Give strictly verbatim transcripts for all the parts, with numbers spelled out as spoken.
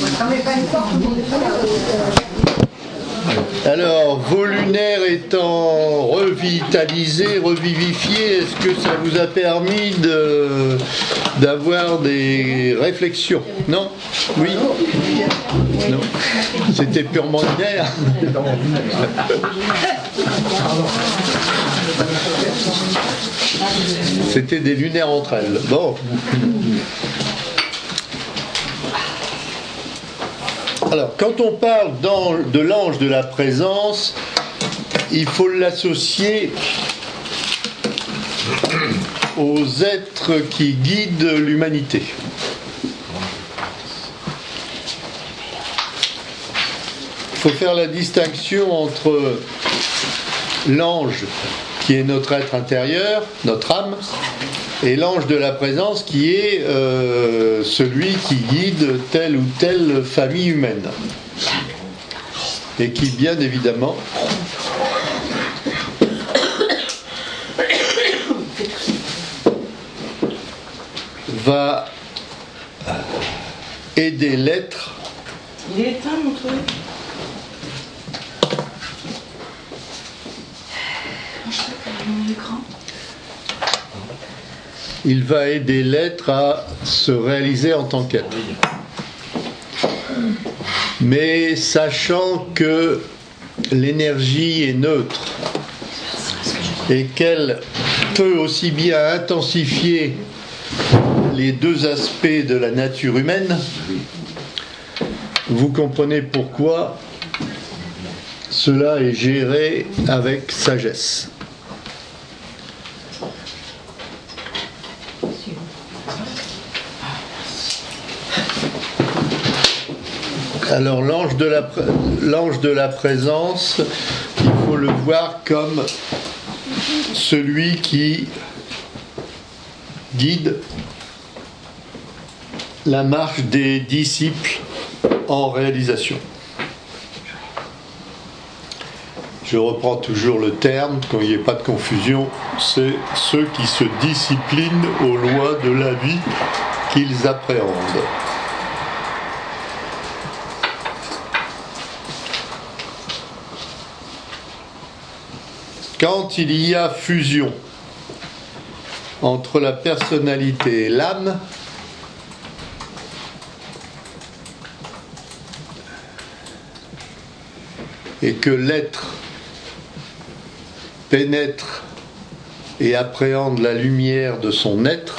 Alors, vos lunaires étant revitalisés, revivifiés, est-ce que ça vous a permis de, d'avoir des réflexions? Non? Oui? Non? C'était purement lunaire? C'était des lunaires entre elles. Bon. Alors, quand on parle de l'ange de la présence, il faut l'associer aux êtres qui guident l'humanité. Il faut faire la distinction entre l'ange qui est notre être intérieur, notre âme, et l'ange de la présence qui est euh, celui qui guide telle ou telle famille humaine. Et qui, bien évidemment, va aider l'être. Il est éteint, mon truc. Mon écran. Il va aider l'être à se réaliser en tant qu'être. Mais sachant que l'énergie est neutre et qu'elle peut aussi bien intensifier les deux aspects de la nature humaine, vous comprenez pourquoi cela est géré avec sagesse. Alors l'ange de la, l'ange de la présence, il faut le voir comme celui qui guide la marche des disciples en réalisation. Je reprends toujours le terme, quand il n'y ait pas de confusion, c'est ceux qui se disciplinent aux lois de la vie qu'ils appréhendent. Quand il y a fusion entre la personnalité et l'âme, et que l'être pénètre et appréhende la lumière de son être,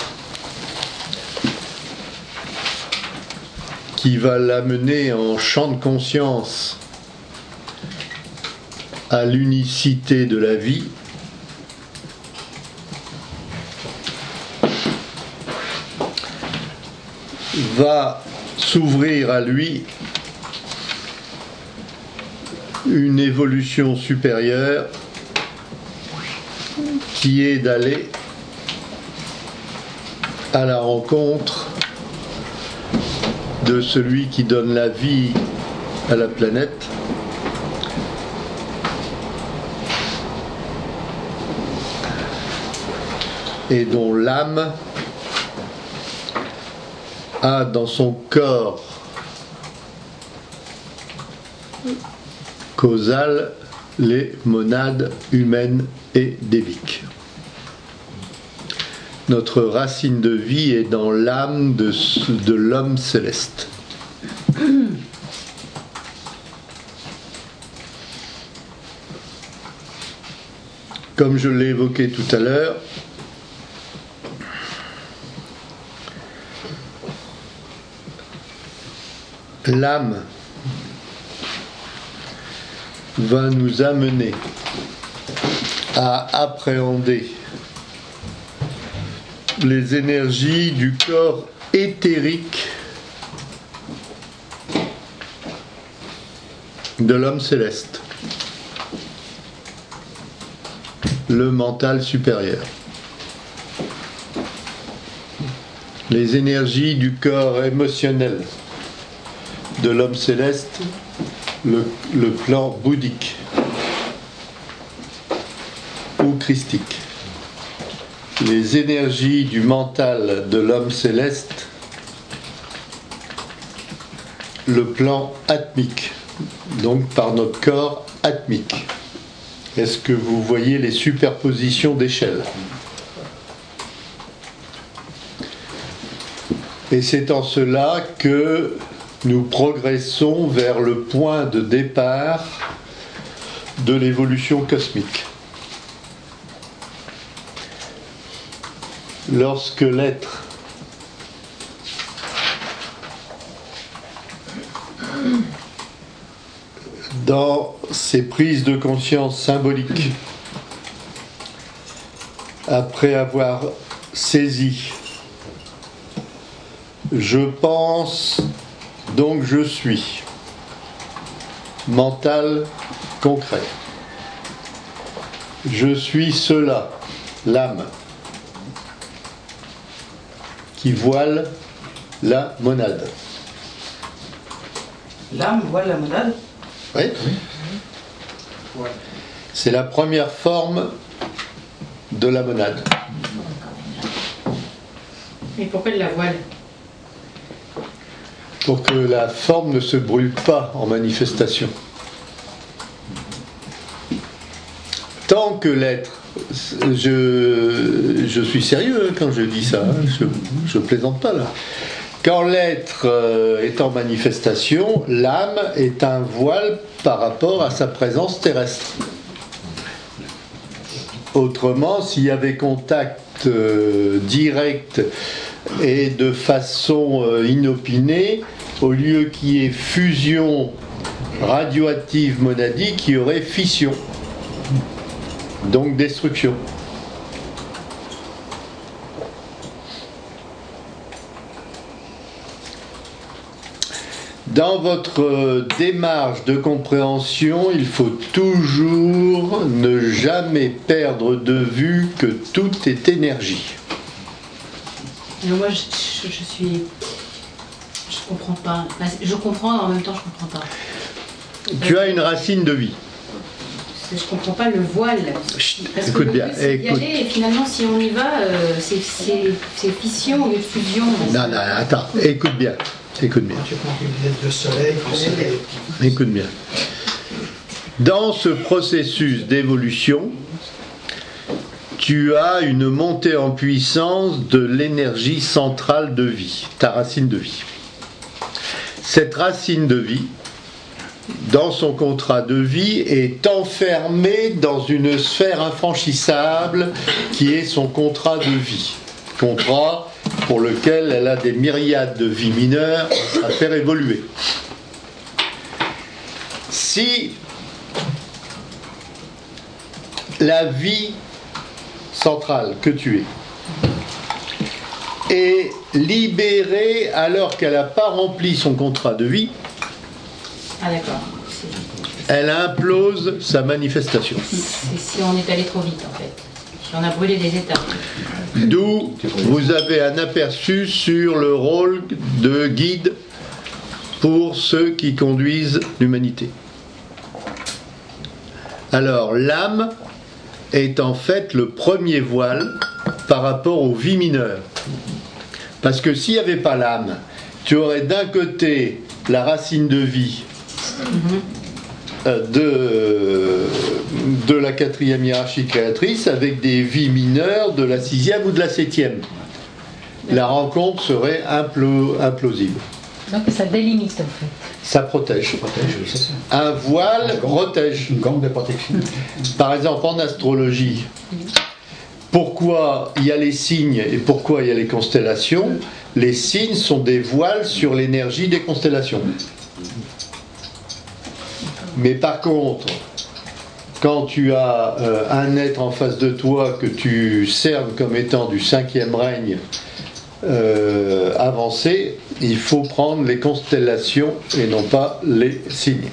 qui va l'amener en champ de conscience à l'unicité de la vie, va s'ouvrir à lui une évolution supérieure qui est d'aller à la rencontre de celui qui donne la vie à la planète, et dont l'âme a dans son corps causal les monades humaines et déviques. Notre racine de vie est dans l'âme de, de l'homme céleste. Comme je l'ai évoqué tout à l'heure, l'âme va nous amener à appréhender les énergies du corps éthérique de l'homme céleste, le mental supérieur. Les énergies du corps émotionnel de l'homme céleste, le, le plan bouddhique ou christique. Les énergies du mental de l'homme céleste, le plan atmique, donc par notre corps atmique. Est-ce que vous voyez les superpositions d'échelles? Et c'est en cela que nous progressons vers le point de départ de l'évolution cosmique. Lorsque l'être dans ses prises de conscience symboliques, après avoir saisi « je pense, donc je suis », mental concret. Je suis cela, l'âme, qui voile la monade. L'âme voile la monade. Oui. C'est la première forme de la monade. Mais pourquoi il la voile? Pour que la forme ne se brûle pas en manifestation. Tant que l'être, je, je suis sérieux quand je dis ça, hein, je ne plaisante pas là. Quand l'être euh, est en manifestation, l'âme est un voile par rapport à sa présence terrestre. Autrement, s'il y avait contact euh, direct et de façon euh, inopinée, au lieu qu'il y ait fusion radioactive monadique, il y aurait fission, donc destruction. Dans votre démarche de compréhension, il faut toujours ne jamais perdre de vue que tout est énergie. Mais moi, je, je, je suis... Je comprends pas. Je comprends, en même temps, je comprends pas. Tu as une racine de vie. Je comprends pas le voile. Chut, Parce écoute que bien. c'est Écoute. d'y aller, et finalement, si on y va, euh, c'est, c'est, c'est fission ou fusion. Non, non, attends, écoute bien. Écoute bien. Tu prends une lunette de soleil, le soleil. Écoute bien. Dans ce processus d'évolution, tu as une montée en puissance de l'énergie centrale de vie, ta racine de vie. Cette racine de vie, dans son contrat de vie, est enfermée dans une sphère infranchissable qui est son contrat de vie. Contrat pour lequel elle a des myriades de vies mineures à faire évoluer. Si la vie centrale que tu es est libérée alors qu'elle n'a pas rempli son contrat de vie, Ah d'accord. elle implose sa manifestation. C'est si on est allé trop vite en fait. Si on a brûlé des étapes. D'où vous avez un aperçu sur le rôle de guide pour ceux qui conduisent l'humanité. Alors l'âme est en fait le premier voile par rapport aux vies mineures. Parce que s'il n'y avait pas l'âme, tu aurais d'un côté la racine de vie euh, de, de la quatrième hiérarchie créatrice avec des vies mineures de la sixième ou de la septième. La rencontre serait implo, implausible. Donc ça délimite en fait. Ça protège. Protège, c'est ça. Un voile protège. Une gangue de protection. Par exemple, en astrologie, pourquoi il y a les signes et pourquoi il y a les constellations? Les signes sont des voiles sur l'énergie des constellations. Mais par contre, quand tu as euh, un être en face de toi que tu cernes comme étant du cinquième règne euh, avancé, il faut prendre les constellations et non pas les signes.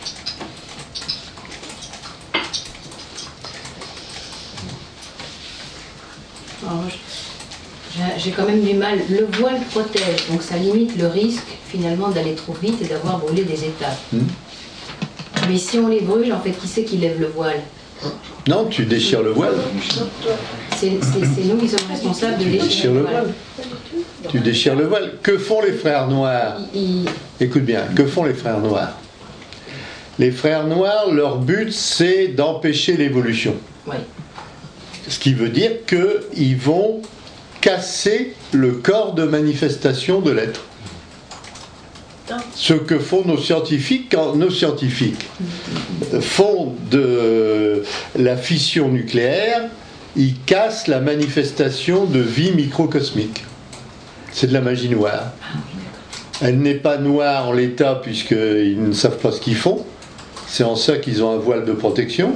Alors, moi, j'ai, j'ai quand même du mal. Le voile protège, donc ça limite le risque finalement d'aller trop vite et d'avoir brûlé des étapes. Hmm. Mais si on les brûle, en fait, qui c'est qui lève le voile? Non, tu déchires le voile. C'est, c'est, c'est nous qui sommes responsables de Tu déchirer déchires le le voile. voile. Tu déchires le voile. Que font les frères noirs? Il- il- Écoute bien, que font les frères noirs? Les frères noirs, leur but, c'est d'empêcher l'évolution. oui. Ce qui veut dire qu'ils vont casser le corps de manifestation de l'être. Ce que font nos scientifiques quand nos scientifiques font de la fission nucléaire, ils cassent la manifestation de vie microcosmique. C'est de la magie noire. Elle n'est pas noire en l'état puisqu'ils ne savent pas ce qu'ils font. C'est en ça qu'ils ont un voile de protection.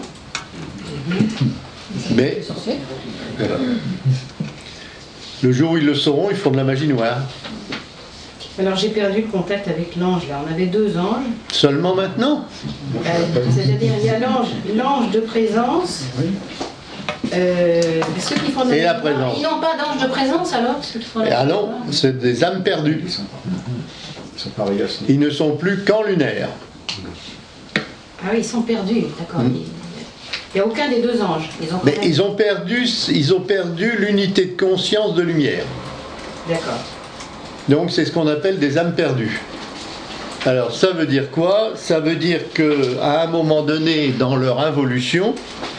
Mais voilà. Le jour où ils le sauront, ils font de la magie noire. Alors j'ai perdu le contact avec l'ange là. On avait deux anges. Seulement maintenant. Euh, C'est-à-dire il y a l'ange, l'ange de présence. Euh, ceux qui font de Et la magie noire, présence. Ils n'ont pas d'ange de présence alors ceux qui font de la Ah magie non, noire c'est des âmes perdues. Ils sont, ils sont pas réussis. Ils ne sont plus qu'en lunaire. Ah oui, ils sont perdus, d'accord. Mm. Il n'y a aucun des deux anges. Ils ont quand Mais même- ils ont perdu, ils ont perdu l'unité de conscience de lumière. D'accord. Donc c'est ce qu'on appelle des âmes perdues. Alors ça veut dire quoi? Ça veut dire que à un moment donné dans leur involution,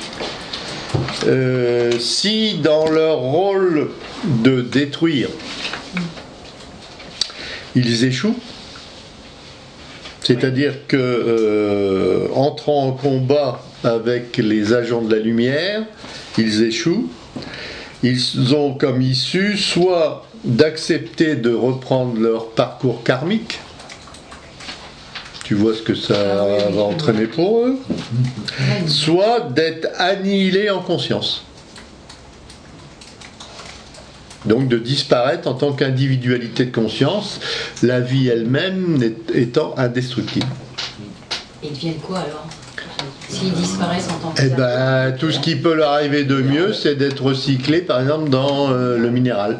euh, si dans leur rôle de détruire, ils échouent, c'est-à-dire que euh, entrant en combat avec les agents de la lumière, ils échouent. Ils ont comme issue soit d'accepter de reprendre leur parcours karmique. Tu vois ce que ça Ah oui, oui. va entraîner pour eux. Soit d'être annihilés en conscience. Donc de disparaître en tant qu'individualité de conscience, la vie elle-même n'est- étant indestructible. Ils deviennent quoi alors? S'ils disparaissent en tant que Eh ben, tout ce qui peut leur arriver de mieux, c'est d'être recyclé, par exemple, dans euh, le minéral.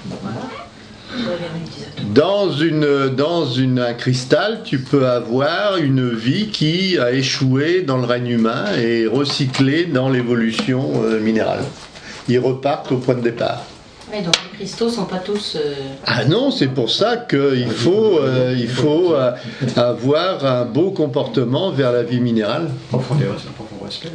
Dans, une, dans une, un cristal, tu peux avoir une vie qui a échoué dans le règne humain et recyclée dans l'évolution euh, minérale. Ils repartent au point de départ. Oui, donc les cristaux sont pas tous. euh, Ah non, c'est pour ça qu'il faut, euh, il faut euh, avoir un beau comportement vers la vie minérale. Profondeur, c'est un profond respect.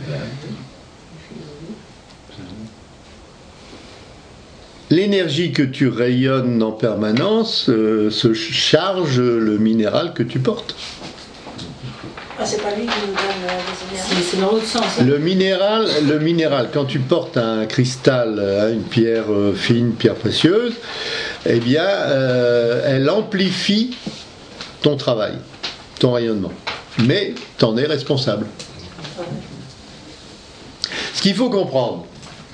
L'énergie que tu rayonnes en permanence euh, se charge le minéral que tu portes. Ah, c'est pas lui qui nous donne euh, les énergies. C'est c'est dans l'autre sens. hein. Le minéral, le minéral, quand tu portes un cristal, euh, une pierre euh, fine, pierre précieuse, eh bien, euh, elle amplifie ton travail, ton rayonnement. Mais tu en es responsable. Ce qu'il faut comprendre,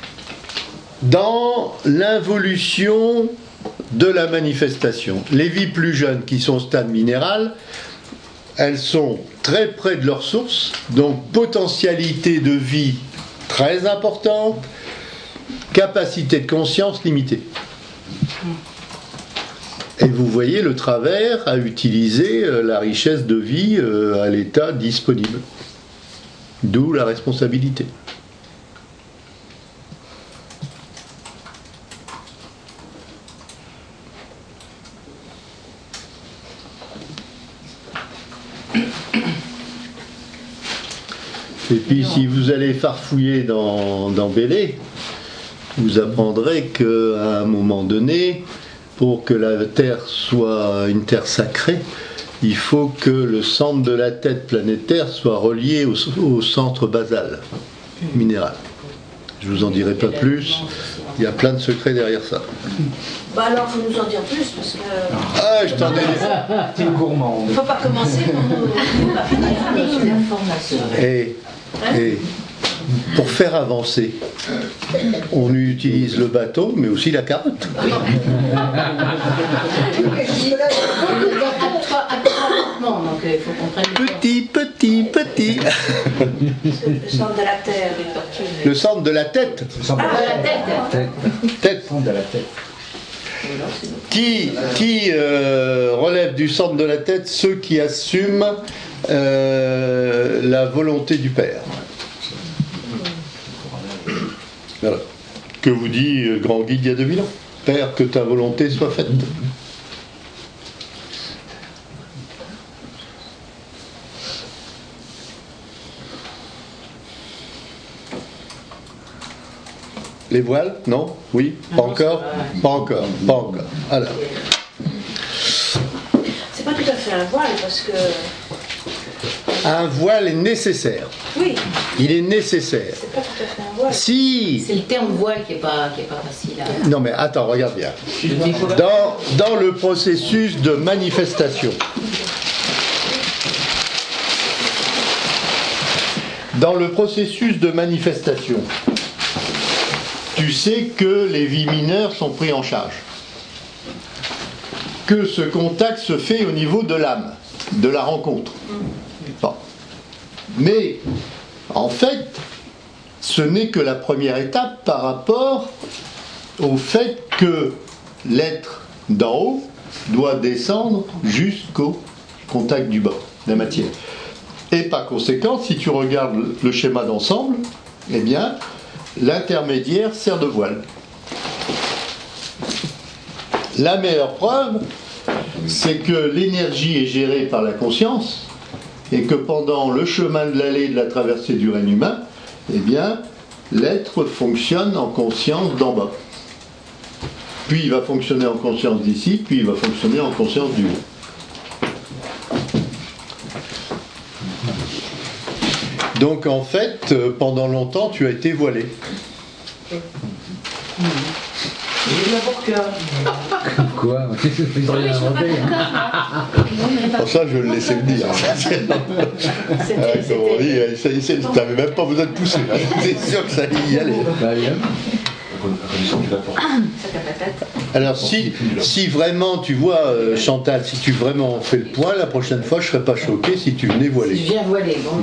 dans l'involution de la manifestation, les vies plus jeunes qui sont au stade minéral, elles sont très près de leur source, donc potentialité de vie très importante, capacité de conscience limitée. Et vous voyez le travers à utiliser euh, la richesse de vie euh, à l'état disponible. D'où la responsabilité. Et puis si vous allez farfouiller dans, dans Bélé, vous apprendrez qu'à un moment donné, pour que la Terre soit une Terre sacrée, il faut que le centre de la tête planétaire soit relié au, au centre basal, minéral. Je vous en dirai pas plus, il y a plein de secrets derrière ça. Bah alors, faut nous en dire plus parce que. Ah, je t'en ai... T'es gourmand. Il faut pas commencer pour nous. pas finir. Des informations. Et, et pour faire avancer, on utilise le bateau, mais aussi la carotte. Apprends- apprends lentement, donc euh, il faut qu'on prenne le temps. Petit, petit, petit. Le centre de la Terre. Le centre de la tête. Le centre Ah, la tête. tête. Tête. Le centre de la tête. Qui, qui euh, relève du centre de la tête ceux qui assument euh, la volonté du Père. Voilà. Que vous dit euh, Grand Guide il y a deux mille ans. Père, que ta volonté soit faite. Les voiles? Non? Oui? Pas encore? Pas encore, pas encore. Alors. C'est pas tout à fait un voile parce que. Un voile est nécessaire. Oui, Il est nécessaire. c'est pas tout à fait un voile. Si... C'est le terme voile qui n'est pas, qui est pas facile à... Non mais attends, regarde bien. Dans, dans le processus de manifestation, dans le processus de manifestation, tu sais que les vies mineures sont pris en charge. Que ce contact se fait au niveau de l'âme, de la rencontre. Bon. Mais, en fait, ce n'est que la première étape par rapport au fait que l'être d'en haut doit descendre jusqu'au contact du bas, de la matière. Et par conséquent, si tu regardes le schéma d'ensemble, eh bien, l'intermédiaire sert de voile. La meilleure preuve, c'est que l'énergie est gérée par la conscience et que pendant le chemin de l'allée de la traversée du règne humain, eh bien, l'être fonctionne en conscience d'en bas. Puis il va fonctionner en conscience d'ici, puis il va fonctionner en conscience du haut. Donc en fait, pendant longtemps, tu as été voilé. Quoi? Qu'est-ce que vous auriez inventé? Pour ça, je le laissais le dire. Comme on dit, tu n'avais même pas besoin de pousser. C'est sûr que ça allait y aller. Bah, bien. Alors si, si vraiment, tu vois, euh, Chantal, si tu vraiment fais le point, la prochaine fois, je ne serais pas choqué si tu venais voiler. Je viens voiler, bon.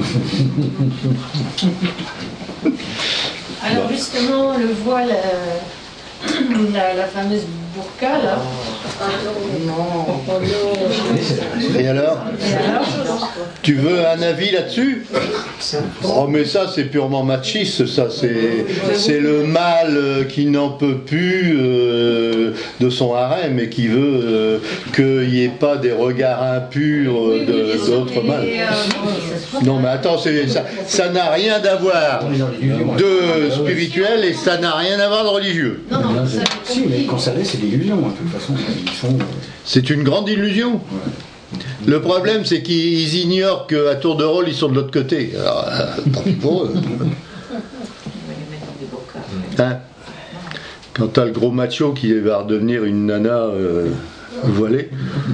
Alors justement, le voile, euh, la, la fameuse burqa, là. Non. Et alors, tu veux un avis là-dessus? Oh mais ça c'est purement machiste, ça c'est c'est le mâle qui n'en peut plus euh, de son harem et qui veut euh, qu'il n'y ait pas des regards impurs de- d'autres mâles. Non mais attends, c'est- ça ça n'a rien à voir de spirituel et ça n'a rien à voir de religieux. Non, non, ça, j'ai Si, mais compris. concerner, c'est l'illusion, de toute façon. Ils sont. C'est une grande illusion. Le problème, c'est qu'ils ignorent qu'à tour de rôle, ils sont de l'autre côté. Alors, euh, tant pis pour eux. Hein? Quand t'as le gros macho qui va redevenir une nana euh, voilée.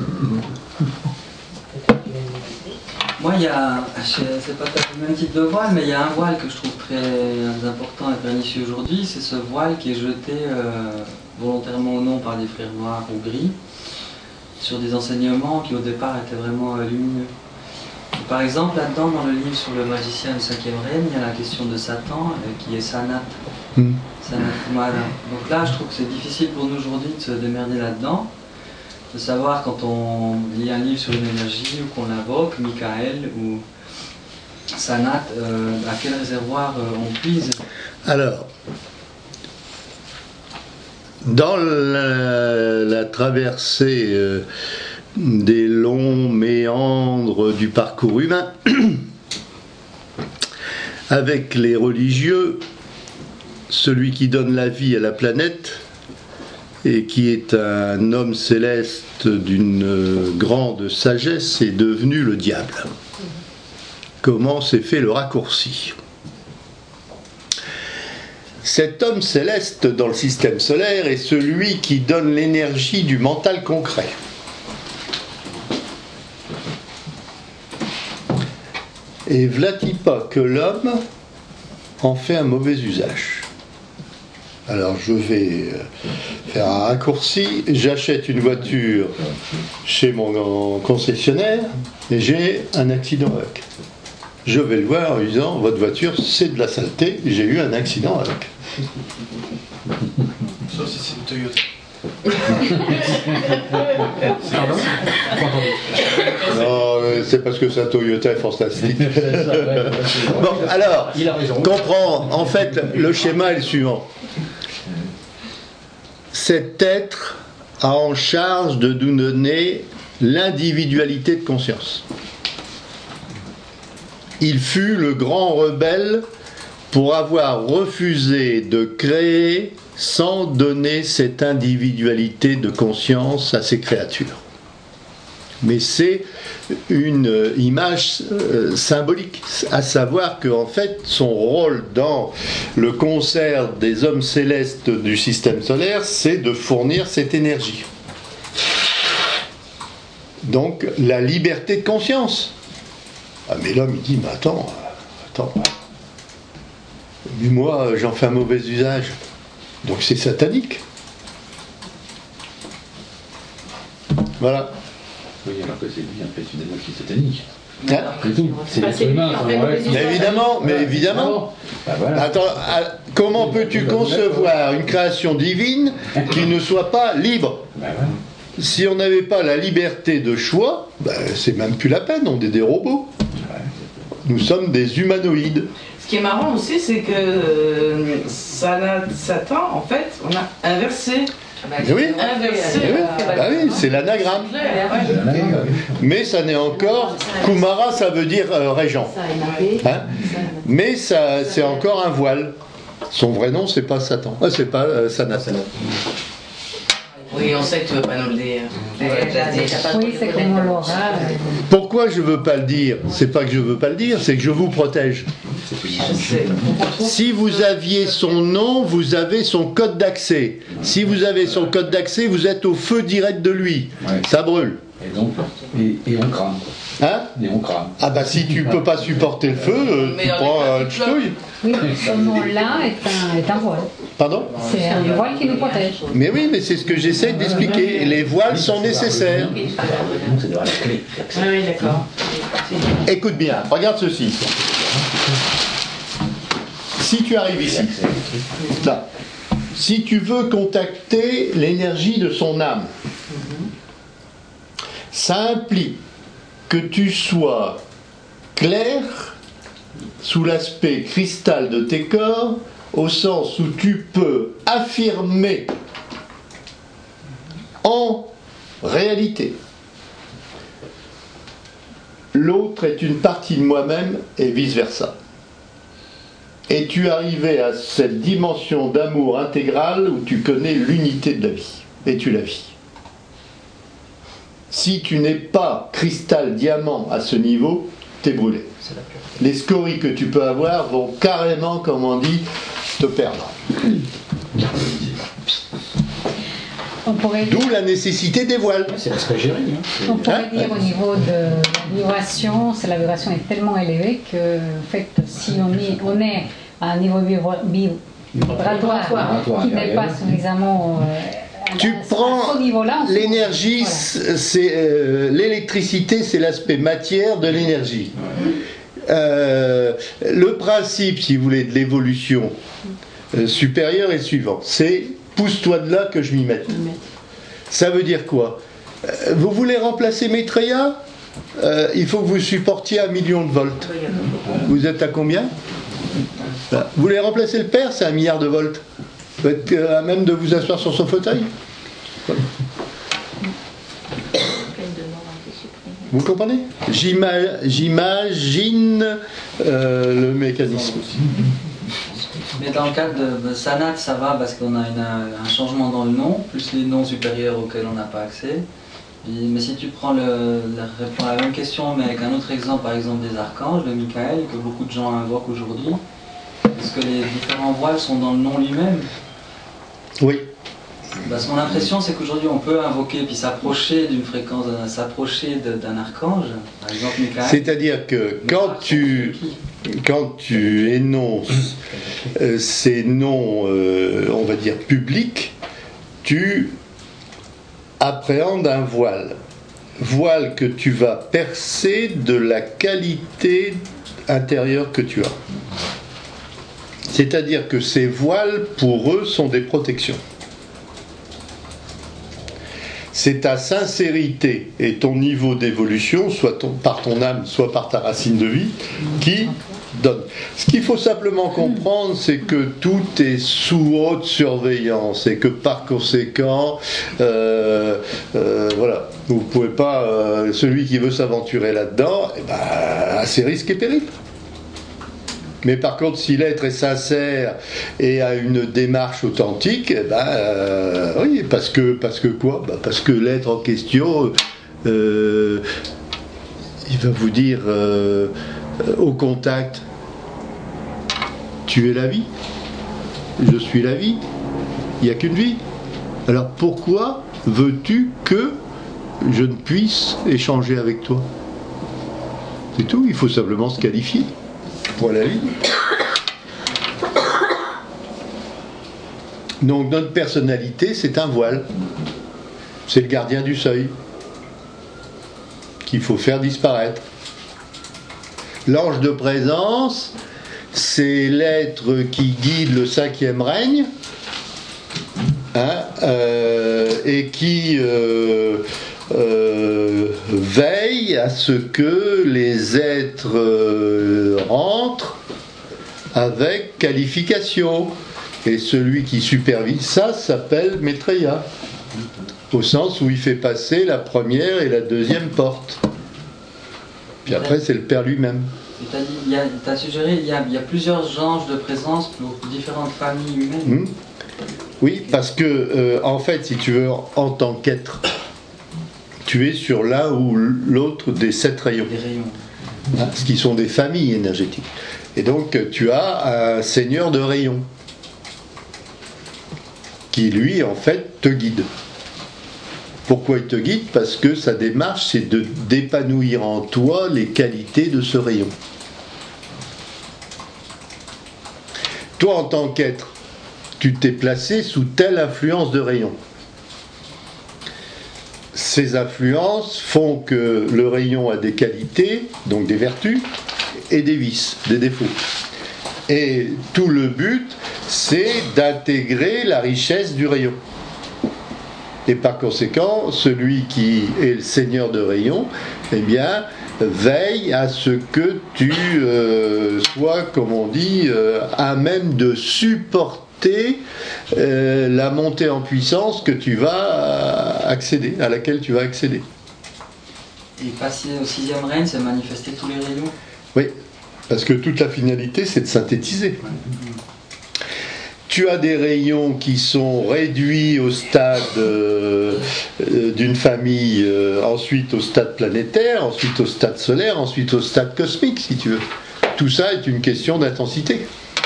Moi, il y a, je- c'est pas tout à fait le même type de voile, mais il y a un voile que je trouve très important et pernicieux aujourd'hui, c'est ce voile qui est jeté euh, volontairement ou non par des frères noirs ou gris sur des enseignements qui au départ étaient vraiment euh, lumineux. Et par exemple, là-dedans, dans le livre sur le magicien du cinquième règne, il y a la question de Satan euh, qui est Sanat. Hmm. Sanat Kumara. Donc là, je trouve que c'est difficile pour nous aujourd'hui de se démerder là-dedans. De savoir quand on lit un livre sur une énergie ou qu'on l'invoque, Michael ou Sanat, euh, à quel réservoir euh, on puise. Alors, dans la, la traversée euh, des longs méandres du parcours humain, avec les religieux, celui qui donne la vie à la planète, et qui est un homme céleste d'une grande sagesse, est devenu le diable. Comment s'est fait le raccourci? Cet homme céleste dans le système solaire est celui qui donne l'énergie du mental concret. Et v'là-t-il pas que l'homme en fait un mauvais usage? Alors je vais faire un raccourci, j'achète une voiture chez mon concessionnaire et j'ai un accident avec. Je vais le voir en lui disant, votre voiture c'est de la saleté, j'ai eu un accident avec. Sauf si c'est une Toyota. Pardon? Non, euh, c'est parce que sa Toyota est fantastique. Bon, alors, Il a raison. comprends, en fait, le schéma est le suivant. cet être a en charge de nous donner l'individualité de conscience. Il fut le grand rebelle pour avoir refusé de créer sans donner cette individualité de conscience à ses créatures. Mais c'est une image euh, symbolique, à savoir qu'en fait, son rôle dans le concert des hommes célestes du système solaire, c'est de fournir cette énergie. Donc, la liberté de conscience. Ah, mais l'homme, il dit, mais attends, attends, mais moi, j'en fais un mauvais usage. Donc, c'est satanique. Voilà. Oui, alors que c'est lui, en fait, finalement, qui est satanique. Hein? C'est tout. C'est Bah, l'être c'est lui humain, qui en enfin, fait ouais. mauvais Mais évidemment, mais évidemment. Bah, voilà. Attends, à- comment peux-tu concevoir une création divine qui ne soit pas libre? Bah, voilà. Si on n'avait pas la liberté de choix, ben, c'est même plus la peine, on est des robots. Nous sommes des humanoïdes. Ce qui est marrant aussi, c'est que euh, Sana- Satan, en fait, on a inversé. Mais oui, Inversé. mais oui, bah oui, c'est l'anagramme. Mais ça n'est encore. Kumara, ça veut dire euh, régent. Ça est marqué. Hein? Mais ça, c'est encore un voile. Son vrai nom, c'est pas Satan. Ah, c'est pas euh, Sanatana. Oui, on sait que tu veux pas nous le dire. Oui, c'est comme on l'aura. euh, Pourquoi je veux pas le dire? C'est pas que je veux pas le dire, c'est que je vous protège. Je sais. Si vous aviez son nom, vous avez son code d'accès. Si vous avez son code d'accès, vous êtes au feu direct de lui. Ouais. Ça brûle. Et donc, et, et on crame. Hein? Et on crame. Ah bah si tu peux pas supporter le feu, euh, Mais tu on prends est pas un du ch'touille. Oui, ce nom-là est un, est un voile. Pardon? C'est un voile qui nous protège. Mais oui, mais c'est ce que j'essaie d'expliquer. Les voiles sont nécessaires. Donc, c'est d'avoir la clé. Oui, oui, d'accord. Écoute bien, regarde ceci. Si tu arrives ici, là, si tu veux contacter l'énergie de son âme, ça implique que tu sois clair sous l'aspect cristal de tes corps, au sens où tu peux affirmer en réalité l'autre est une partie de moi-même et vice-versa. Et tu arrivais à cette dimension d'amour intégral où tu connais l'unité de la vie et tu la vis. Si tu n'es pas cristal diamant à ce niveau, t'es brûlé. Les scories que tu peux avoir vont carrément, comme on dit, te perdre. On pourrait dire, D'où la nécessité des voiles. C'est l'aspect géré. Hein. C'est- on pourrait Hein? dire au niveau de la vibration, c'est la vibration est tellement élevée que, en fait, si on est, on est à un niveau vibra- vi- vibratoire Vibratoire, qui n'est pas ouais. suffisamment euh, Tu à- prends à ce niveau-là, on se- l'énergie, Voilà. c'est euh, l'électricité, c'est l'aspect matière de l'énergie. Euh, le principe, si vous voulez, de l'évolution euh, supérieure est le suivant. C'est pousse-toi de là que je m'y mette. Ça veut dire quoi? Euh, Vous voulez remplacer Maitreya? Euh, il faut que vous supportiez un million de volts. Vous êtes à combien? Là. Vous voulez remplacer le père? C'est un milliard de volts. Vous êtes euh, à même de vous asseoir sur son fauteuil? Voilà. Vous comprenez? J'ima- J'imagine euh, le mécanisme. Mais dans le cadre de, de Sanat, ça va parce qu'on a une- un changement dans le nom, plus les noms supérieurs auxquels on n'a pas accès. Puis- mais si tu prends le, la, réponds à la même question, mais avec un autre exemple, par exemple des archanges, de Michael, que beaucoup de gens invoquent aujourd'hui, est-ce que les différents voiles sont dans le nom lui-même? Oui. Parce que mon impression, c'est qu'aujourd'hui, on peut invoquer puis s'approcher d'une fréquence, d'un- s'approcher de- d'un archange, par exemple Michael. C'est-à-dire que quand tu, quand tu énonces euh, ces noms, euh, on va dire, publics, tu appréhendes un voile. Voile que tu vas percer de la qualité intérieure que tu as. C'est-à-dire que ces voiles, pour eux, sont des protections. C'est ta sincérité et ton niveau d'évolution, soit ton- par ton âme, soit par ta racine de vie, qui donne. Ce qu'il faut simplement comprendre, c'est que tout est sous haute surveillance et que par conséquent, euh, euh, voilà, vous pouvez pas, euh, celui qui veut s'aventurer là-dedans, eh ben, a ses risques et périls. Mais par contre, si l'être est sincère et a une démarche authentique, eh ben, euh, oui, parce que, parce que quoi ben parce que l'être en question, euh, il va vous dire euh, au contact, tu es la vie, je suis la vie, il n'y a qu'une vie. Alors pourquoi veux-tu que je ne puisse échanger avec toi? C'est tout, il faut simplement se qualifier. Pour la vie. Donc notre personnalité, c'est un voile. C'est le gardien du seuil qu'il faut faire disparaître. L'ange de présence, c'est l'être qui guide le cinquième règne, hein, euh, et qui euh, euh, veille à ce que les êtres euh, rentrent avec qualification. Et celui qui supervise ça s'appelle Maitreya, au sens où il fait passer la première et la deuxième porte. Puis après, c'est le Père lui-même. Tu as suggéré qu'il y, y a plusieurs anges de présence pour différentes familles humaines. Mmh. Oui, parce que, euh, en fait, si tu veux, en tant qu'être, tu es sur l'un ou l'autre des sept rayons. Des rayons. Hein, ce qui sont des familles énergétiques. Et donc, tu as un seigneur de rayons qui, lui, en fait, te guide. Pourquoi il te guide? Parce que sa démarche, c'est de d'épanouir en toi les qualités de ce rayon. Toi, en tant qu'être, tu t'es placé sous telle influence de rayon. Ces influences font que le rayon a des qualités, donc des vertus, et des vices, des défauts. Et tout le but, c'est d'intégrer la richesse du rayon. Et par conséquent, celui qui est le seigneur de rayon, eh bien, veille à ce que tu euh, sois, comme on dit, euh, à même de supporter euh, la montée en puissance que tu vas accéder, à laquelle tu vas accéder. Et passer au sixième règne, c'est manifester tous les rayons. Oui, parce que toute la finalité, c'est de synthétiser. Tu as des rayons qui sont réduits au stade euh, euh, d'une famille, euh, ensuite au stade planétaire, ensuite au stade solaire, ensuite au stade cosmique, si tu veux. Tout ça est une question d'intensité.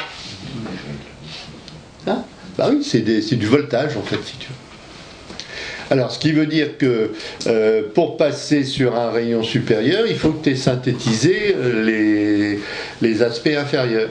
Hein? Bah oui, c'est, des, c'est du voltage, en fait, si tu veux. Alors, ce qui veut dire que euh, pour passer sur un rayon supérieur, il faut que tu aies synthétisé les, les aspects inférieurs.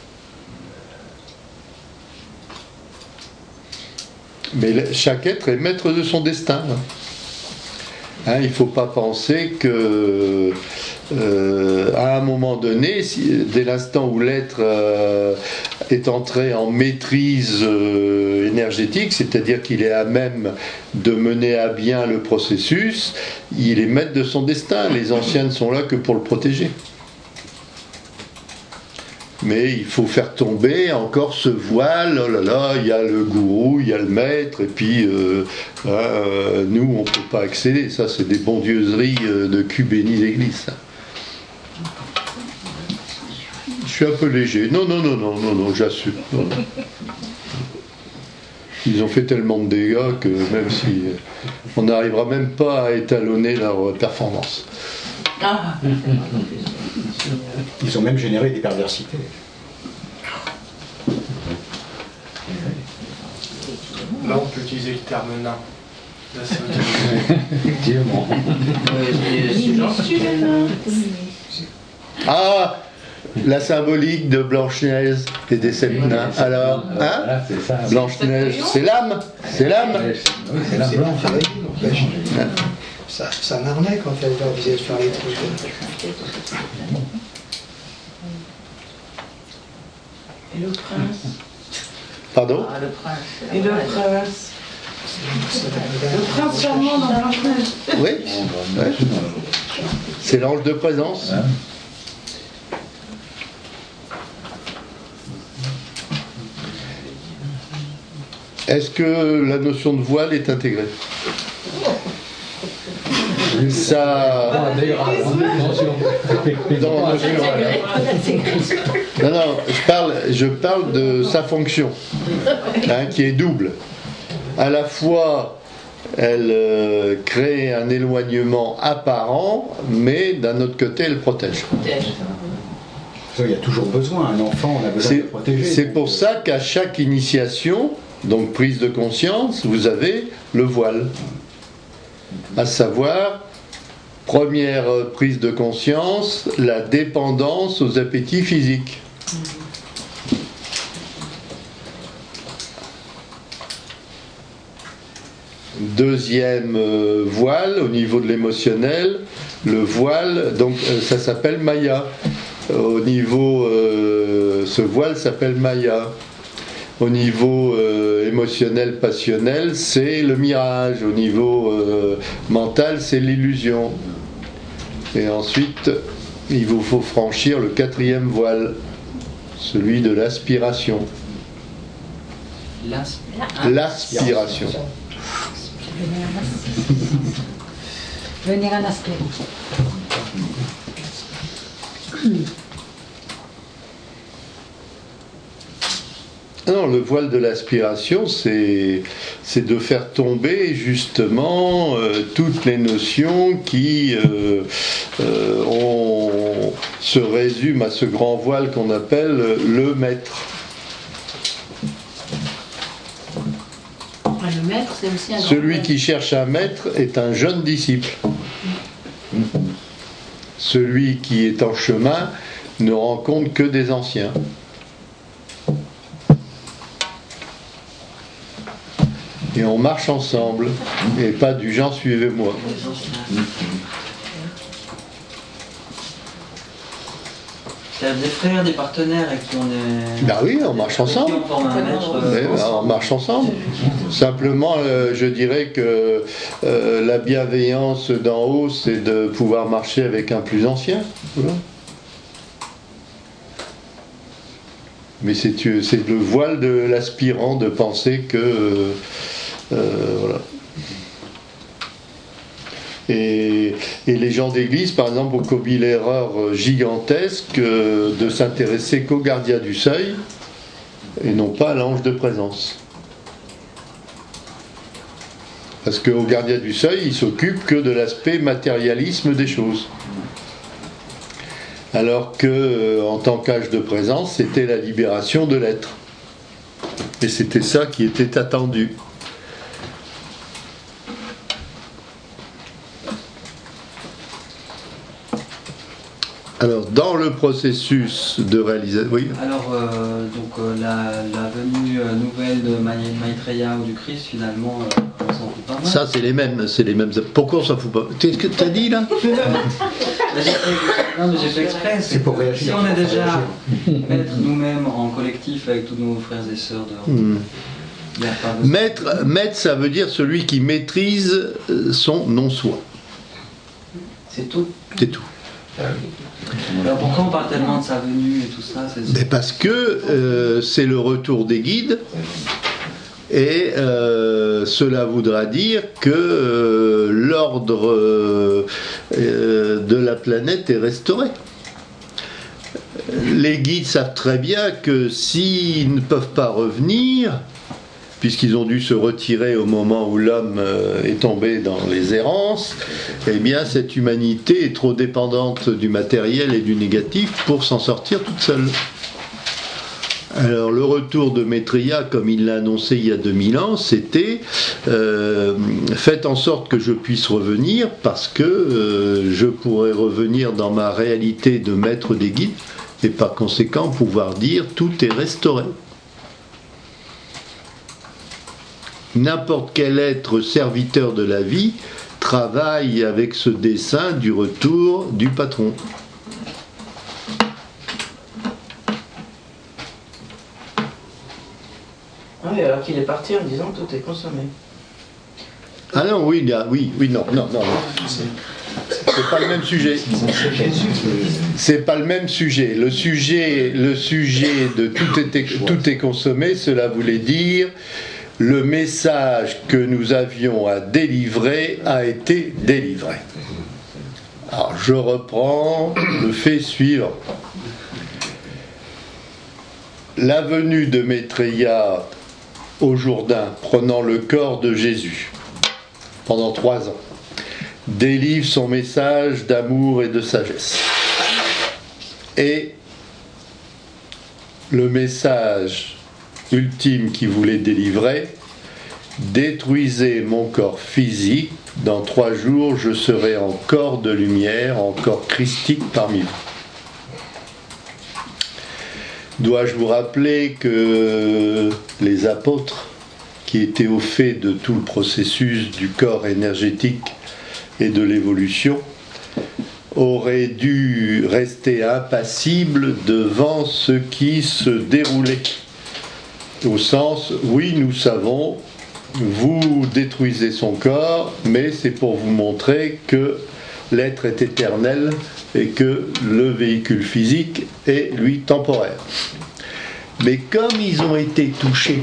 Mais chaque être est maître de son destin. Hein, il ne faut pas penser que, euh, à un moment donné, si, dès l'instant où l'être euh, est entré en maîtrise euh, énergétique, c'est-à-dire qu'il est à même de mener à bien le processus, il est maître de son destin. Les anciens ne sont là que pour le protéger. Mais il faut faire tomber encore ce voile, oh là là, il y a le gourou, il y a le maître, et puis euh, euh, nous on ne peut pas accéder. Ça, c'est des bondieuseries de cul béni d'église. Je suis un peu léger. Non, non, non, non, non, non, j'assume. Non, non. Ils ont fait tellement de dégâts que même si on n'arrivera même pas à étalonner leur performance. Ah. Ils ont même généré des perversités. Là, on peut utiliser le terme nain. Là, c'est Effectivement. C'est gentil, les nains. Ah, la symbolique de Blanche-Neige et des sept nains. Alors, hein? Voilà, c'est ça. Blanche-Neige, c'est l'âme, c'est l'âme. Oui, c'est la C'est blanche. pas failli, n'empêche. Ça, ça m'arnaque quand elle leur disait de faire les trucs. Et le prince. Pardon? Ah, le prince. Et le prince. Le prince charmant dans Blanche-Neige. Oui, ouais. C'est l'ange de présence. Hein? Est-ce que la notion de voile est intégrée? Ça. Non, non, je parle, je parle de sa fonction, hein, qui est double. À la fois, elle euh, crée un éloignement apparent, mais d'un autre côté, elle protège. Il y a toujours besoin, un enfant, on a besoin de le protéger. C'est pour ça qu'à chaque initiation, donc prise de conscience, vous avez le voile. À savoir, première prise de conscience, la dépendance aux appétits physiques. Deuxième euh, voile, au niveau de l'émotionnel, le voile, donc euh, ça s'appelle Maya. Au niveau, euh, ce voile s'appelle Maya. Au niveau euh, émotionnel, passionnel, c'est le mirage. Au niveau euh, mental, c'est l'illusion. Et ensuite, il vous faut franchir le quatrième voile, celui de l'aspiration. L'aspiration. Venir en aspirant. Non, le voile de l'aspiration, c'est, c'est de faire tomber justement euh, toutes les notions qui euh, euh, on, se résument à ce grand voile qu'on appelle le maître. Le maître, c'est aussi un Celui grand qui cherche un maître est un jeune disciple. Celui qui est en chemin ne rencontre que des anciens. Et on marche ensemble, et pas du genre suivez-moi. Il y a des frères, des partenaires avec qui on est. Ben oui, on marche ensemble. On forme un maître, euh, Ouais, ben, on marche ensemble. Simplement, euh, je dirais que euh, la bienveillance d'en haut, c'est de pouvoir marcher avec un plus ancien. Voilà. Mais c'est, c'est le voile de l'aspirant de penser que euh, euh, voilà. Et, et les gens d'église, par exemple, ont commis l'erreur gigantesque euh, de s'intéresser qu'au gardien du seuil et non pas à l'ange de présence. Parce qu'au gardien du seuil, il s'occupe que de l'aspect matérialisme des choses. Alors que, euh, en tant qu'âge de présence, c'était la libération de l'être. Et c'était ça qui était attendu. Alors, dans le processus de réalisation... Oui. Alors, euh, donc, euh, la, la venue euh, nouvelle de Maitreya ou du Christ, finalement, euh, on s'en fout pas mal. Ça, c'est les mêmes, c'est les mêmes. Pourquoi on s'en fout pas? Qu'est-ce que tu as dit, là? Mais j'ai fait, non, mais j'ai fait exprès. C'est pour réagir. Si on est déjà maître nous-mêmes en collectif avec tous nos frères et sœurs de... Hmm. Maître, maître, ça veut dire celui qui maîtrise son non-soi. C'est tout. C'est tout. Alors pourquoi on parle tellement de sa venue et tout ça? C'est... Mais parce que euh, c'est le retour des guides et euh, cela voudra dire que euh, l'ordre euh, euh, de la planète est restauré. Les guides savent très bien que s'ils ne peuvent pas revenir, puisqu'ils ont dû se retirer au moment où l'homme est tombé dans les errances, eh bien cette humanité est trop dépendante du matériel et du négatif pour s'en sortir toute seule. Alors le retour de Maitreya, comme il l'a annoncé il y a deux mille ans, c'était euh, faites en sorte que je puisse revenir parce que euh, je pourrai revenir dans ma réalité de maître des guides et par conséquent pouvoir dire tout est restauré. N'importe quel être serviteur de la vie travaille avec ce dessein du retour du patron. Ah oui, alors qu'il est parti en disant tout est consommé. Ah non, oui, il y a, oui, oui, non, non, non. C'est pas le même sujet. C'est pas le même sujet. Le sujet, le sujet de tout est, tout est consommé, cela voulait dire le message que nous avions à délivrer a été délivré. Alors je reprends le fait suivant. La venue de Maitreya au Jourdain, prenant le corps de Jésus pendant trois ans, délivre son message d'amour et de sagesse. Et le message ultime qu'il voulait délivrer: détruisez mon corps physique, dans trois jours je serai en corps de lumière, en corps christique parmi vous. Dois-je vous rappeler que les apôtres, qui étaient au fait de tout le processus du corps énergétique et de l'évolution, auraient dû rester impassibles devant ce qui se déroulait. Au sens, oui, nous savons, vous détruisez son corps, mais c'est pour vous montrer que l'être est éternel et que le véhicule physique est, lui, temporaire. Mais comme ils ont été touchés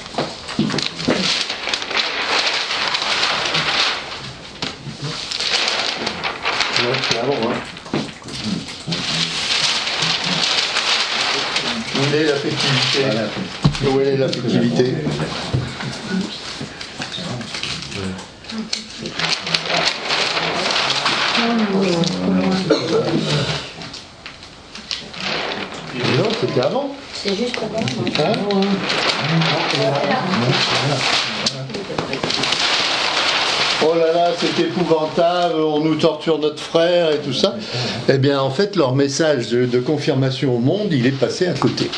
où est l'affectivité? Où est l'affectivité? Non, c'était avant. C'est juste avant. Hein? Oh là là, c'est épouvantable, on nous torture notre frère et tout ça. Eh bien, en fait, leur message de, de confirmation au monde, il est passé à côté.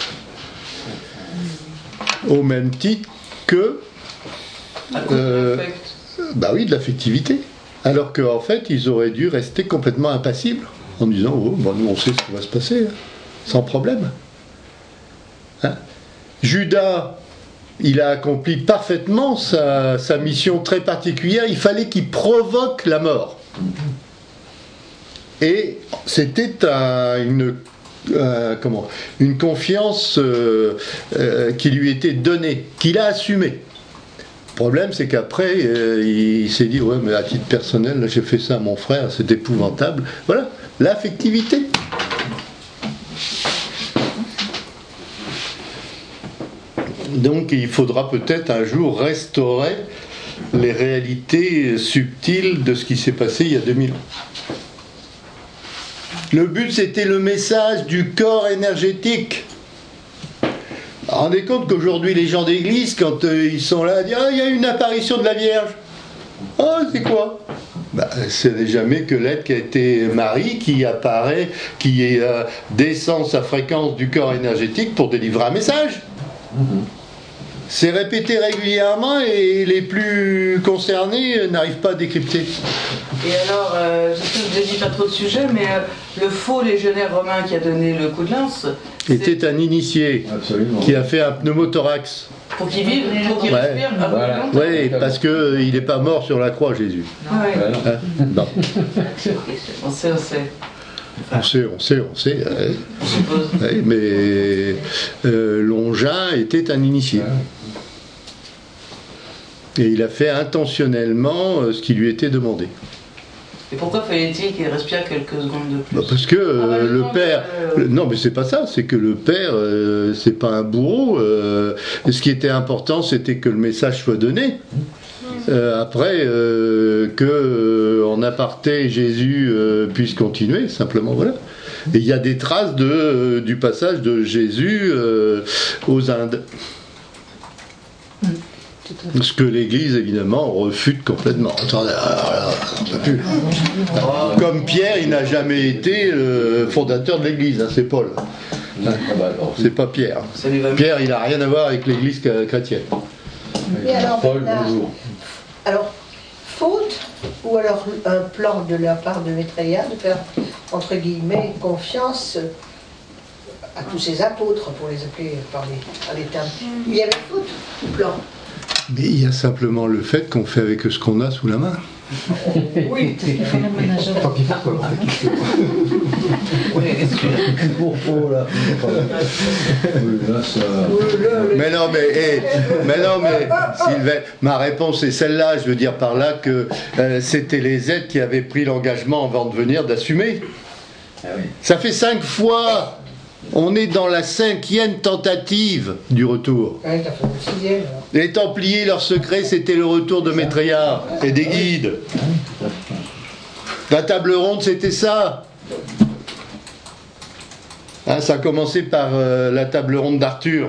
Au même titre que... Euh, bah oui, de l'affectivité. Alors qu'en fait, ils auraient dû rester complètement impassibles, en disant, oh, bah nous on sait ce qui va se passer, hein, sans problème. Hein? Judas, il a accompli parfaitement sa, sa mission très particulière, il fallait qu'il provoque la mort. Et c'était un, une, euh, comment, une confiance euh, euh, qui lui était donnée, qu'il a assumée. Le problème, c'est qu'après, euh, il s'est dit, ouais, mais à titre personnel, là, j'ai fait ça à mon frère, c'est épouvantable. Voilà, l'affectivité. Donc, il faudra peut-être un jour restaurer les réalités subtiles de ce qui s'est passé il y a deux mille ans. Le but, c'était le message du corps énergétique. Rendez compte qu'aujourd'hui, les gens d'église, quand euh, ils sont là, disent « Ah, il y a une apparition de la Vierge !» « Ah, c'est quoi ?» Bah, ce n'est jamais que l'être qui a été Marie qui apparaît, qui euh, descend sa fréquence du corps énergétique pour délivrer un message. C'est répété régulièrement et les plus concernés n'arrivent pas à décrypter. Et alors, euh, je sais que je ne dédie pas trop de sujet, mais euh, le faux légionnaire romain qui a donné le coup de lance était un initié. Absolument. Qui a fait un pneumothorax. Pour qu'il vive, pour qu'il ouais. respire. Voilà. Oui, parce qu'il n'est pas mort sur la croix, Jésus. Ah ouais. Hein? Non. On sait, on sait. On sait, on sait, on sait. Euh, ouais, mais euh, Longin était un initié. Et il a fait intentionnellement euh, ce qui lui était demandé. Et pourquoi fallait-il qu'il respire quelques secondes de plus? Bah parce que euh, ah bah, le père... Euh... Le, non, mais c'est pas ça. C'est que le père, euh, c'est pas un bourreau. Euh, ce qui était important, c'était que le message soit donné. Euh, après, euh, que euh, en aparté, Jésus euh, puisse continuer, simplement, voilà. Et il y a des traces de, euh, du passage de Jésus euh, aux Indes. Ce que l'Église, évidemment, refute complètement. Attendez, on peut plus. Comme Pierre, il n'a jamais été le fondateur de l'Église, hein, c'est Paul. Hein, c'est pas Pierre. Pierre, il n'a rien à voir avec l'Église chrétienne. Et alors, Paul, la... bonjour. Alors, faute ou alors un plan de la part de Maitreya de faire, entre guillemets, confiance à tous ces apôtres, pour les appeler par les, par les termes. Il y avait faute ou plan? Mais il y a simplement le fait qu'on fait avec ce qu'on a sous la main. Oui. Pour faux, là. Oui, là, ça... Mais non, mais, hey, mais non, mais Sylvain, ma réponse est celle-là. Je veux dire par là que euh, c'était les aides qui avaient pris l'engagement avant de venir d'assumer. Ah oui. Ça fait cinq fois. On est dans la cinquième tentative du retour. Ouais, t'as fait le sixième, alors. Les Templiers, leur secret, c'était le retour de Maitreya et des guides. La table ronde, c'était ça. Hein, ça a commencé par euh, la table ronde d'Arthur.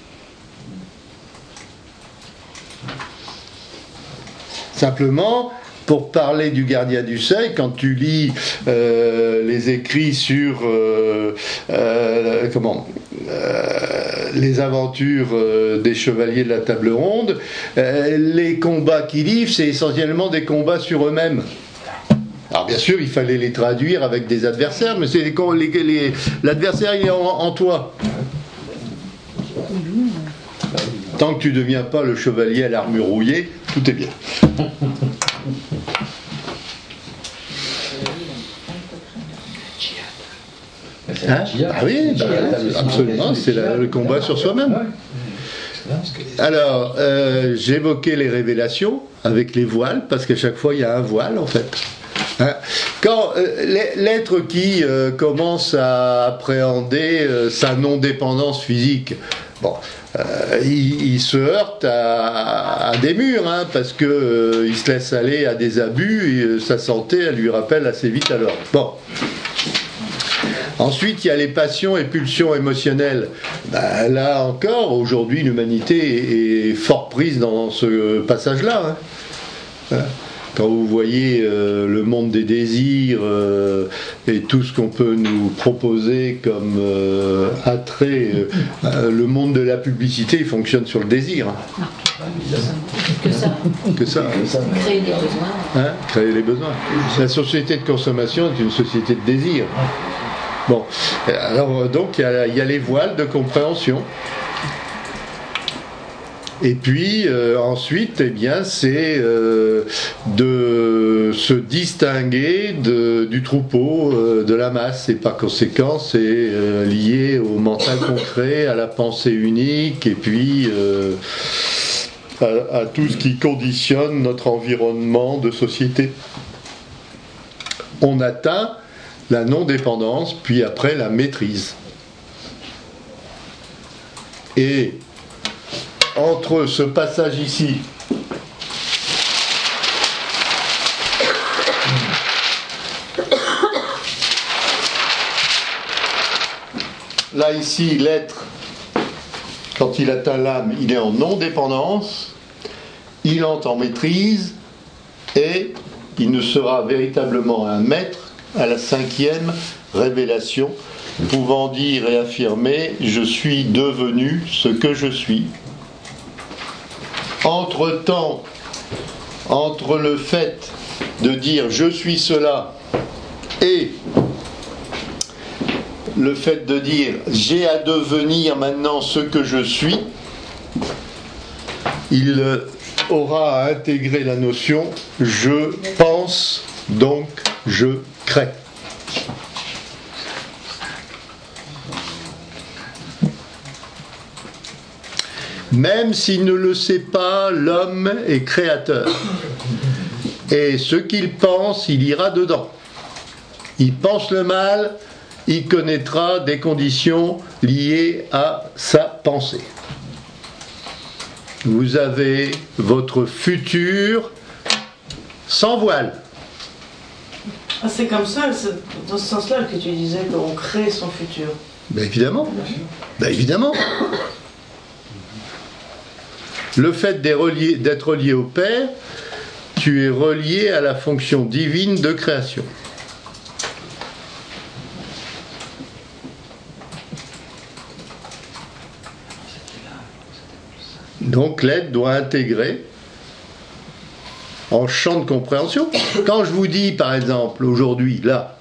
Simplement, pour parler du gardien du seuil, quand tu lis euh, les écrits sur euh, euh, comment euh, les aventures euh, des chevaliers de la table ronde, euh, les combats qu'ils livrent, c'est essentiellement des combats sur eux-mêmes. Alors bien sûr, il fallait les traduire avec des adversaires, mais c'est les, les, les, l'adversaire il est en, en toi. Tant que tu ne deviens pas le chevalier à l'armure rouillée, tout est bien. Hein? Ah oui, bah, absolument, c'est la, le combat sur soi-même. Alors, euh, j'évoquais les révélations avec les voiles, parce qu'à chaque fois, il y a un voile, en fait. Hein? Quand euh, l'être qui euh, commence à appréhender euh, sa non-dépendance physique, bon, euh, il, il se heurte à, à des murs, hein, parce que euh, il se laisse aller à des abus, et euh, sa santé, elle lui rappelle assez vite alors. Bon. Ensuite, il y a les passions et pulsions émotionnelles. Ben, là encore, aujourd'hui, l'humanité est fort prise dans ce passage-là. Hein. Quand vous voyez euh, le monde des désirs euh, et tout ce qu'on peut nous proposer comme euh, attrait, euh, le monde de la publicité, il fonctionne sur le désir. Hein. Que ça. Que ça. Créer des besoins. Hein, créer les besoins. La société de consommation est une société de désir. Bon, alors donc il y, y a les voiles de compréhension. Et puis euh, ensuite, eh bien, c'est euh, de se distinguer de, du troupeau, euh, de la masse, et par conséquent, c'est euh, lié au mental concret, à la pensée unique, et puis euh, à, à tout ce qui conditionne notre environnement de société. On atteint la non-dépendance, puis après la maîtrise. Et entre ce passage ici là ici, l'être, quand il atteint l'âme, il est en non-dépendance, il entre en maîtrise, et il ne sera véritablement un maître à la cinquième révélation, pouvant dire et affirmer « Je suis devenu ce que je suis ». Entre-temps, entre le fait de dire « Je suis cela » et le fait de dire « J'ai à devenir maintenant ce que je suis », il aura à intégrer la notion « Je pense, donc je crée ». Même s'il ne le sait pas, l'homme est créateur. Et ce qu'il pense, il ira dedans. Il pense le mal, il connaîtra des conditions liées à sa pensée. Vous avez votre futur sans voile. Ah, c'est comme ça, c'est dans ce sens-là que tu disais qu'on crée son futur. Ben évidemment. Ben évidemment. Le fait d'être relié, d'être relié au Père, tu es relié à la fonction divine de création. Donc l'aide doit intégrer en champ de compréhension. Quand je vous dis, par exemple, aujourd'hui, là,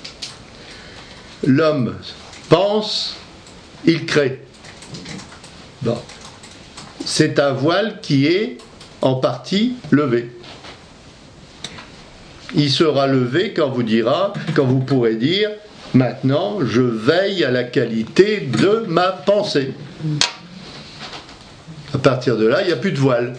l'homme pense, il crée. Bon. C'est un voile qui est en partie levé. Il sera levé quand vous dira, quand vous pourrez dire Maintenant, je veille à la qualité de ma pensée. À partir de là, il n'y a plus de voile.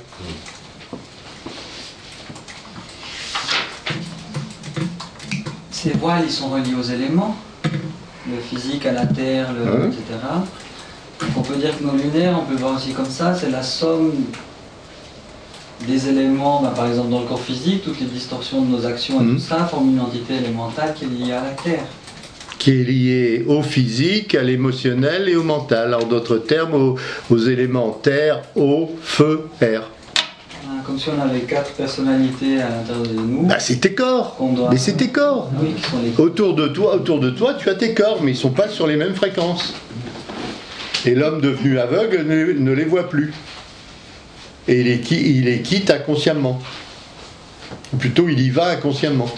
Ces voiles, ils sont reliés aux éléments, le physique à la terre, le, Ouais. et cetera. Donc on peut dire que nos lunaires, on peut le voir aussi comme ça, c'est la somme des éléments, ben, par exemple dans le corps physique, toutes les distorsions de nos actions et Mhm. tout ça forment une entité élémentale qui est liée à la terre. Qui est lié au physique, à l'émotionnel et au mental. En d'autres termes, aux, aux éléments terre, eau, feu, air. Voilà, comme si on avait quatre personnalités à l'intérieur de nous. Bah, c'est tes corps. qu'on doit- Mais c'est tes corps. Oui, qui sont les Autour de toi, autour de toi, tu as tes corps, mais ils ne sont pas sur les mêmes fréquences. Et l'homme devenu aveugle ne, ne les voit plus. Et il les, qui- il les quitte inconsciemment. Ou plutôt, il y va inconsciemment.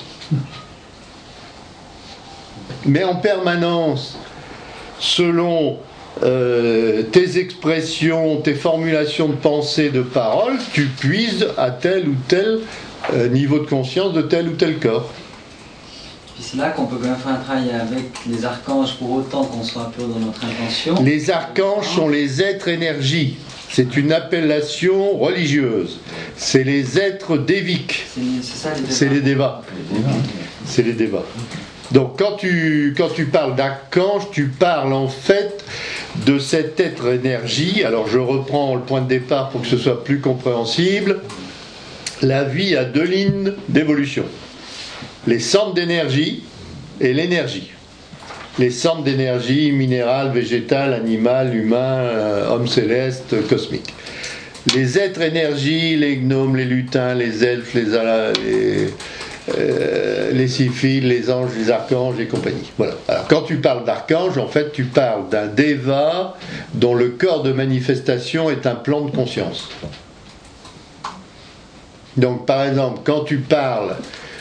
Mais en permanence, selon euh, tes expressions, tes formulations de pensée, de parole, tu puises à tel ou tel euh, niveau de conscience de tel ou tel corps. Puis c'est là qu'on peut quand même faire un travail avec les archanges pour autant qu'on soit pur dans notre intention. Les archanges sont les êtres énergie. C'est une appellation religieuse. C'est les êtres déviques. C'est c'est ça les C'est les débats. C'est les débats. Donc quand tu, quand tu parles d'archange, tu parles en fait de cet être énergie. Alors je reprends le point de départ pour que ce soit plus compréhensible. La vie a deux lignes d'évolution. Les centres d'énergie et l'énergie. Les centres d'énergie minérale, végétale, animale, humain, euh, homme céleste, cosmique. Les êtres énergie, les gnomes, les lutins, les elfes, les, ala- les, euh, les siphiles, les anges, les archanges et compagnie. Voilà. Alors quand tu parles d'archange, en fait tu parles d'un déva dont le corps de manifestation est un plan de conscience. Donc par exemple, quand tu parles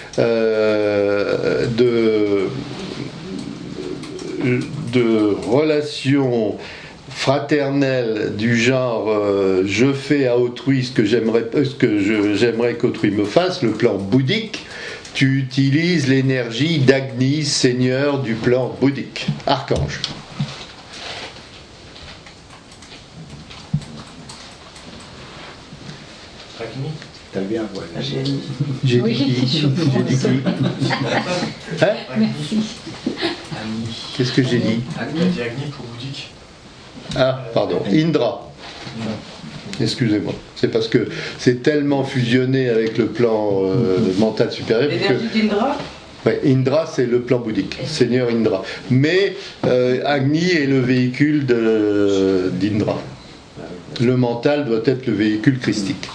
euh, de de relations fraternelles du genre euh, je fais à autrui ce que j'aimerais ce que je- j'aimerais qu'autrui me fasse, le plan bouddhique, tu utilises l'énergie d'Agni, seigneur du plan bouddhique, archange. Agni. T'as bien voile. J'ai dit Oui, qui je J'ai dit qui Hein Merci. Qu'est-ce que j'ai dit Il a dit Agni pour bouddhique. Ah, pardon, Indra. Excusez-moi. C'est parce que c'est tellement fusionné avec le plan euh, mental supérieur. que- L'énergie d'Indra. Ouais, Indra, c'est le plan bouddhique, Seigneur Indra. Mais euh, Agni est le véhicule de- d'Indra. Le mental doit être le véhicule christique.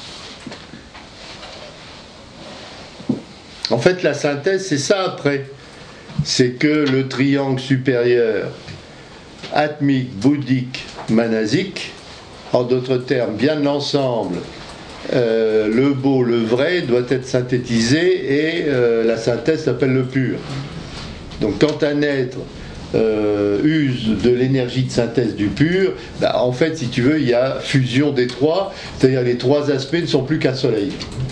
En fait, la synthèse, c'est ça après. C'est que le triangle supérieur, atmique, bouddhique, manasique, en d'autres termes, bien de l'ensemble, euh, le beau, le vrai, doit être synthétisé et euh, la synthèse s'appelle le pur. Donc quand un être euh, use de l'énergie de synthèse du pur, bah, en fait, si tu veux, il y a fusion des trois, c'est-à-dire les trois aspects ne sont plus qu'un soleil.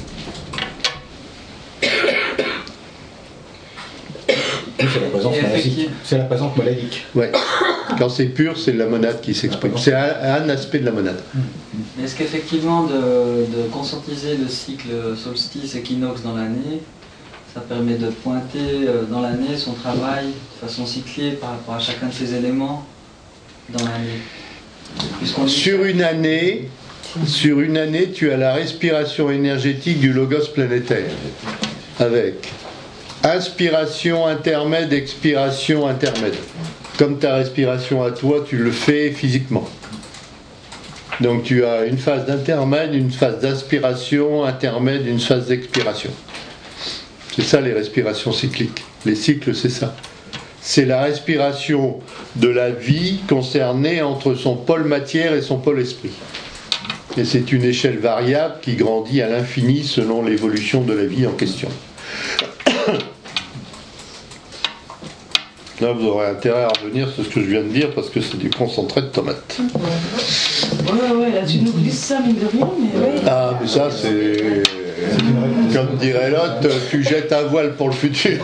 C'est la présence Et maléfique. effectivement. C'est la présence maléfique. Ouais. Quand c'est pur, c'est la monade qui s'exprime. C'est un, un aspect de la monade. Mais est-ce qu'effectivement de, de conscientiser le cycle solstice équinoxe dans l'année, ça permet de pointer euh, dans l'année son travail de façon cyclée par rapport à chacun de ces éléments dans l'année? Puisqu'on dit- Sur une année, sur une année, tu as la respiration énergétique du logos planétaire, avec inspiration intermède, expiration intermède. Comme ta respiration à toi, tu le fais physiquement. Donc tu as une phase d'intermède, une phase d'inspiration, intermède, une phase d'expiration. C'est ça les respirations cycliques. Les cycles, c'est ça. C'est la respiration de la vie concernée entre son pôle matière et son pôle esprit. Et c'est une échelle variable qui grandit à l'infini selon l'évolution de la vie en question. Là, vous aurez intérêt à revenir sur ce que je viens de dire parce que c'est du concentré de tomate. Ouais, ouais, là tu nous glisses ça, mine de rien, mais ouais. Ah, mais ça, c'est Comme dirait l'autre, tu jettes un voile pour le futur.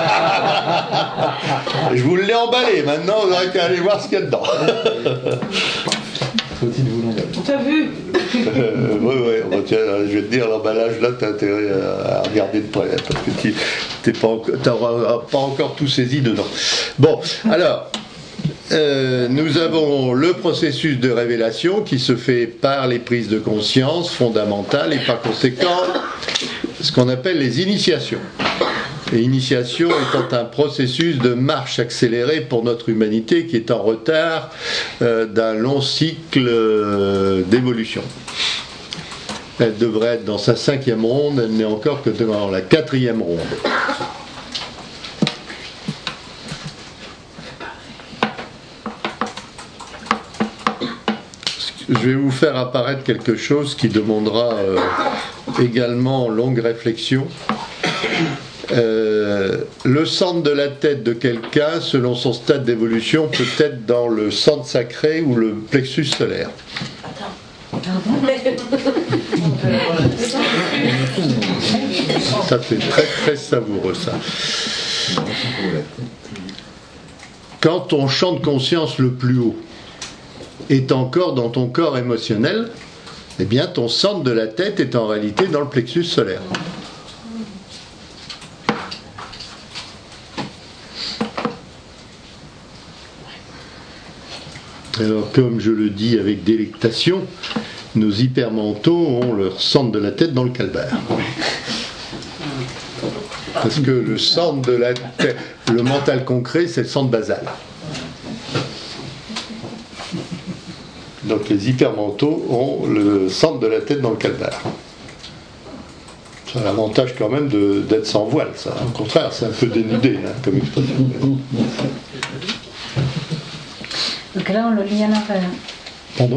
Je vous l'ai emballé, maintenant vous aurez qu'à aller voir ce qu'il y a dedans. Faut-il vous l'emballer? T'as vu? euh, Oui, oui, tiens, je vais te dire, l'emballage là, t'as intérêt à regarder de près, parce que tu n'auras pas encore tout saisi dedans. Bon, alors... Euh, nous avons le processus de révélation qui se fait par les prises de conscience fondamentales et par conséquent ce qu'on appelle les initiations. Et initiation étant un processus de marche accélérée pour notre humanité qui est en retard euh, d'un long cycle euh, d'évolution. Elle devrait être dans sa cinquième ronde, elle n'est encore que dans la quatrième ronde. Je vais vous faire apparaître quelque chose qui demandera euh, également longue réflexion. Euh, le centre de la tête de quelqu'un, selon son stade d'évolution, peut être dans le centre sacré ou le plexus solaire. Ça c'est très très savoureux ça. Quand ton champ de conscience le plus haut est encore dans ton corps émotionnel, eh bien ton centre de la tête est en réalité dans le plexus solaire. Alors comme je le dis avec délectation, nos hypermentaux ont leur centre de la tête dans le calvaire. Parce que le centre de la tête, le mental concret, c'est le centre basal. Donc les hypermentaux ont le centre de la tête dans le calvaire. Ça a l'avantage quand même de, d'être sans voile, ça. Au contraire, c'est un peu dénudé hein, comme expression. Donc là, on le lit à l'envers. Pardon ?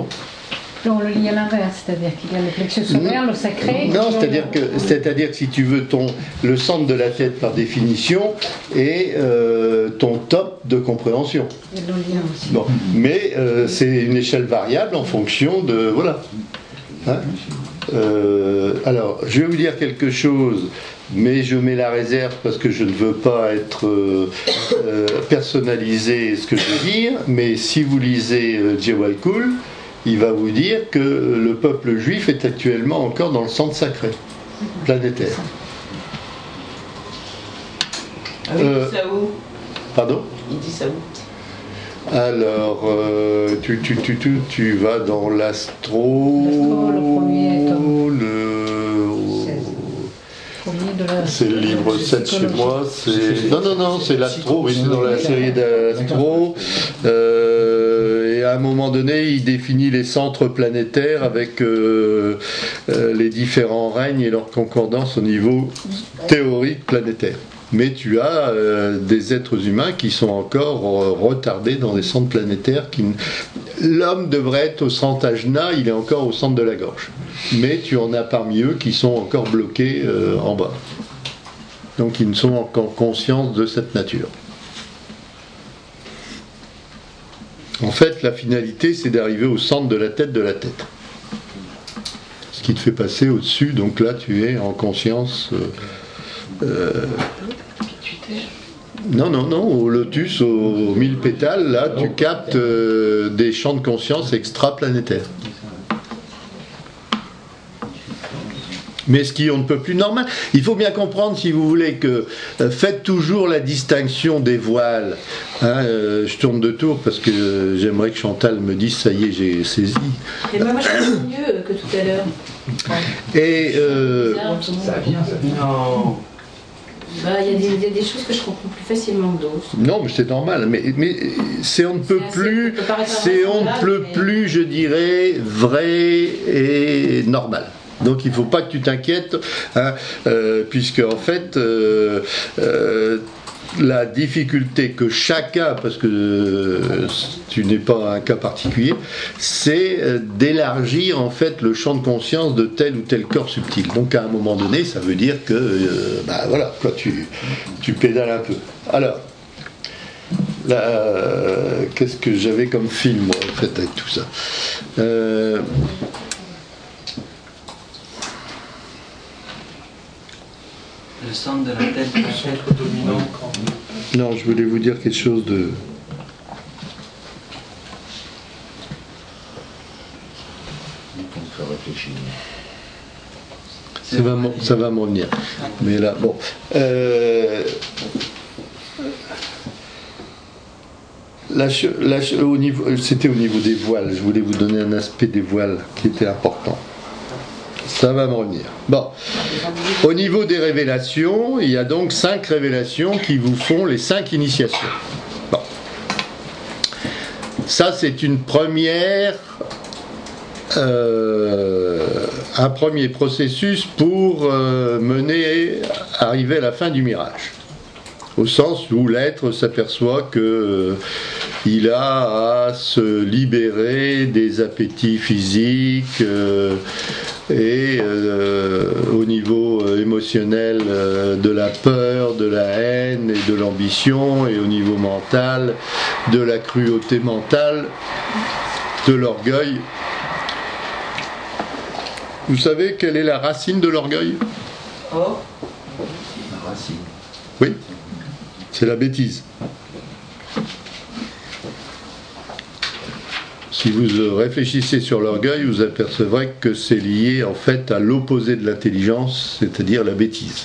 Là, on le lit à l'envers, c'est-à-dire qu'il y a le plexus solaire, le sacré. Non, c'est-à-dire que, c'est-à-dire que si tu veux, ton, le centre de la tête par définition est euh, ton top de compréhension. Et le lien aussi. Bon, mais euh, c'est une échelle variable en fonction de voilà. Hein euh, alors, je vais vous dire quelque chose, mais je mets la réserve parce que je ne veux pas être euh, euh, personnalisé ce que je veux dire. Mais si vous lisez euh, Jewel-Kool, il va vous dire que le peuple juif est actuellement encore dans le centre sacré planétaire. Ah oui, Euh, il dit ça où? Pardon ? Il dit ça où? Alors, euh, tu, tu, tu, tu, tu vas dans l'astro. L'astro, le premier tome. Le... Premier de la- C'est le livre sept chez moi. C'est... Non, non, non, c'est l'astro. Oui, c'est dans la série d'astro. Euh, et à un moment donné, il définit les centres planétaires avec euh, euh, les différents règnes et leur concordance au niveau théorique planétaire. Mais tu as euh, des êtres humains qui sont encore euh, retardés dans des centres planétaires. Qui... L'homme devrait être au centre Ajna, il est encore au centre de la gorge. Mais tu en as parmi eux qui sont encore bloqués euh, en bas. Donc ils ne sont encore conscients de cette nature. En fait, la finalité, c'est d'arriver au centre de la tête de la tête. Ce qui te fait passer au-dessus, donc là tu es en conscience... Euh, euh, Non, non, non, au lotus, aux mille pétales, là, tu captes euh, des champs de conscience extraplanétaires. Mais ce qui on ne peut plus normal. Il faut bien comprendre, si vous voulez, que euh, faites toujours la distinction des voiles. Hein, euh, je tourne de tour parce que euh, j'aimerais que Chantal me dise, ça y est, j'ai saisi. Et ben moi je comprends mieux que tout à l'heure. Et... Euh, Ça vient, ça vient. Non. Bah, il y, a des- il y a des choses que je comprends plus facilement que d'autres. Non, mais c'est normal. Mais, mais c'est on ne peut C'est assez- plus, ça peut paraître c'est on ne invraisemblable, peut mais- plus, je dirais, vrai et normal. Donc il ne faut pas que tu t'inquiètes, hein, euh, puisque en fait, euh, euh, la difficulté que chacun, parce que euh, tu n'es pas un cas particulier, c'est euh, d'élargir en fait le champ de conscience de tel ou tel corps subtil. Donc à un moment donné, ça veut dire que, euh, bah voilà, quoi, tu, tu pédales un peu. Alors, là, euh, qu'est-ce que j'avais comme film, moi, en fait, avec tout ça euh, le centre de la tête, la tête dominant quand Non, je voulais vous dire quelque chose de... Ça va, m'en- ça va m'en venir. Mais là, bon. Euh, la che- la che- au niveau, c'était au niveau des voiles. Je voulais vous donner un aspect des voiles qui était important. Ça va me revenir. Bon. Au niveau des révélations, il y a donc cinq révélations qui vous font les cinq initiations. Bon. Ça, c'est une première... Euh, un premier processus pour euh, mener, arriver à la fin du mirage. Au sens où l'être s'aperçoit que euh, il a à se libérer des appétits physiques euh, et euh, au niveau euh, émotionnel euh, de la peur, de la haine et de l'ambition, et au niveau mental de la cruauté mentale, de l'orgueil. Vous savez quelle est la racine de l'orgueil? Oh, La racine. Oui, c'est la bêtise. Si vous réfléchissez sur l'orgueil, vous apercevrez que c'est lié en fait à l'opposé de l'intelligence, c'est-à-dire la bêtise.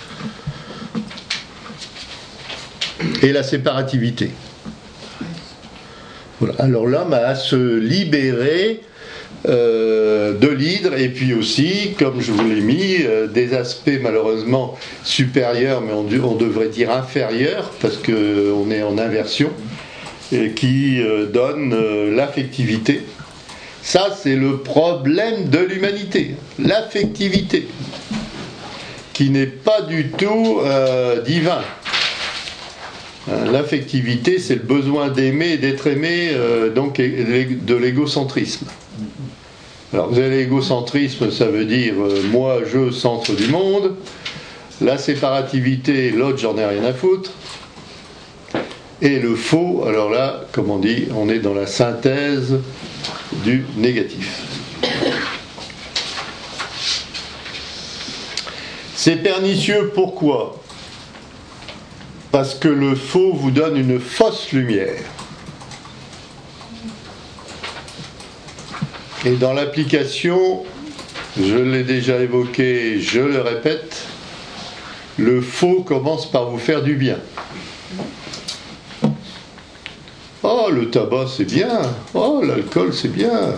Et la séparativité. Voilà. Alors l'homme a à se libérer Euh, de l'hydre, et puis aussi, comme je vous l'ai mis, euh, des aspects malheureusement supérieurs, mais on, on devrait dire inférieurs, parce qu'on est en inversion, et qui euh, donnent euh, l'affectivité. Ça, c'est le problème de l'humanité, l'affectivité, qui n'est pas du tout euh, divin. L'affectivité, c'est le besoin d'aimer et d'être aimé, euh, donc de l'égocentrisme. Alors, vous avez l'égocentrisme, ça veut dire euh, moi, je, centre du monde. La séparativité, l'autre, j'en ai rien à foutre. Et le faux, alors là, comme on dit, on est dans la synthèse du négatif. C'est pernicieux, pourquoi ? Parce que le faux vous donne une fausse lumière. Et dans l'application, je l'ai déjà évoqué, je le répète, le faux commence par vous faire du bien. Oh, le tabac c'est bien, oh, l'alcool c'est bien.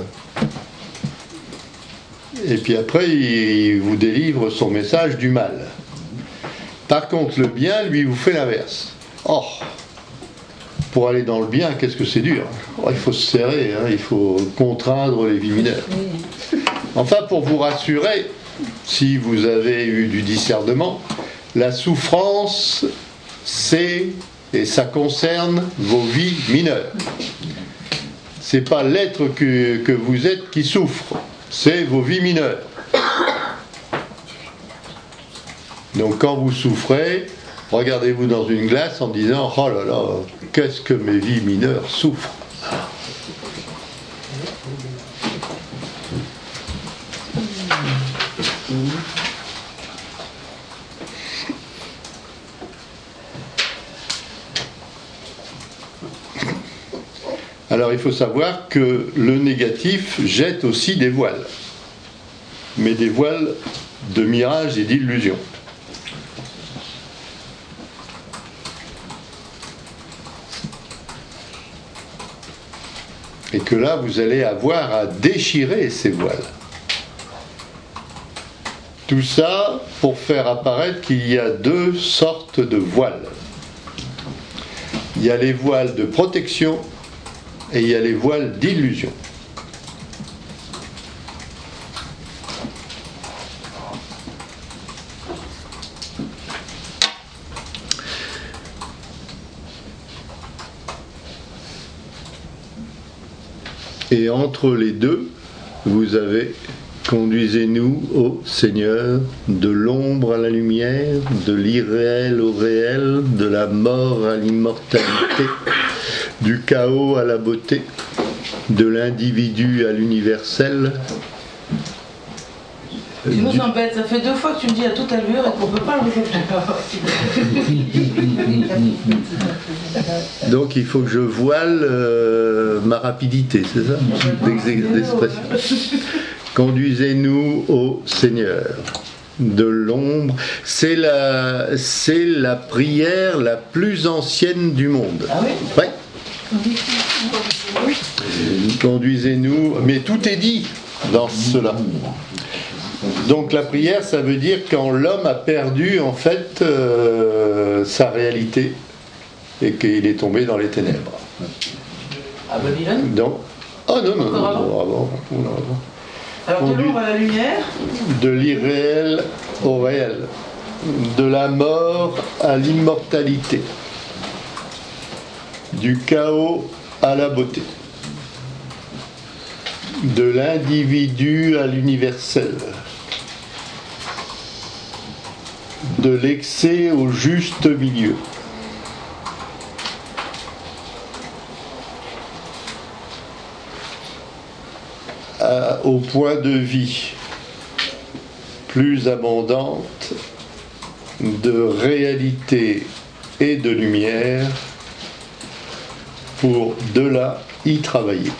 Et puis après, il vous délivre son message du mal. Par contre, le bien, lui, vous fait l'inverse. Oh, pour aller dans le bien, qu'est-ce que c'est dur. Oh, il faut se serrer, hein, il faut contraindre les vies mineures. Enfin, pour vous rassurer, si vous avez eu du discernement, la souffrance, c'est, et ça concerne vos vies mineures. C'est pas l'être que, que vous êtes qui souffre, c'est vos vies mineures. Donc quand vous souffrez, regardez-vous dans une glace en disant « Oh là là, qu'est-ce que mes vies mineures souffrent !» Alors il faut savoir que le négatif jette aussi des voiles, mais des voiles de mirage et d'illusion. Et que là, vous allez avoir à déchirer ces voiles. Tout ça pour faire apparaître qu'il y a deux sortes de voiles. Il y a les voiles de protection et il y a les voiles d'illusion. Et entre les deux, vous avez « Conduisez-nous, ô Seigneur, de l'ombre à la lumière, de l'irréel au réel, de la mort à l'immortalité, du chaos à la beauté, de l'individu à l'universel, Tu nous embêtes, ça fait deux fois que tu me dis à toute allure et qu'on ne peut pas le répéter. Donc il faut que je voile euh, ma rapidité, c'est ça l'expression. Conduisez-nous au Seigneur de l'ombre. C'est la, c'est la prière la plus ancienne du monde. Ah oui ? Ouais. Conduisez-nous, mais tout est dit dans cela. Donc la prière, ça veut dire quand l'homme a perdu en fait euh, sa réalité et qu'il est tombé dans les ténèbres. À Babylone ? Donc, oh non, non, non, non, Encore avant non, avant, non, avant. Alors de Conduit- l'ombre à la lumière, De l'irréel au réel, de la mort à l'immortalité, du chaos à la beauté, de l'individu à l'universel, de l'excès au juste milieu. À- au point de vie plus abondante de réalité et de lumière pour de là y travailler.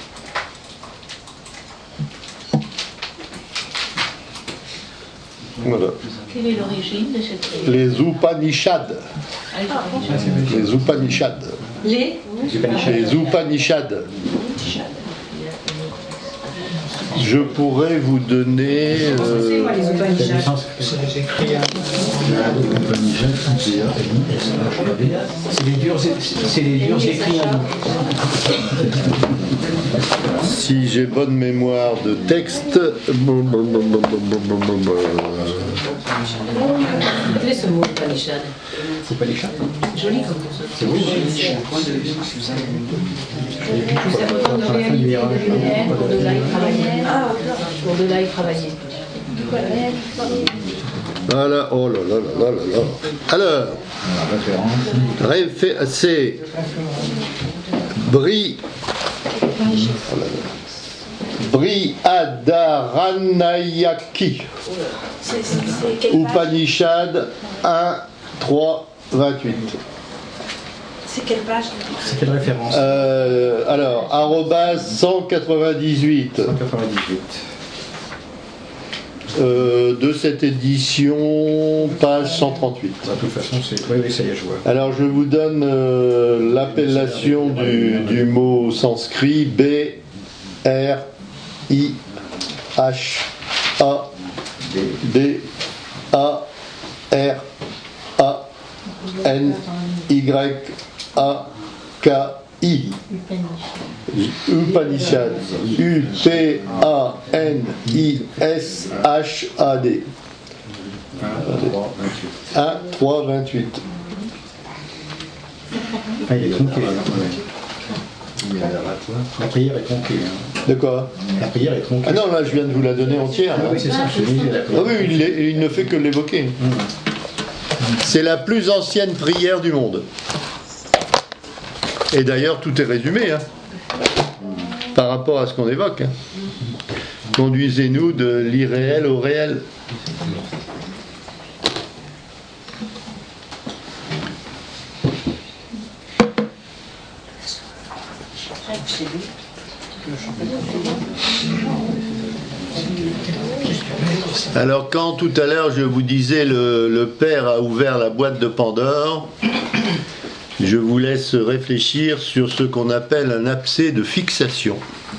Voilà. Quelle est l'origine de cette prière? Les Upanishads. Ah, les Les Upanishads. Les Les Upanishads. Je pourrais vous donner. euh, C'est moi les Upanishads. C'est les écrits. C'est les durs, c'est les durs écrits à nous. si j'ai bonne mémoire de texte. Appelez ce mot Upanishad. C'est pas les chats. Joli comme ça. C'est oui, c'est Nous avons de réalité et de lumière pour de là y travailler. Ah, pour de là y travailler. Voilà, oh là là là là là là. Alors, réfé- c'est Bri. Brihadaranyaki. Upanishad un, trois, vingt-huit. C'est quelle page? C'est quelle référence? Euh, alors, arrobase cent quatre-vingt-dix-huit. cent quatre-vingt-dix-huit. Euh, de cette édition, page cent trente-huit. De toute façon, c'est. Oui, oui, ça y est, je vois. Alors je vous donne euh, l'appellation du, du mot sanskrit B R I H A D A R A N Y A K I. Upanishad. U P A N I S H A D. un, trois, vingt-huit. Ah, il est tronqué. La prière est tronquée. Hein. De quoi? La prière est tronquée. Ah non, là je viens de vous la donner entière. Ah oui, c'est ça, je te dis, la Ah prière. oui, il, est- il ne fait que l'évoquer. C'est la plus ancienne prière du monde. Et d'ailleurs, tout est résumé, hein, par rapport à ce qu'on évoque. Hein. Conduisez-nous de l'irréel au réel. Alors quand tout à l'heure je vous disais le, le Père a ouvert la boîte de Pandore, je vous laisse réfléchir sur ce qu'on appelle un abcès de fixation.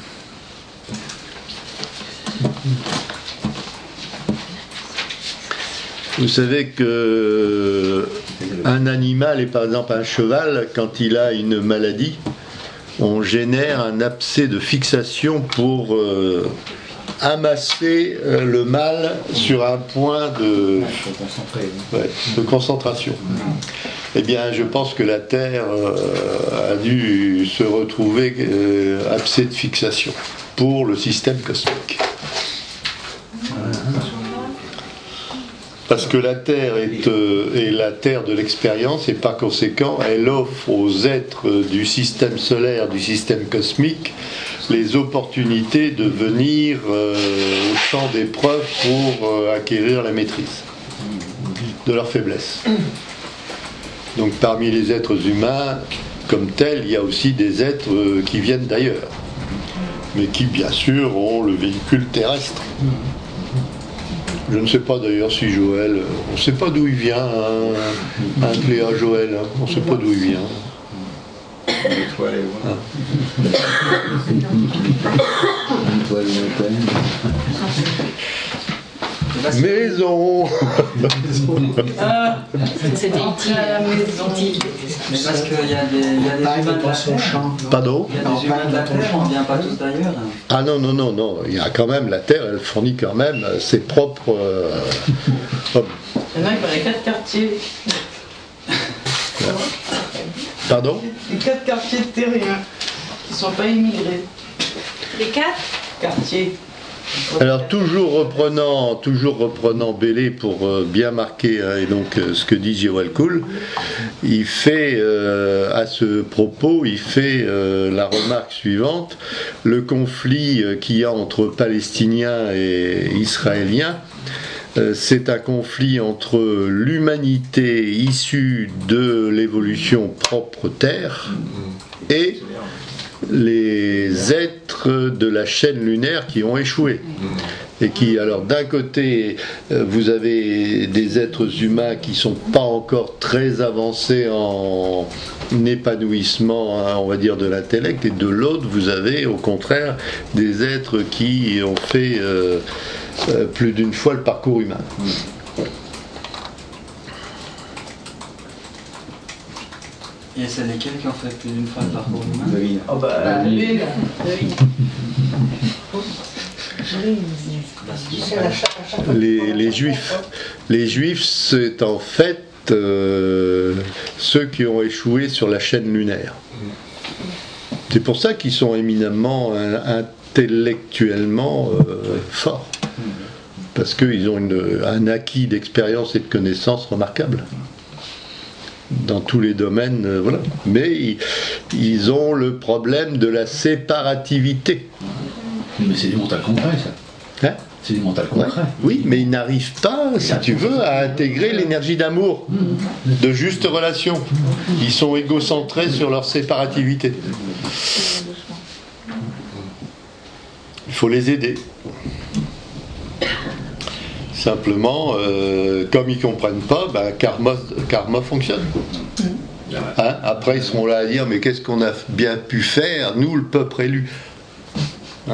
Vous savez que un animal, et par exemple un cheval, quand il a une maladie, on génère un abcès de fixation pour euh, amasser euh, le mal sur un point de, ouais, de concentration. Eh bien, je pense que la Terre euh, a dû se retrouver euh, abcès de fixation pour le système cosmique. Parce que la Terre est, euh, est la Terre de l'expérience et par conséquent, elle offre aux êtres du système solaire, du système cosmique, les opportunités de venir euh, au champ d'épreuve pour euh, acquérir la maîtrise de leur faiblesse. Donc parmi les êtres humains, comme tels, il y a aussi des êtres euh, qui viennent d'ailleurs, mais qui bien sûr ont le véhicule terrestre. Je ne sais pas d'ailleurs si Joël, on ne sait pas d'où il vient, hein, hein, Cléa, Joël, hein, on ne sait pas d'où il vient. Une étoile et voilà. Une étoile lointaine. Maison. Ah, C'était utile. à la maison. Mais parce qu'il y a des, il y a des Pareil humains de dans la son Terre. champ. Pardon? Il y a des humains de la Terre, on ne vient pas tous d'ailleurs. Ah non, non, non, non, il y a quand même, la Terre, elle fournit quand même ses propres euh, hommes. Il y en a qui ont les quatre quartiers. Pardon? Les quatre quartiers terriens qui ne sont pas immigrés. Les quatre Quartiers. Alors toujours reprenant, toujours reprenant Bellé pour euh, bien marquer hein, et donc euh, ce que dit Joël Kuhl, il fait euh, à ce propos, il fait euh, la remarque suivante: le conflit euh, qu'il y a entre Palestiniens et Israéliens, euh, c'est un conflit entre l'humanité issue de l'évolution propre Terre et les êtres de la chaîne lunaire qui ont échoué. Et qui, alors d'un côté, euh, vous avez des êtres humains qui ne sont pas encore très avancés en épanouissement, hein, on va dire, de l'intellect, et de l'autre, vous avez au contraire des êtres qui ont fait euh, euh, plus d'une fois le parcours humain. Et c'est lesquels qui ont fait plus d'une fois le parcours humain? Oui. Oh bah, lui, là. C'est à chaque- à chaque fois Les, qu'on les va juifs, faire, les juifs, c'est en fait euh, ceux qui ont échoué sur la chaîne lunaire. C'est pour ça qu'ils sont éminemment euh, intellectuellement euh, forts, parce qu'ils ont une, un acquis d'expérience et de connaissances remarquable dans tous les domaines, euh, voilà. Mais ils, ils ont le problème de la séparativité. Mais c'est du mental concret, ça. Hein? C'est du mental Ouais. concret. Oui, mais ils n'arrivent pas, si tu veux, à intégrer l'énergie d'amour, de juste relation. Ils sont égocentrés sur leur séparativité. Il faut les aider. Simplement, euh, comme ils ne comprennent pas, ben, karma, karma fonctionne. Hein? Après, ils seront là à dire, mais qu'est-ce qu'on a bien pu faire, nous, le peuple élu, hein?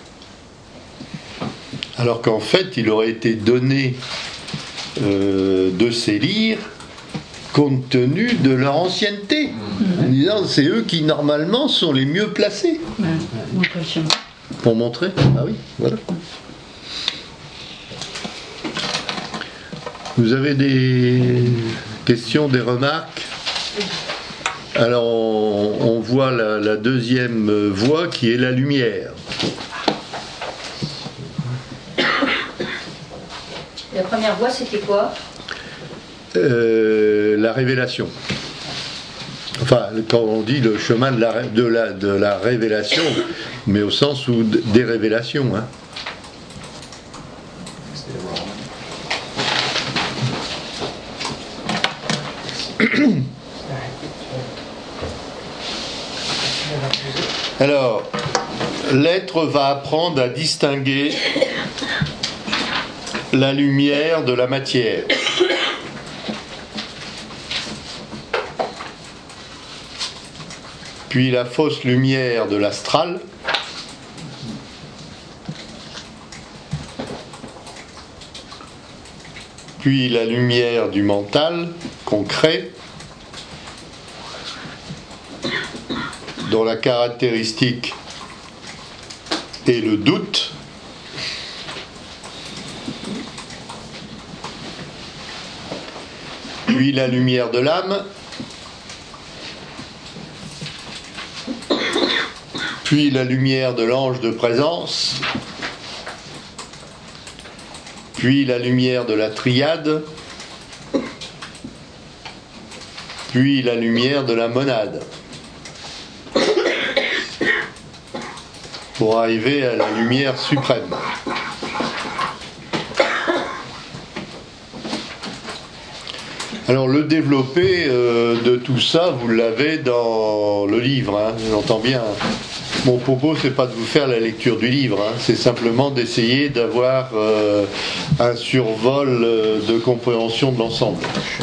Alors qu'en fait, il aurait été donné euh, de s'élire compte tenu de leur ancienneté. En disant, c'est eux qui, normalement, sont les mieux placés. Ouais, montre le chemin. Pour montrer. Ah oui, voilà. Vous avez des questions, des remarques? Alors, on, on voit la, la deuxième voie qui est la lumière. La première voie, c'était quoi? Euh, la révélation. Enfin, quand on dit le chemin de la, de la, de la révélation, mais au sens où d- des révélations. Hein. Alors, l'être va apprendre à distinguer la lumière de la matière. Puis la fausse lumière de l'astral. Puis la lumière du mental qu'on crée, dont la caractéristique est le doute. Puis la lumière de l'âme, puis la lumière de l'ange de présence, puis la lumière de la triade, puis la lumière de la monade, pour arriver à la lumière suprême. Alors le développé euh, de tout ça, vous l'avez dans le livre, hein, j'entends bien. Mon propos, c'est pas de vous faire la lecture du livre, hein, c'est simplement d'essayer d'avoir euh, un survol euh, de compréhension de l'ensemble.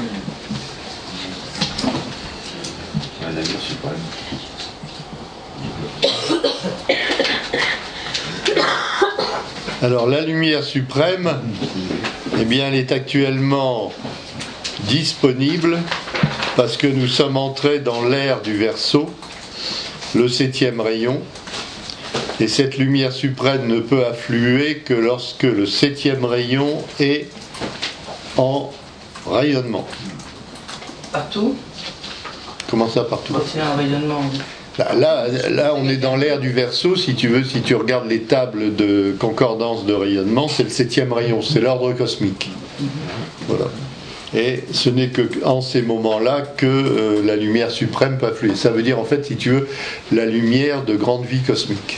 Alors la lumière suprême, eh bien, elle est actuellement disponible parce que nous sommes entrés dans l'ère du Verseau, le septième rayon, et cette lumière suprême ne peut affluer que lorsque le septième rayon est en rayonnement. Partout? Comment ça, partout? Quand il y a un rayonnement. Là, là, là, on est dans l'ère du Verseau, si tu veux, si tu regardes les tables de concordance de rayonnement, c'est le septième rayon, c'est l'ordre cosmique. Voilà. Et ce n'est que en ces moments-là que euh, la lumière suprême peut affluer. Ça veut dire, en fait, si tu veux, la lumière de grande vie cosmique.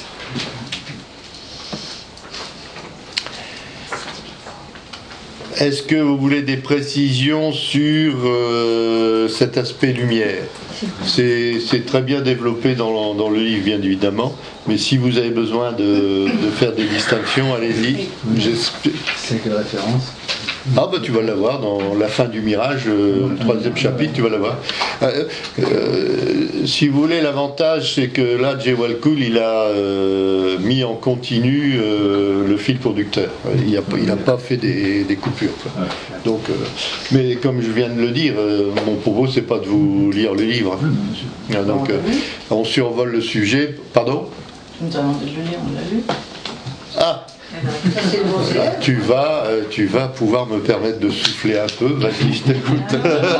Est-ce que vous voulez des précisions sur euh, cet aspect lumière ? C'est, c'est très bien développé dans, dans le livre, bien évidemment, mais si vous avez besoin de, de faire des distinctions, allez-y. J'espère. C'est quelle référence ? Ah bah tu vas l'avoir dans la fin du Mirage, euh, le troisième chapitre, tu vas l'avoir. Euh, euh, si vous voulez, l'avantage c'est que là, Jay Walcool, il a euh, mis en continu euh, le fil conducteur. Il n'a il a pas fait des, des coupures. Quoi. Donc, euh, mais comme je viens de le dire, euh, mon propos c'est pas de vous lire le livre. Hein. Donc, euh, on survole le sujet. Pardon ? Tu nous as demandé de le lire, on l'a lu. Ah. Tu vas, euh, tu vas pouvoir me permettre de souffler un peu. Vas-y, je t'écoute. Elle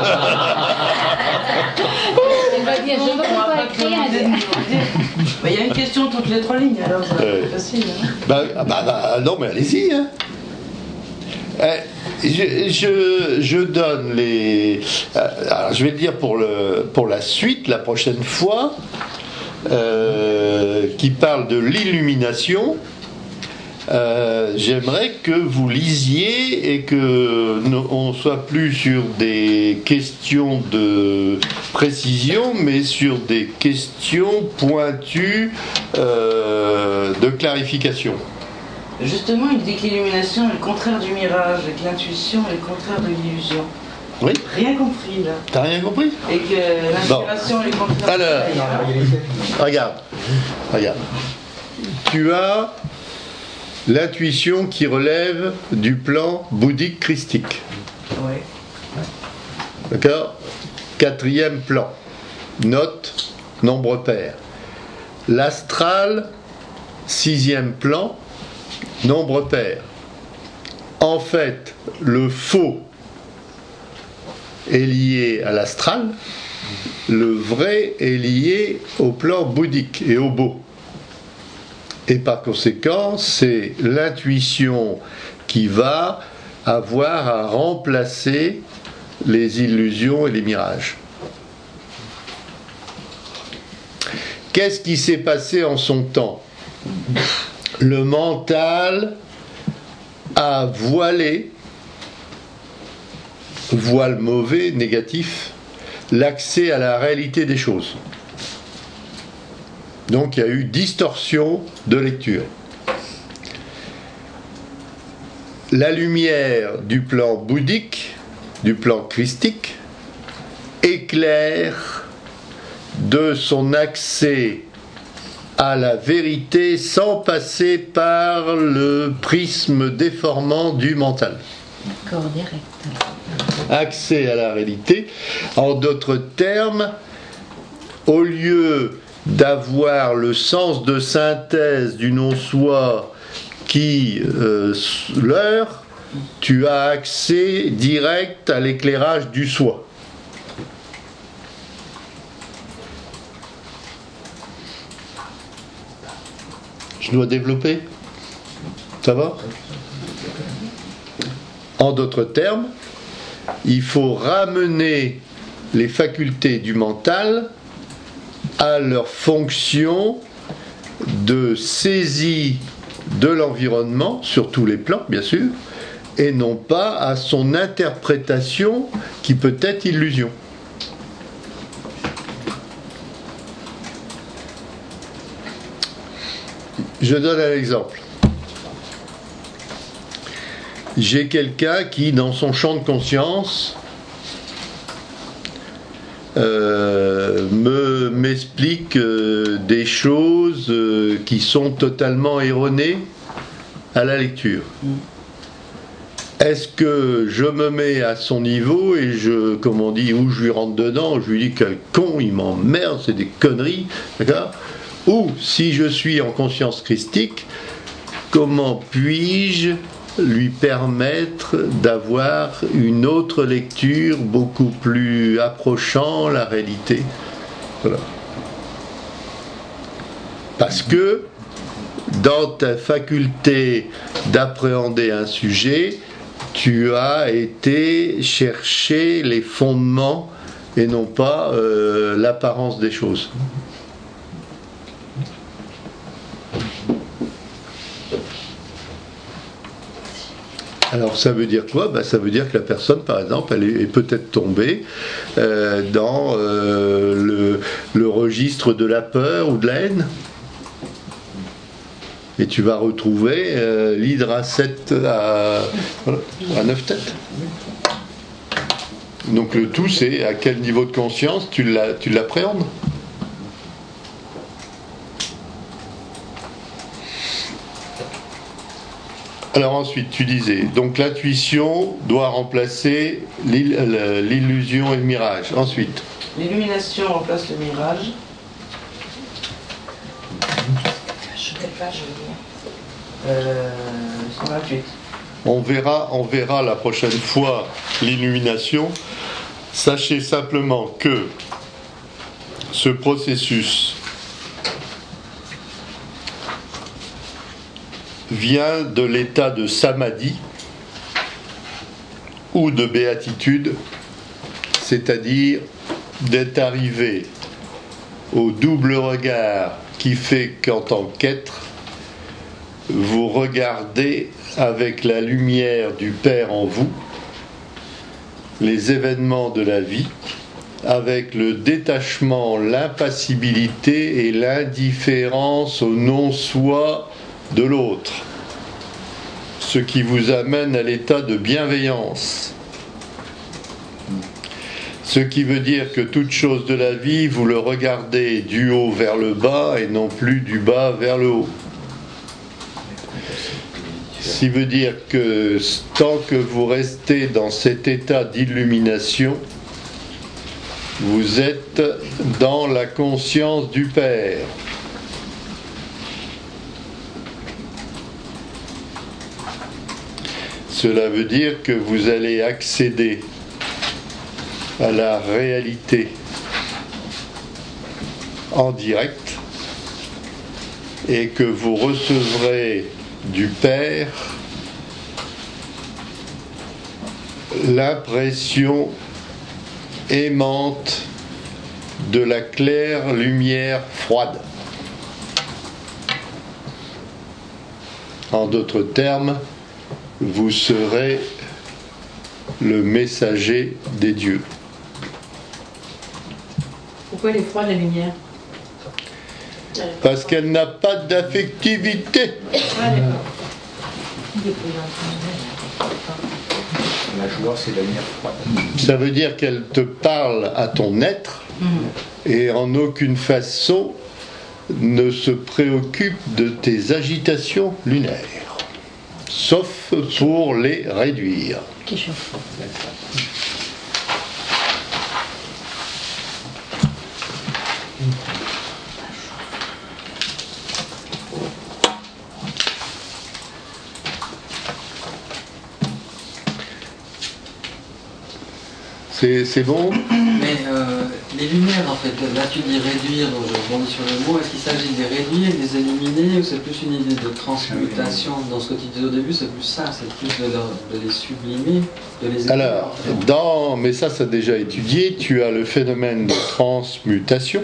va dire, je ne peux pas écrire. Il y a une question toutes les trois lignes, alors ça va euh, être facile. Hein. Bah, bah, bah, non, mais allez-y. Hein. Euh, je, je, je donne les. Euh, alors, je vais le dire pour, le, pour la suite, la prochaine fois, euh, qui parle de l'illumination. Euh, j'aimerais que vous lisiez et que nous, on soit plus sur des questions de précision, mais sur des questions pointues euh, de clarification. Justement, il dit que l'illumination est le contraire du mirage et que l'intuition est le contraire de l'illusion. Oui. Rien compris là. T'as rien compris? Et que l'inspiration bon. est le contraire. Alors, regarde, regarde. Tu as l'intuition qui relève du plan bouddhique christique. Oui. D'accord? Quatrième plan. Note, nombre pair. L'astral, sixième plan, nombre pair. En fait, le faux est lié à l'astral, le vrai est lié au plan bouddhique et au beau. Et par conséquent, c'est l'intuition qui va avoir à remplacer les illusions et les mirages. Qu'est-ce qui s'est passé en son temps? Le mental a voilé, voile mauvais, négatif, l'accès à la réalité des choses. Donc il y a eu distorsion de lecture. La lumière du plan bouddhique, du plan christique, éclaire de son accès à la vérité sans passer par le prisme déformant du mental. D'accord, direct. Accès à la réalité. En d'autres termes, au lieu d'avoir le sens de synthèse du non-soi qui euh, leurre, tu as accès direct à l'éclairage du soi. Je dois développer? Ça va? En d'autres termes, il faut ramener les facultés du mental à leur fonction de saisie de l'environnement, sur tous les plans, bien sûr, et non pas à son interprétation qui peut être illusion. Je donne un exemple. J'ai quelqu'un qui, dans son champ de conscience, euh, me, m'explique euh, des choses euh, qui sont totalement erronées à la lecture. Est-ce que je me mets à son niveau et je, comme on dit, ou je lui rentre dedans, je lui dis quel con, il m'emmerde, c'est des conneries, d'accord ? Ou si je suis en conscience christique, comment puis-je lui permettre d'avoir une autre lecture beaucoup plus approchant la réalité. Voilà. Parce que dans ta faculté d'appréhender un sujet, tu as été chercher les fondements et non pas euh, l'apparence des choses. Alors ça veut dire quoi ? Ben, ça veut dire que la personne, par exemple, elle est, est peut-être tombée euh, dans euh, le, le registre de la peur ou de la haine. Et tu vas retrouver euh, l'hydre à sept à, voilà, à neuf têtes. Donc le tout, c'est à quel niveau de conscience tu, la, tu l'appréhendes. Alors ensuite, tu disais, donc l'intuition doit remplacer l'illusion et le mirage. Ensuite. L'illumination remplace le mirage. Je pas, je veux dire. Euh, cent vingt-huit. On verra, on verra la prochaine fois l'illumination. Sachez simplement que ce processus vient de l'état de samadhi ou de béatitude, c'est-à-dire d'être arrivé au double regard qui fait qu'en tant qu'être, vous regardez avec la lumière du Père en vous les événements de la vie, avec le détachement, l'impassibilité et l'indifférence au non-soi de l'autre, ce qui vous amène à l'état de bienveillance. Ce qui veut dire que toute chose de la vie, vous le regardez du haut vers le bas et non plus du bas vers le haut. Ce qui veut dire que tant que vous restez dans cet état d'illumination, vous êtes dans la conscience du Père. Cela veut dire que vous allez accéder à la réalité en direct et que vous recevrez du Père l'impression aimante de la claire lumière froide. En d'autres termes, vous serez le messager des dieux. Pourquoi elle est froide, la lumière ? Parce qu'elle n'a pas d'affectivité. Ah, d'accord. La joie, c'est la lumière froide. Ça veut dire qu'elle te parle à ton être mmh. et en aucune façon ne se préoccupe de tes agitations lunaires, sauf pour les réduire. Qui chauffe. C'est, c'est bon ? Mais euh, les lumières, en fait, là tu dis réduire, donc je rebondis sur le mot, est-ce qu'il s'agit de les réduire, de les éliminer, ou que c'est plus une idée de transmutation. Dans ce que tu disais au début, c'est plus ça, c'est plus de, leur, de les sublimer, de les élever. Alors, dans, mais ça, ça a déjà étudié, tu as le phénomène de transmutation,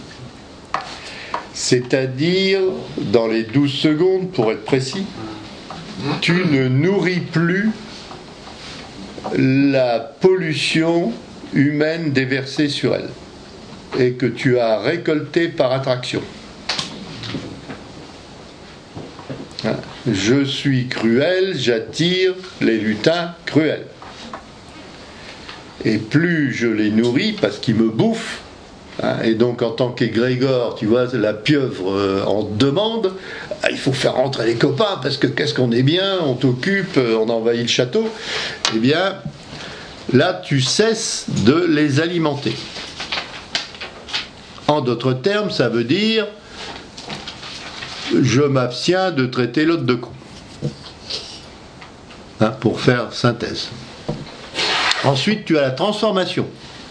c'est-à-dire, dans les douze secondes, pour être précis, tu ne nourris plus la pollution humaine déversée sur elle et que tu as récoltée par attraction. Je suis cruel, j'attire les lutins cruels. Et plus je les nourris, parce qu'ils me bouffent, hein, et donc en tant qu'égrégore, tu vois, la pieuvre euh, en demande, il faut faire rentrer les copains, parce que qu'est-ce qu'on est bien, on t'occupe, on envahit le château, eh bien, là, tu cesses de les alimenter. En d'autres termes, ça veut dire je m'abstiens de traiter l'autre de con. Hein, pour faire synthèse. Ensuite, tu as la transformation.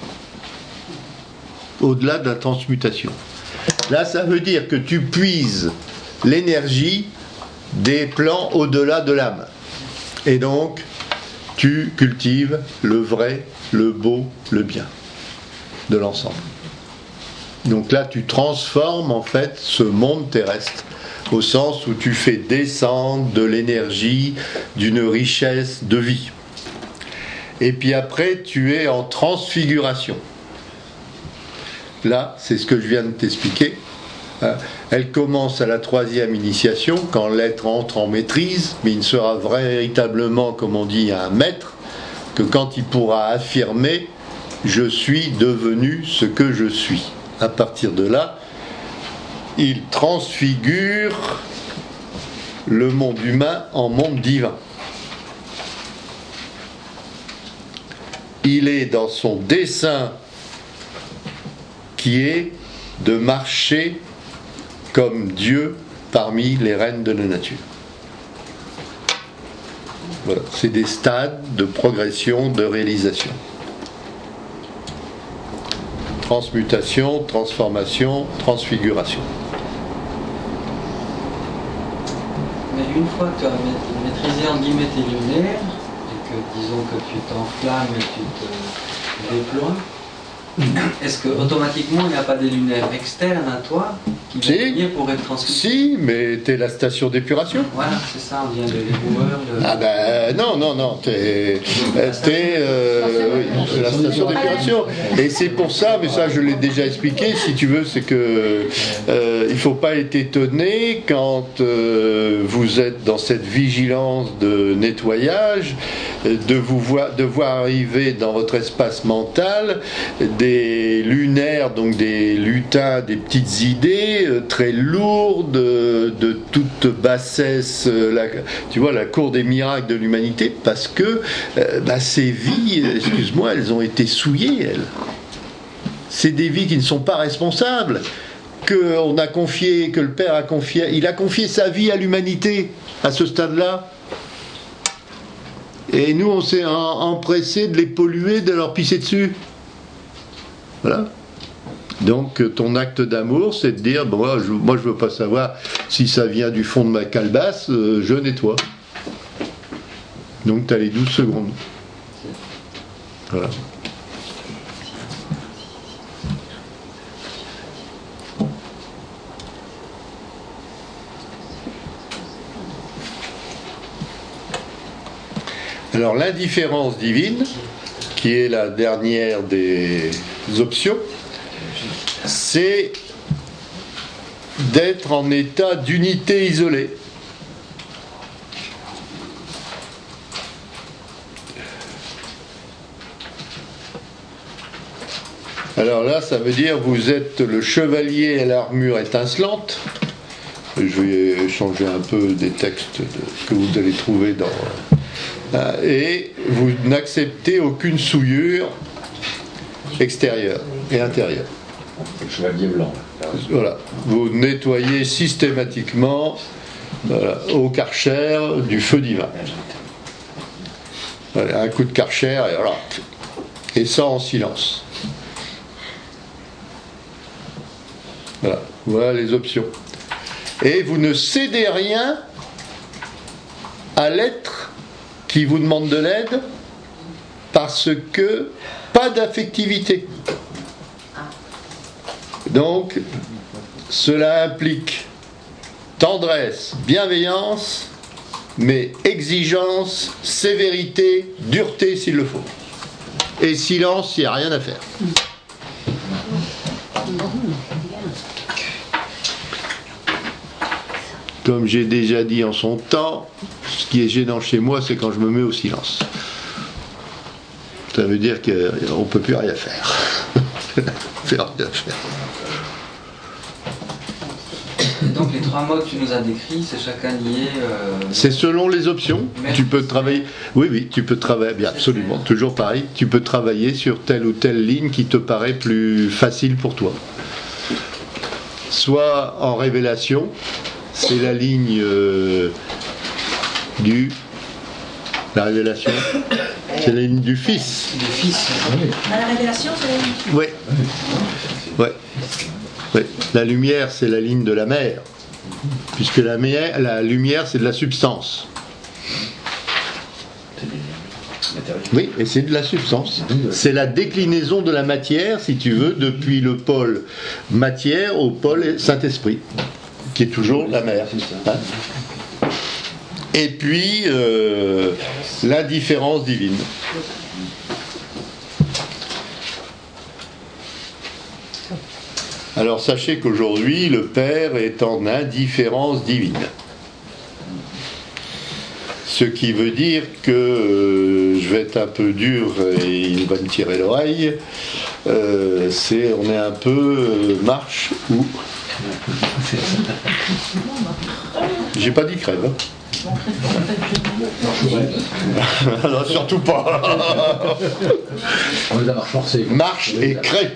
Au-delà de la transmutation. Là, ça veut dire que tu puises l'énergie des plans au-delà de l'âme. Et donc, tu cultives le vrai, le beau, le bien de l'ensemble. Donc là, tu transformes en fait ce monde terrestre, au sens où tu fais descendre de l'énergie, d'une richesse de vie. Et puis après, tu es en transfiguration. Là, c'est ce que je viens de t'expliquer. Elle commence à la troisième initiation, quand l'être entre en maîtrise, mais il ne sera véritablement, comme on dit, un maître, que quand il pourra affirmer « je suis devenu ce que je suis ». À partir de là, il transfigure le monde humain en monde divin. Il est dans son dessein qui est de marcher comme Dieu parmi les reines de la nature. Voilà, c'est des stades de progression, de réalisation. Transmutation, transformation, transfiguration. Mais une fois que tu as maîtrisé en guillemets tes lumières, et que disons que tu t'enflammes et tu te déploies, est-ce que automatiquement il n'y a pas des lumières externes à toi qui vont si. venir pour être transmises? Si, mais t'es la station d'épuration. Voilà, c'est ça, on vient de l'éboueur. De... Ah ben non, non, non, t'es, t'es euh, oui, la station d'épuration. Et c'est pour ça, mais ça je l'ai déjà expliqué, si tu veux, c'est que euh, il ne faut pas être étonné quand euh, vous êtes dans cette vigilance de nettoyage, de vous voir, de voir arriver dans votre espace mental des lunaires, donc des lutins, des petites idées euh, très lourdes, euh, de toute bassesse, euh, la, tu vois, la cour des miracles de l'humanité, parce que euh, bah, ces vies, excuse-moi, elles ont été souillées, elles. C'est des vies qui ne sont pas responsables, que on a confié, que le Père a confié, il a confié sa vie à l'humanité à ce stade-là. Et nous, on s'est empressé de les polluer, de leur pisser dessus. Voilà. Donc ton acte d'amour, c'est de dire, bon, moi je, moi je veux pas savoir si ça vient du fond de ma calebasse, euh, je nettoie. Donc tu as les douze secondes. Voilà. Alors l'indifférence divine, qui est la dernière des options, c'est d'être en état d'unité isolée. Alors là, ça veut dire vous êtes le chevalier à l'armure étincelante. Je vais changer un peu des textes de, que vous allez trouver dans... Et vous n'acceptez aucune souillure extérieure et intérieure. Le chevalier blanc. Voilà. Vous nettoyez systématiquement, voilà, au Karcher du feu divin. Voilà, un coup de Karcher et voilà. Et ça en silence. Voilà. Voilà les options. Et vous ne cédez rien à l'être qui vous demande de l'aide parce que pas d'affectivité. Donc, cela implique tendresse, bienveillance, mais exigence, sévérité, dureté s'il le faut. Et silence, il n'y a rien à faire. Comme j'ai déjà dit en son temps, ce qui est gênant chez moi, c'est quand je me mets au silence. Ça veut dire qu'on ne peut plus rien faire. faire rien faire. Et donc les trois modes que tu nous as décrits, c'est chacun lié. Euh... C'est selon les options. Merci. Tu peux travailler. Oui, oui, tu peux travailler. Bien, absolument. Toujours pareil. Tu peux travailler sur telle ou telle ligne qui te paraît plus facile pour toi. Soit en révélation, c'est la ligne euh, du. La révélation, c'est la ligne du Fils. Du Fils. La révélation, c'est la ligne. Oui. Oui. Oui. La lumière, c'est la ligne de la mer, puisque la, mer, la lumière, c'est de la substance. Oui, et c'est de la substance. C'est la déclinaison de la matière, si tu veux, depuis le pôle matière au pôle Saint-Esprit, qui est toujours la mer. Hein ? Et puis, euh, l'indifférence divine. Alors sachez qu'aujourd'hui, le Père est en indifférence divine. Ce qui veut dire que euh, je vais être un peu dur et il va me tirer l'oreille. Euh, c'est, on est un peu euh, marche ou. J'ai pas dit crève. Hein. Non, surtout pas. On les a forcés. Marche et crée.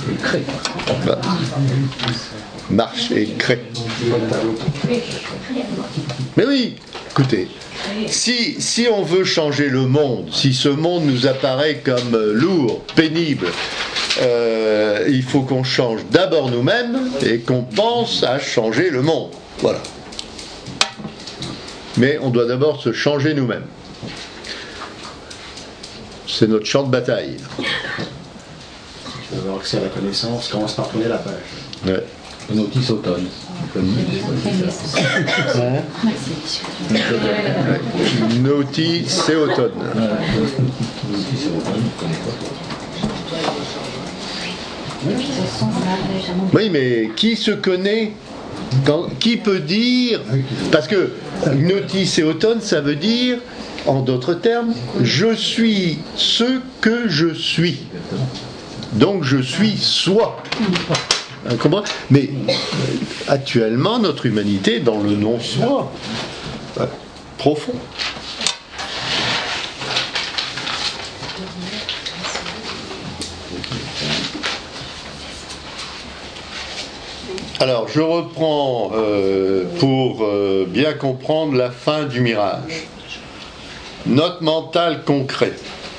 Marche et crée. Mais oui, écoutez, si, si on veut changer le monde, si ce monde nous apparaît comme lourd, pénible, euh, il faut qu'on change d'abord nous-mêmes et qu'on pense à changer le monde. Voilà. Mais on doit d'abord se changer nous-mêmes. C'est notre champ de bataille. Tu veux avoir accès à la connaissance, commence par tourner la page. Ouais. Notice automne. Naughty, c'est automne. Oui, mais qui se connaît quand, qui peut dire, parce que Naughty, c'est automne, ça veut dire, en d'autres termes, je suis ce que je suis. Donc je suis soi. Mais actuellement, notre humanité est dans le non-soi. Profond. Alors, je reprends euh, pour euh, bien comprendre la fin du mirage. Notre mental concret,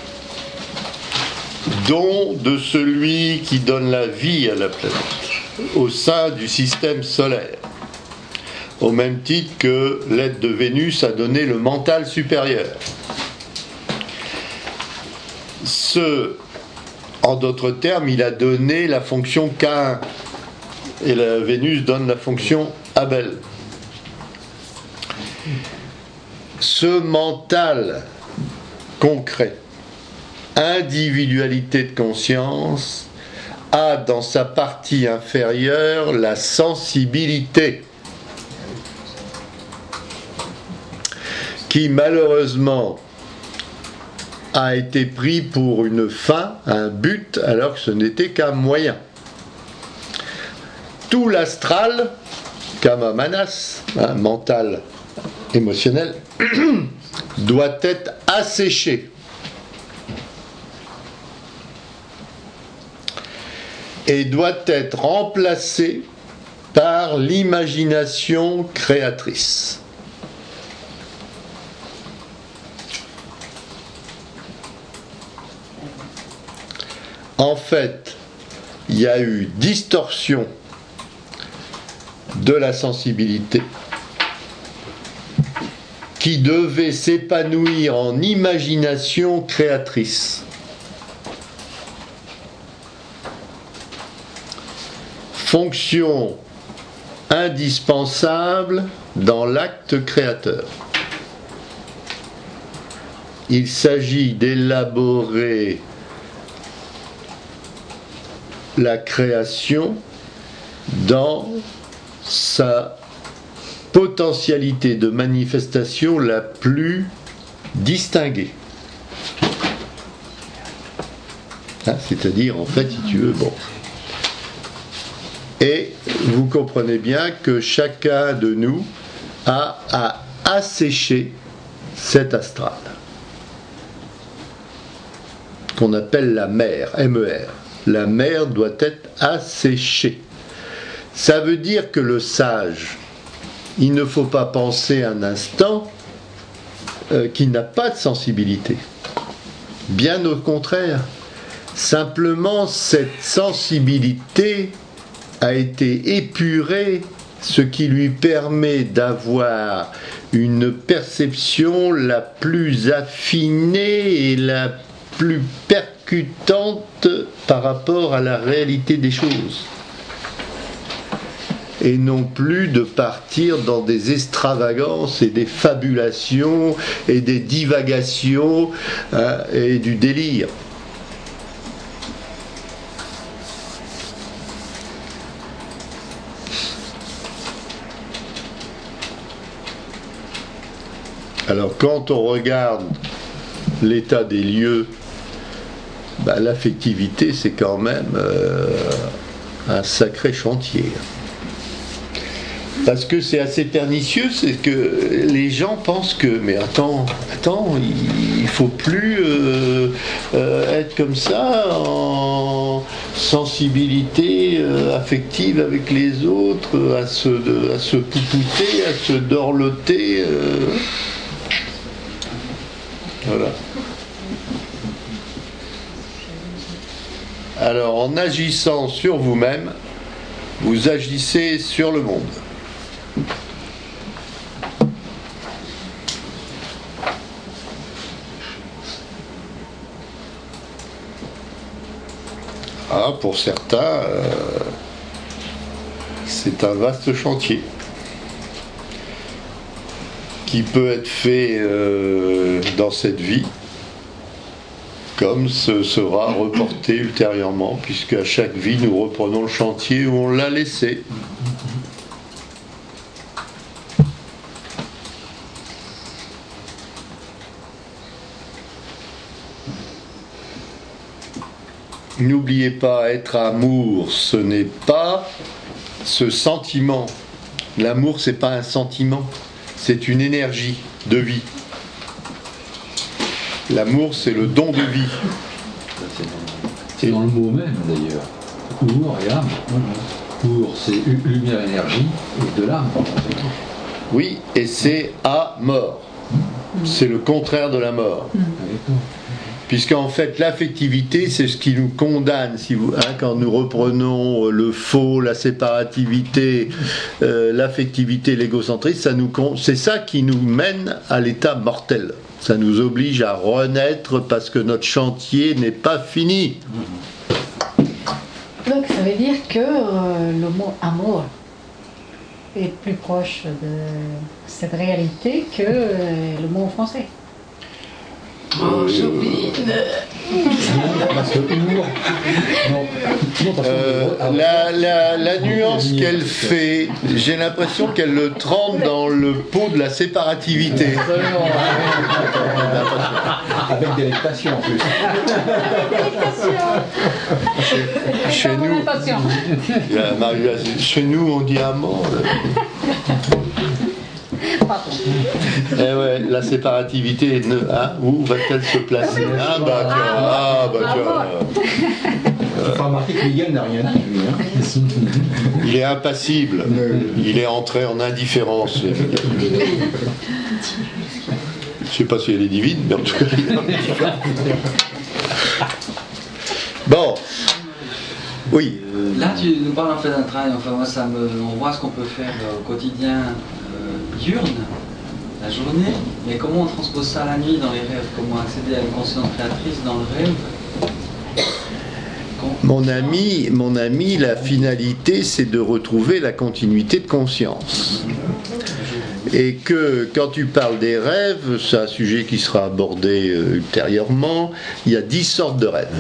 don de celui qui donne la vie à la planète, au sein du système solaire, au même titre que l'aide de Vénus a donné le mental supérieur. Ce, en d'autres termes, il a donné la fonction Caïn, et la Vénus donne la fonction Abel. Ce mental concret, individualité de conscience, a dans sa partie inférieure la sensibilité, qui malheureusement a été pris pour une fin, un but, alors que ce n'était qu'un moyen. Tout l'astral, kama manas, hein, mental, émotionnel, doit être asséché. Et doit être remplacé par l'imagination créatrice. En fait, il y a eu distorsion de la sensibilité qui devait s'épanouir en imagination créatrice. Fonction indispensable dans l'acte créateur. Il s'agit d'élaborer la création dans sa potentialité de manifestation la plus distinguée. Hein, c'est-à-dire, en fait, si tu veux, bon. Et vous comprenez bien que chacun de nous a à assécher cet astral, qu'on appelle la mer, M E R. La mer doit être asséchée. Ça veut dire que le sage, il ne faut pas penser un instant euh, qu'il n'a pas de sensibilité. Bien au contraire. Simplement, cette sensibilité a été épurée, ce qui lui permet d'avoir une perception la plus affinée et la plus percutante par rapport à la réalité des choses. Et non plus de partir dans des extravagances et des fabulations et des divagations hein, et du délire. Alors quand on regarde l'état des lieux, bah, l'affectivité c'est quand même euh, un sacré chantier. Parce que c'est assez pernicieux, c'est que les gens pensent que, mais attends, attends, il ne faut plus euh, euh, être comme ça, en sensibilité euh, affective avec les autres, à se, de, à se poupouter, à se dorloter. Euh, voilà. Alors, en agissant sur vous-même, vous agissez sur le monde. Ah, pour certains, euh, c'est un vaste chantier qui peut être fait euh, dans cette vie, comme ce sera reporté ultérieurement, puisque à chaque vie nous reprenons le chantier où on l'a laissé. N'oubliez pas, être amour, ce n'est pas ce sentiment. L'amour, c'est pas un sentiment, c'est une énergie de vie. L'amour, c'est le don de vie. C'est dans le mot même, d'ailleurs. Our et âme. Our, c'est lumière, énergie, et de l'âme. Oui, et c'est à mort. C'est le contraire de la mort. Puisqu'en fait, l'affectivité, c'est ce qui nous condamne. Si vous, hein, quand nous reprenons le faux, la séparativité, euh, l'affectivité, l'égocentrisme, ça nous, c'est ça qui nous mène à l'état mortel. Ça nous oblige à renaître parce que notre chantier n'est pas fini. Donc ça veut dire que euh, le mot amour est plus proche de cette réalité que euh, le mot français. Oh, Sophie. Parce que humour. Euh, la, la, la nuance qu'elle fait, j'ai l'impression qu'elle le trempe dans le pot de la séparativité. Avec délectation en plus. Chez, chez nous, chez nous, on dit amant. Eh ouais, la séparativité, hein, où va-t-elle se placer? Ah bah tiens, ah bah tiens. Il faut remarquer que Miguel n'a rien dit, lui. Hein. Il est impassible. Il est entré en indifférence. Je sais pas si elle est divine, mais en tout cas, il est en indifférence. Bon. Oui. Là, tu nous parles en fait d'un travail, enfin moi, ça me, on voit ce qu'on peut faire au quotidien euh, diurne, la journée, mais comment on transpose ça la nuit dans les rêves? Comment accéder à une conscience créatrice dans le rêve? Mon ami, mon ami, la finalité, c'est de retrouver la continuité de conscience. Et que quand tu parles des rêves, c'est un sujet qui sera abordé euh, ultérieurement, il y a dix sortes de rêves.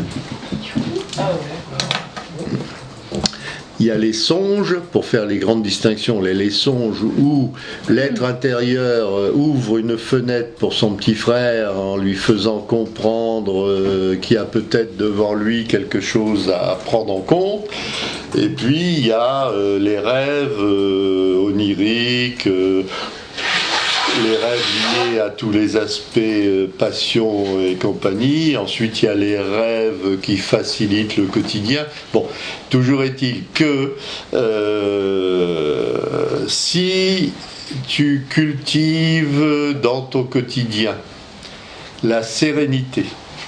Il y a les songes, pour faire les grandes distinctions, les, les songes où l'être intérieur ouvre une fenêtre pour son petit frère en lui faisant comprendre euh, qu'il y a peut-être devant lui quelque chose à prendre en compte. Et puis il y a euh, les rêves euh, oniriques, euh, les rêves liés à tous les aspects euh, passion et compagnie. Ensuite, il y a les rêves qui facilitent le quotidien. Bon, toujours est-il que euh, si tu cultives dans ton quotidien la sérénité,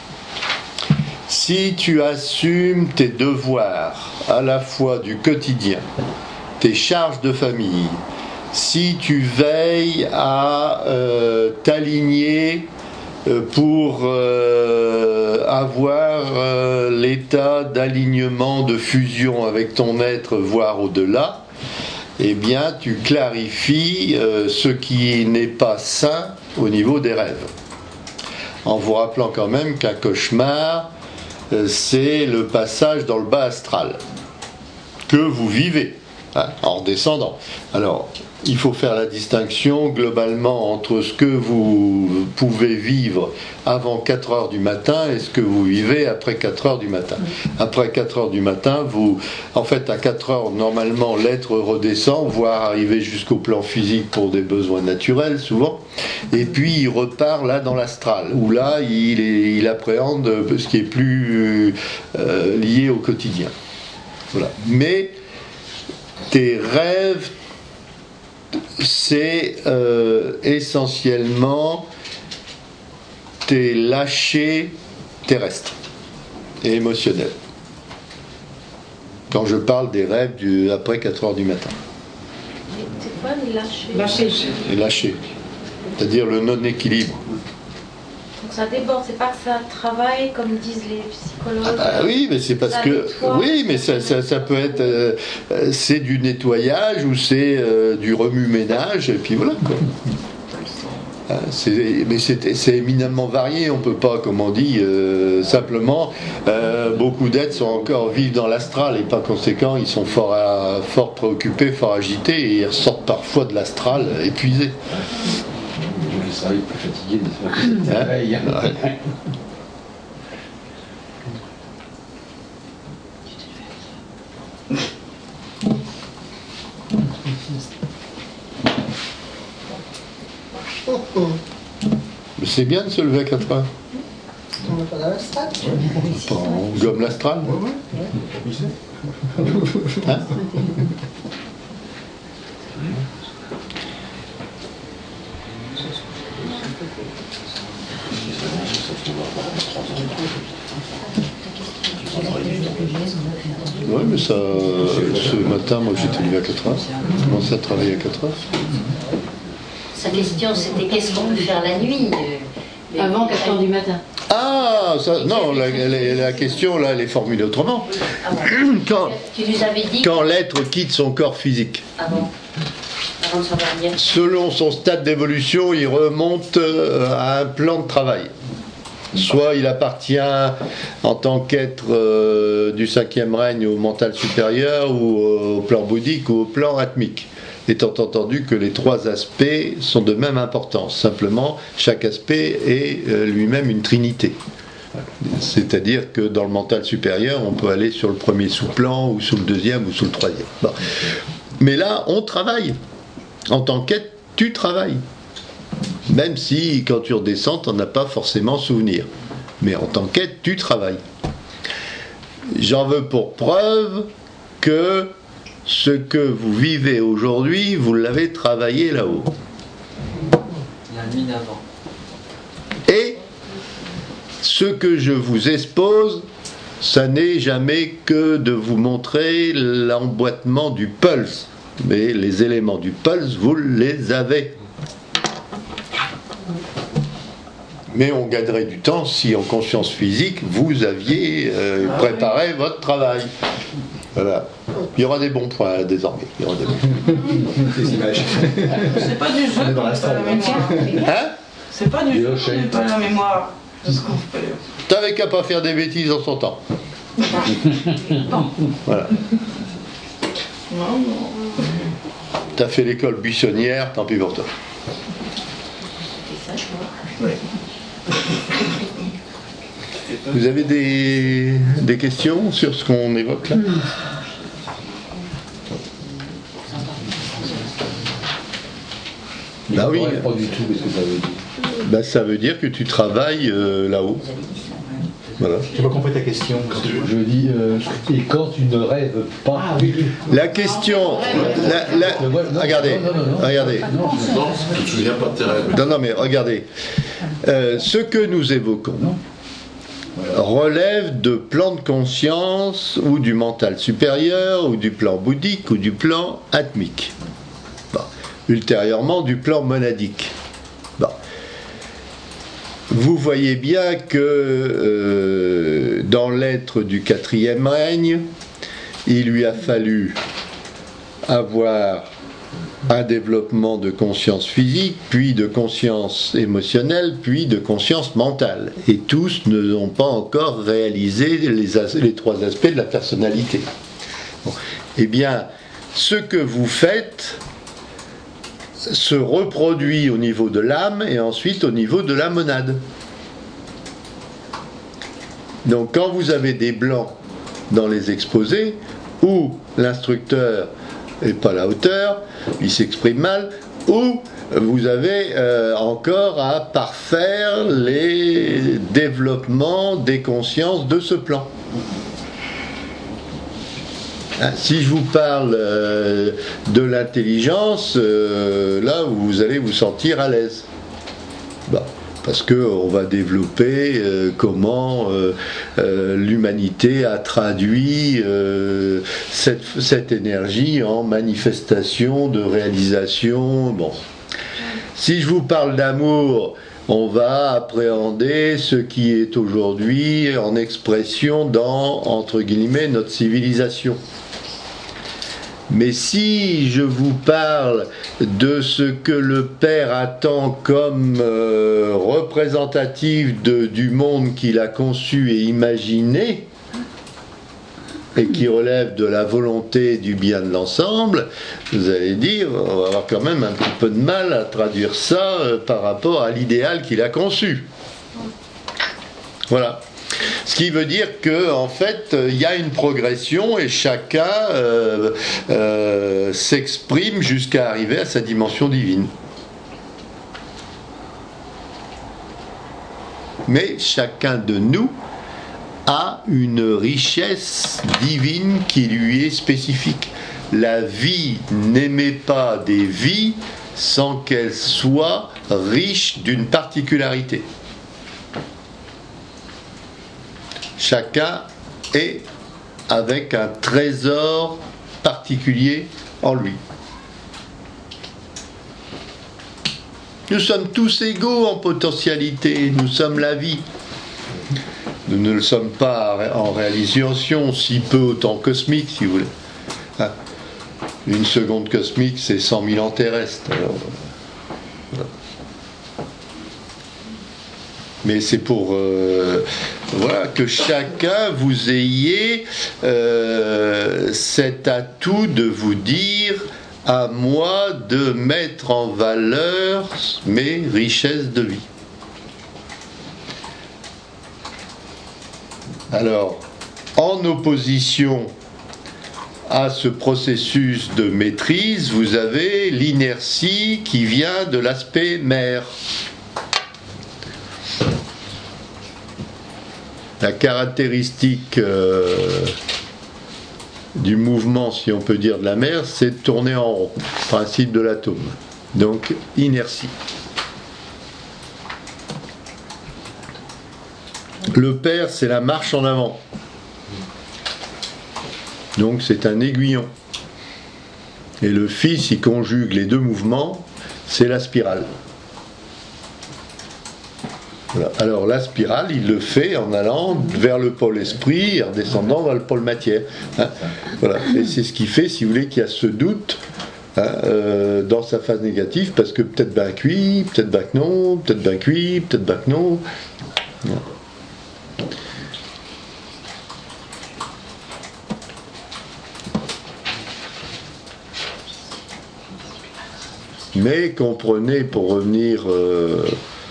si tu assumes tes devoirs à la fois du quotidien, tes charges de famille, si tu veilles à euh, t'aligner euh, pour euh, avoir euh, l'état d'alignement, de fusion avec ton être, voire au-delà, eh bien tu clarifies euh, ce qui n'est pas sain au niveau des rêves. En vous rappelant quand même qu'un cauchemar, euh, c'est le passage dans le bas astral que vous vivez, hein, en redescendant. Alors, il faut faire la distinction globalement entre ce que vous pouvez vivre avant quatre heures du matin et ce que vous vivez après quatre heures du matin. Après quatre heures du matin, vous, en fait, à quatre heures, normalement, l'être redescend, voire arriver jusqu'au plan physique pour des besoins naturels, souvent. Et puis, il repart là dans l'astral, où là, il, est, il appréhende ce qui est plus euh, lié au quotidien. Voilà. Mais tes rêves, c'est euh, essentiellement tes lâchers terrestres et émotionnels. Quand je parle des rêves du, après quatre heures du matin. C'est quoi les lâcher? Lâcher. Les lâchers, c'est-à-dire le non-équilibre. Donc ça déborde, c'est pas que ça travaille comme disent les psychologues. Ah bah oui, mais c'est parce ça que nettoie. oui, mais ça, ça, ça peut être euh, c'est du nettoyage ou c'est euh, du remue-ménage et puis voilà quoi. Ah, c'est, mais c'est, c'est éminemment varié, on peut pas, comme on dit, euh, simplement, euh, beaucoup d'êtres sont encore vivent dans l'astral et par conséquent ils sont fort, à, fort préoccupés, fort agités et ils ressortent parfois de l'astral épuisés. Je serais plus fatigué de faire que cette Hein? Ouais. Mais c'est bien de se lever à quatre heures. On va pas dans l'astral. On gomme l'astral. Hein? Oui, mais ça, ce matin, moi j'étais levé à quatre heures. J'ai commencé à travailler à quatre heures. Sa question c'était qu'est-ce qu'on peut faire la nuit euh, Avant quatre heures du matin. Ah, ça, non, la, la, la question là, elle est formulée autrement. Ah bon. Quand, Tu nous avais dit quand l'être quitte son corps physique, avant, avant de s'endormir. selon son stade d'évolution, il remonte euh, à un plan de travail. Soit il appartient en tant qu'être euh, du cinquième règne au mental supérieur ou au plan bouddhique ou au plan atmique. Étant entendu que les trois aspects sont de même importance. Simplement, chaque aspect est euh, lui-même une trinité. C'est-à-dire que dans le mental supérieur, on peut aller sur le premier sous-plan ou sous le deuxième ou sous le troisième. Bon. Mais là, on travaille. En tant qu'être, tu travailles. Même si, quand tu redescends, tu n'en as pas forcément souvenir. Mais en tant qu'être, tu travailles. J'en veux pour preuve que ce que vous vivez aujourd'hui, vous l'avez travaillé là-haut. La nuit d'avant. Et ce que je vous expose, ça n'est jamais que de vous montrer l'emboîtement du pulse. Mais les éléments du pulse, vous les avez. Mais on gagnerait du temps si en conscience physique, vous aviez euh, préparé votre travail. Voilà. Il y aura des bons points désormais. Il y aura des bons. Des images. C'est pas du jeu, dans la c'est pas la mémoire. Hein? C'est pas du jeu, c'est pas la mémoire. C'est ce qu'on fait. T'avais qu'à pas faire des bêtises en son temps. Voilà. Non, non. T'as fait l'école buissonnière, tant pis pour toi. Vous avez des, des questions sur ce qu'on évoque là? Bah oui. Pas du tout, qu'est-ce que ça veut dire? Bah, ça veut dire que tu travailles euh, là-haut. Voilà. J'ai pas compris ta question. Je dis, euh, et quand tu ne rêves pas. La question, la, la, regardez, non, non, non, non. regardez. Non, tu te souviens pas de tes rêves. Non, non, mais regardez. Euh, ce que nous évoquons relève de plans de conscience ou du mental supérieur ou du plan bouddhique ou du plan atmique. Bon. Ultérieurement du plan monadique. Bon. Vous voyez bien que euh, dans l'être du quatrième règne, il lui a fallu avoir un développement de conscience physique, puis de conscience émotionnelle, puis de conscience mentale. Et tous ne n'ont pas encore réalisé les, as- les trois aspects de la personnalité. Bon. Eh bien, ce que vous faites se reproduit au niveau de l'âme et ensuite au niveau de la monade. Donc quand vous avez des blancs dans les exposés, où l'instructeur n'est pas à la hauteur, il s'exprime mal, ou vous avez euh, encore à parfaire les développements des consciences de ce plan. Hein, si je vous parle euh, de l'intelligence, euh, là vous allez vous sentir à l'aise. Bon. Parce qu'on va développer euh, comment euh, euh, l'humanité a traduit euh, cette, cette énergie en manifestation de réalisation. Bon. Si je vous parle d'amour, on va appréhender ce qui est aujourd'hui en expression dans, entre guillemets, notre civilisation. Mais si je vous parle de ce que le Père attend comme euh, représentatif de, du monde qu'il a conçu et imaginé, et qui relève de la volonté du bien de l'ensemble, vous allez dire, on va avoir quand même un petit peu de mal à traduire ça euh, par rapport à l'idéal qu'il a conçu. Voilà. Ce qui veut dire que en fait, il y a une progression et chacun euh, euh, s'exprime jusqu'à arriver à sa dimension divine. Mais chacun de nous a une richesse divine qui lui est spécifique. La vie n'émet pas des vies sans qu'elle soit riche d'une particularité. Chacun est avec un trésor particulier en lui. Nous sommes tous égaux en potentialité, nous sommes la vie. Nous ne le sommes pas en réalisation, si peu autant cosmique, si vous voulez. Une seconde cosmique, c'est cent mille ans terrestres. Alors, voilà. Mais c'est pour euh, voilà, que chacun vous ayez euh, cet atout de vous dire à moi de mettre en valeur mes richesses de vie. Alors, en opposition à ce processus de maîtrise, vous avez l'inertie qui vient de l'aspect mère. La caractéristique euh, du mouvement, si on peut dire, de la mer, c'est de tourner en rond, principe de l'atome. Donc, inertie. Le père, c'est la marche en avant. Donc c'est un aiguillon. Et le fils, il conjugue les deux mouvements, c'est la spirale. Voilà. Alors la spirale, il le fait en allant vers le pôle esprit et en descendant vers le pôle matière. Hein, voilà. Et c'est ce qui fait, si vous voulez, qu'il y a ce doute hein, euh, dans sa phase négative, parce que peut-être ben oui, peut-être ben que non, peut-être ben que oui, peut-être ben que non. Voilà. Mais comprenez, pour revenir euh,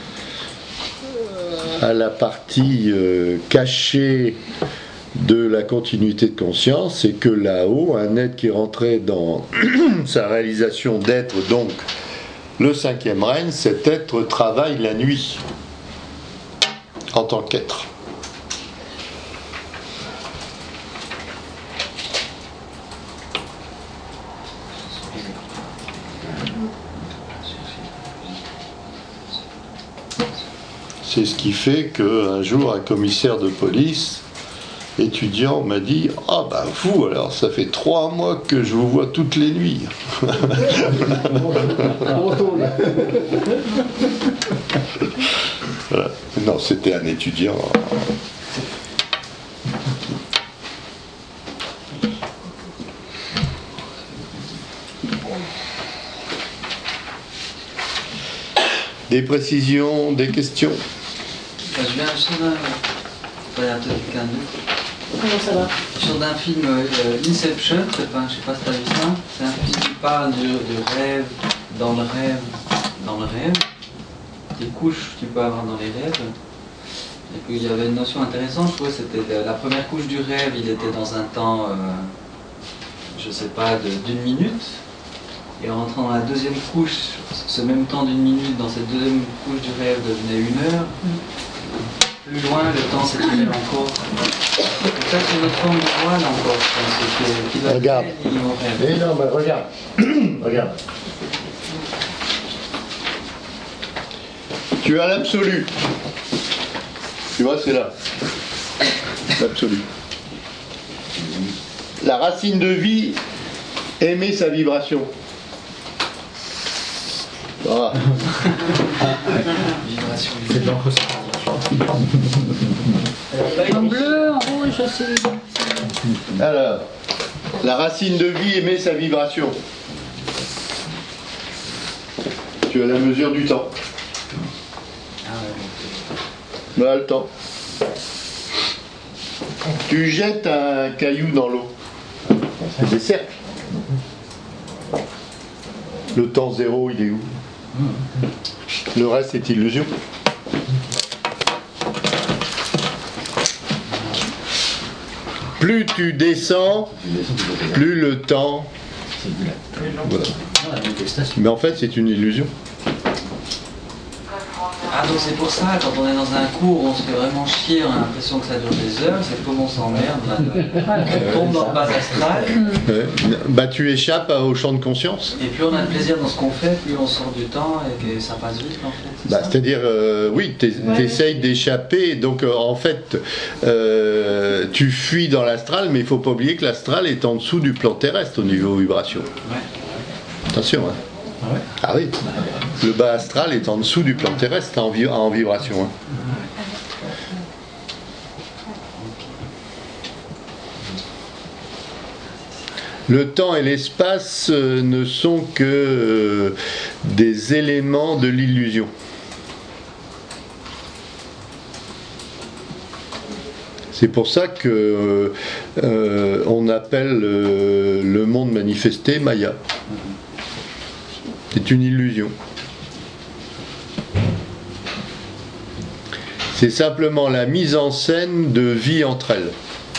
à la partie euh, cachée de la continuité de conscience, c'est que là-haut, un être qui rentrait dans sa réalisation d'être, donc le cinquième règne, cet être travaille la nuit en tant qu'être. C'est ce qui fait qu'un jour, un commissaire de police, étudiant, m'a dit « Ah ben vous, alors, ça fait trois mois que je vous vois toutes les nuits. » Voilà. Non, c'était un étudiant. Des précisions, des questions? Je viens sur un... Pas un truc, quelqu'un d'autre. Comment ça va? Sur d'un film euh, Inception, enfin, je sais pas si tu as vu ça, c'est un film qui parle du, du rêve, dans le rêve, dans le rêve, des couches que tu peux avoir dans les rêves. Et puis il y avait une notion intéressante, je trouvais, c'était la première couche du rêve, il était dans un temps, euh, je sais pas, de, d'une minute. Et en rentrant dans la deuxième couche, ce même temps d'une minute dans cette deuxième couche du rêve devenait une heure. Plus loin, le temps s'étirait encore. Et ça, c'est notre forme de voile encore, je pense, qui doit regarde. être lié au rêve. Mais non, mais regarde. Regarde. Tu as l'absolu. Tu vois, c'est là. L'absolu. La racine de vie émet sa vibration. Voilà. Vibration. C'est de l'encre. En bleu, en rouge aussi. Alors, la racine de vie émet sa vibration. Tu as la mesure du temps. Voilà le temps. Tu jettes un caillou dans l'eau. C'est des cercles. Le temps zéro, il est où? Le reste est illusion. Plus tu descends, plus le temps. Voilà. Mais en fait, c'est une illusion. Ah, donc c'est pour ça, quand on est dans un cours, on se fait vraiment chier, on a l'impression que ça dure des heures, c'est comme on s'emmerde, là, on tombe dans le bas astral. Ouais. Bah, tu échappes au champ de conscience. Et plus on a de plaisir dans ce qu'on fait, plus on sort du temps et que ça passe vite, en fait. C'est Bah, ça c'est-à-dire, euh, oui, tu essayes d'échapper, donc euh, en fait, euh, tu fuis dans l'astral, mais il ne faut pas oublier que l'astral est en dessous du plan terrestre au niveau vibration. Ouais. Attention, hein. Ah ouais? Ah oui, le bas astral est en dessous du plan terrestre en, vi- en vibration. Hein. Le temps et l'espace euh, ne sont que euh, des éléments de l'illusion. C'est pour ça que euh, euh, on appelle euh, le monde manifesté Maya. C'est une illusion. C'est simplement la mise en scène de vie entre elles.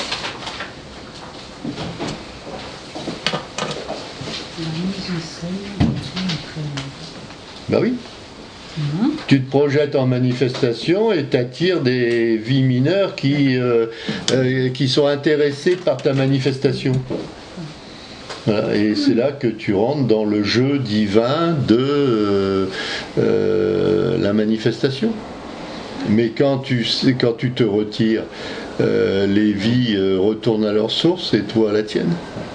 Ben oui. Mmh. Tu te projettes en manifestation et t'attires des vies mineures qui, euh, euh, qui sont intéressées par ta manifestation. Voilà, et c'est là que tu rentres dans le jeu divin de euh, euh, la manifestation. Mais quand tu, quand tu te retires euh, les vies euh, retournent à leur source et toi à la tienne.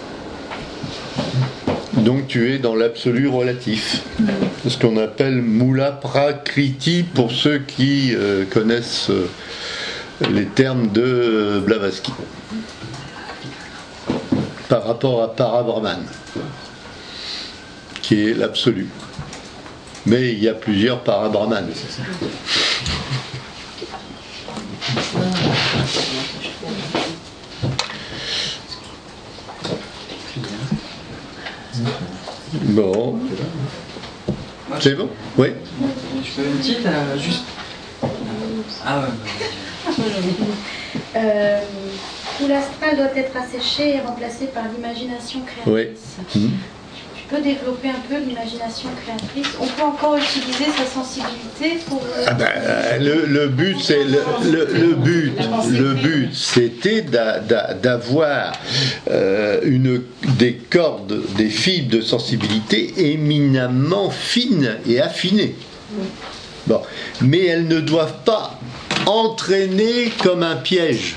Donc tu es dans l'absolu relatif, ce qu'on appelle Mula Prakriti pour ceux qui euh, connaissent euh, les termes de Blavatsky par rapport à Parabrahman, qui est l'absolu. Mais il y a plusieurs Parabrahman. Bon. C'est bon? Oui. Je fais une petite, euh, juste. Ah ouais. Euh, où l'astral doit être asséché et remplacé par l'imagination créatrice. Oui. Mmh. Tu peux développer un peu l'imagination créatrice? On peut encore utiliser sa sensibilité pour... Ah ben, le, le but, c'est le, le, le but, le but, c'était d'a, d'a, d'avoir euh, une des cordes, des fibres de sensibilité éminemment fines et affinées. Bon, mais elles ne doivent pas entraîner comme un piège.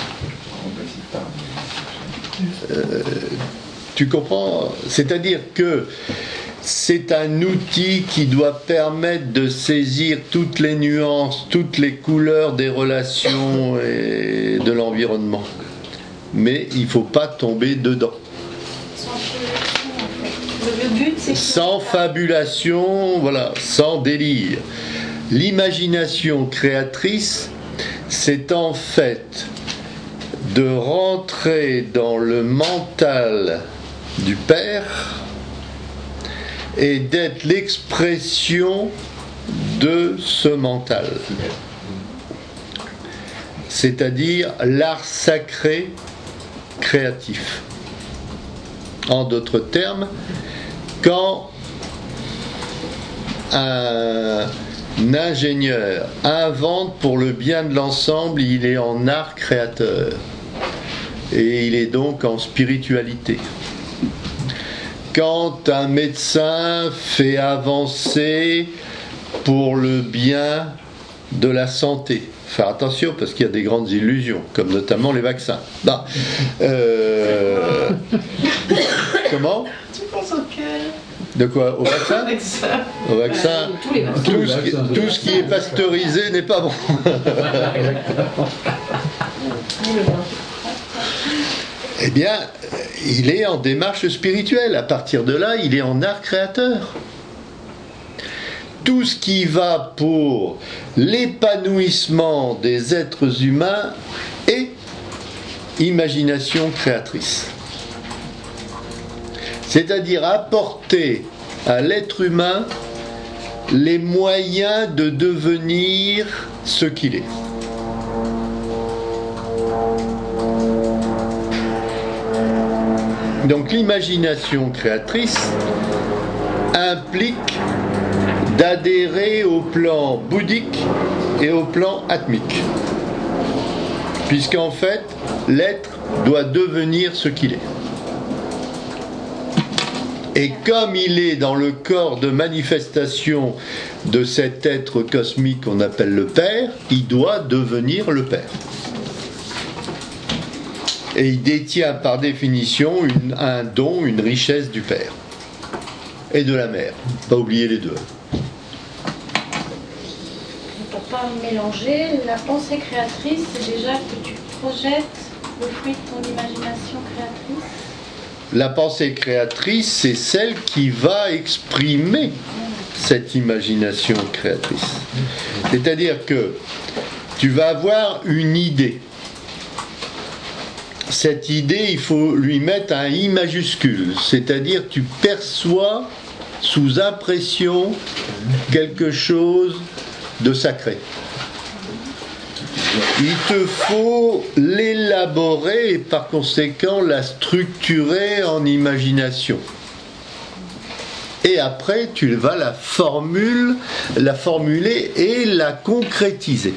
Euh, Tu comprends? C'est-à-dire que c'est un outil qui doit permettre de saisir toutes les nuances, toutes les couleurs des relations et de l'environnement. Mais il ne faut pas tomber dedans. Le but, c'est que... Sans fabulation, voilà, sans délire. L'imagination créatrice, c'est en fait de rentrer dans le mental du Père et d'être l'expression de ce mental, c'est-à-dire l'art sacré créatif. En d'autres termes, quand un ingénieur invente pour le bien de l'ensemble, il est en art créateur et il est donc en spiritualité. Quand un médecin fait avancer pour le bien de la santé, faire attention parce qu'il y a des grandes illusions, comme notamment les vaccins. Bah, euh, comment? Tu penses auquel? De quoi? Au vaccin? Au vaccin. Tous les vaccins. Tout ce, qui, tout ce qui est pasteurisé n'est pas bon. Eh bien, il est en démarche spirituelle. À partir de là, il est en art créateur. Tout ce qui va pour l'épanouissement des êtres humains est imagination créatrice. C'est-à-dire apporter à l'être humain les moyens de devenir ce qu'il est. Donc l'imagination créatrice implique d'adhérer au plan bouddhique et au plan atmique. Puisqu'en fait, l'être doit devenir ce qu'il est. Et comme il est dans le corps de manifestation de cet être cosmique qu'on appelle le Père, il doit devenir le Père. Et il détient par définition une, un don, une richesse du Père et de la Mère. Pas oublier les deux. Pour ne pas mélanger, la pensée créatrice, c'est déjà que tu projettes le fruit de ton imagination créatrice. La pensée créatrice, c'est celle qui va exprimer cette imagination créatrice. C'est-à-dire que tu vas avoir une idée. Cette idée, il faut lui mettre un I majuscule, c'est-à-dire tu perçois sous impression quelque chose de sacré. Il te faut l'élaborer et par conséquent la structurer en imagination. Et après, tu vas la formule, la formuler et la concrétiser.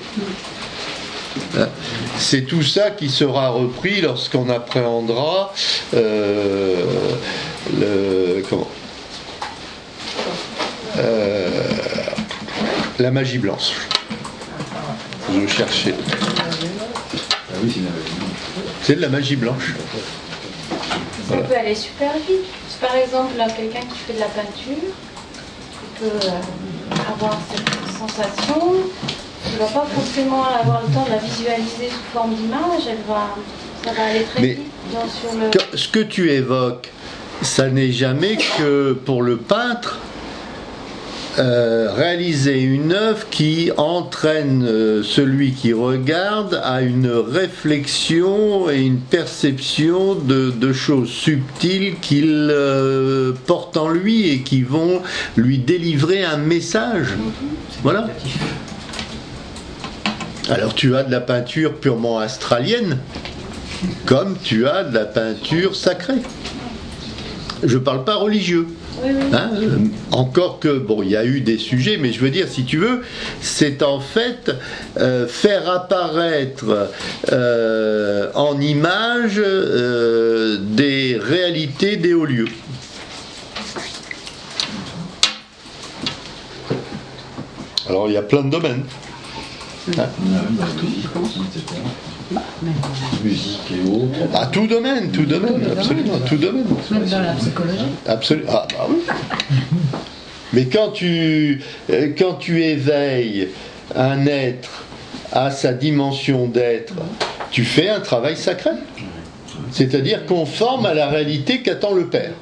C'est tout ça qui sera repris lorsqu'on appréhendera euh, le, comment, euh, la magie blanche. Je cherchais. oui, c'est de la magie blanche. C'est de la magie blanche. Ça peut aller super vite. Par exemple, là, quelqu'un qui fait de la peinture, il peut euh, avoir cette sensation. Il ne va pas forcément avoir le temps de la visualiser sous forme d'image. Elle va, ça va aller très Mais vite dans, sur le... que- ce que tu évoques, ça n'est jamais que pour le peintre euh, réaliser une œuvre qui entraîne euh, celui qui regarde à une réflexion et une perception de, de choses subtiles qu'il euh, porte en lui et qui vont lui délivrer un message. Voilà. Alors tu as de la peinture purement australienne, comme tu as de la peinture sacrée. Je ne parle pas religieux. Oui, oui. Hein, euh, encore que, bon, il y a eu des sujets, mais je veux dire, si tu veux, c'est en fait euh, faire apparaître euh, en images euh, des réalités des hauts lieux. Alors, il y a plein de domaines. Hein. Musique et autres. À tout domaine, tout domaine, absolument, tout domaine. Même dans la psychologie. Absolument. Ah, bah oui. Mais quand tu, euh, quand tu éveilles un être à sa dimension d'être, tu fais un travail sacré. C'est-à-dire conforme à la réalité qu'attend le Père.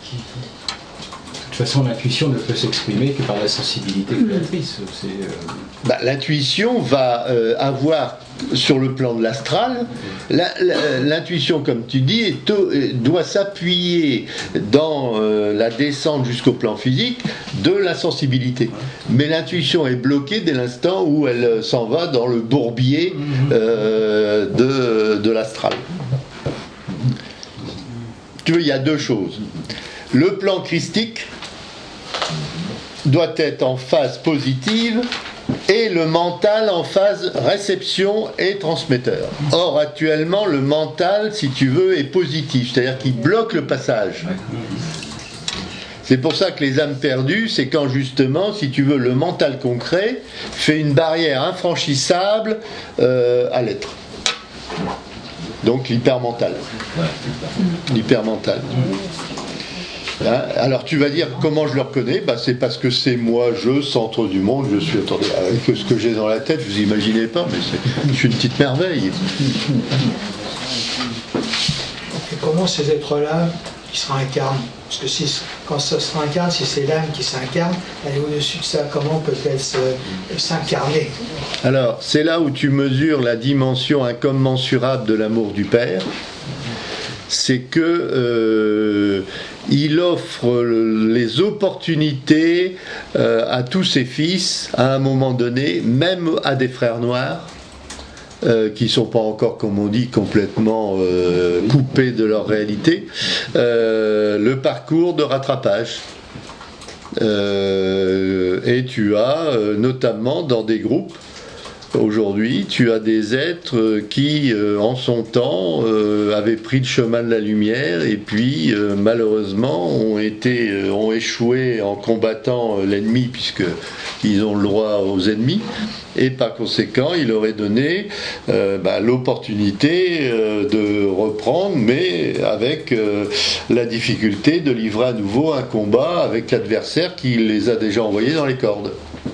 De toute façon, l'intuition ne peut s'exprimer que par la sensibilité créatrice. C'est, euh, Bah, l'intuition va euh, avoir, sur le plan de l'astral, la- la- l'intuition, comme tu dis, est au- euh, doit s'appuyer dans euh, la descente jusqu'au plan physique de la sensibilité. Mais l'intuition est bloquée dès l'instant où elle euh, s'en va dans le bourbier euh, de, de l'astral. Tu vois, il y a deux choses. Le plan christique doit être en phase positive et le mental en phase réception et transmetteur. Or, actuellement, le mental, si tu veux, est positif, c'est-à-dire qu'il bloque le passage. C'est pour ça que les âmes perdues, c'est quand justement, si tu veux, le mental concret fait une barrière infranchissable euh, à l'être. Donc l'hypermental. L'hypermental. Hein, alors tu vas dire comment je le reconnais, bah, c'est parce que c'est moi, je, centre du monde, je suis, attendez, avec ce que j'ai dans la tête, vous imaginez pas, mais c'est, je suis une petite merveille. Et comment ces êtres-là, qui se réincarnent? Parce que si, quand ça se réincarne, si c'est l'âme qui s'incarne, elle est au-dessus de ça. Comment peut-elle se- s'incarner? Alors c'est là où tu mesures la dimension incommensurable de l'amour du Père. C'est que euh, il offre les opportunités euh, à tous ses fils à un moment donné, même à des frères noirs euh, qui ne sont pas encore, comme on dit, complètement euh, coupés de leur réalité, euh, le parcours de rattrapage. Euh, et tu as euh, notamment dans des groupes aujourd'hui, tu as des êtres qui, euh, en son temps, euh, avaient pris le chemin de la lumière et puis, euh, malheureusement, ont été, euh, ont échoué en combattant euh, l'ennemi, puisque ils ont le droit aux ennemis, et par conséquent, il aurait donné euh, bah, l'opportunité euh, de reprendre, mais avec euh, la difficulté de livrer à nouveau un combat avec l'adversaire qui les a déjà envoyés dans les cordes.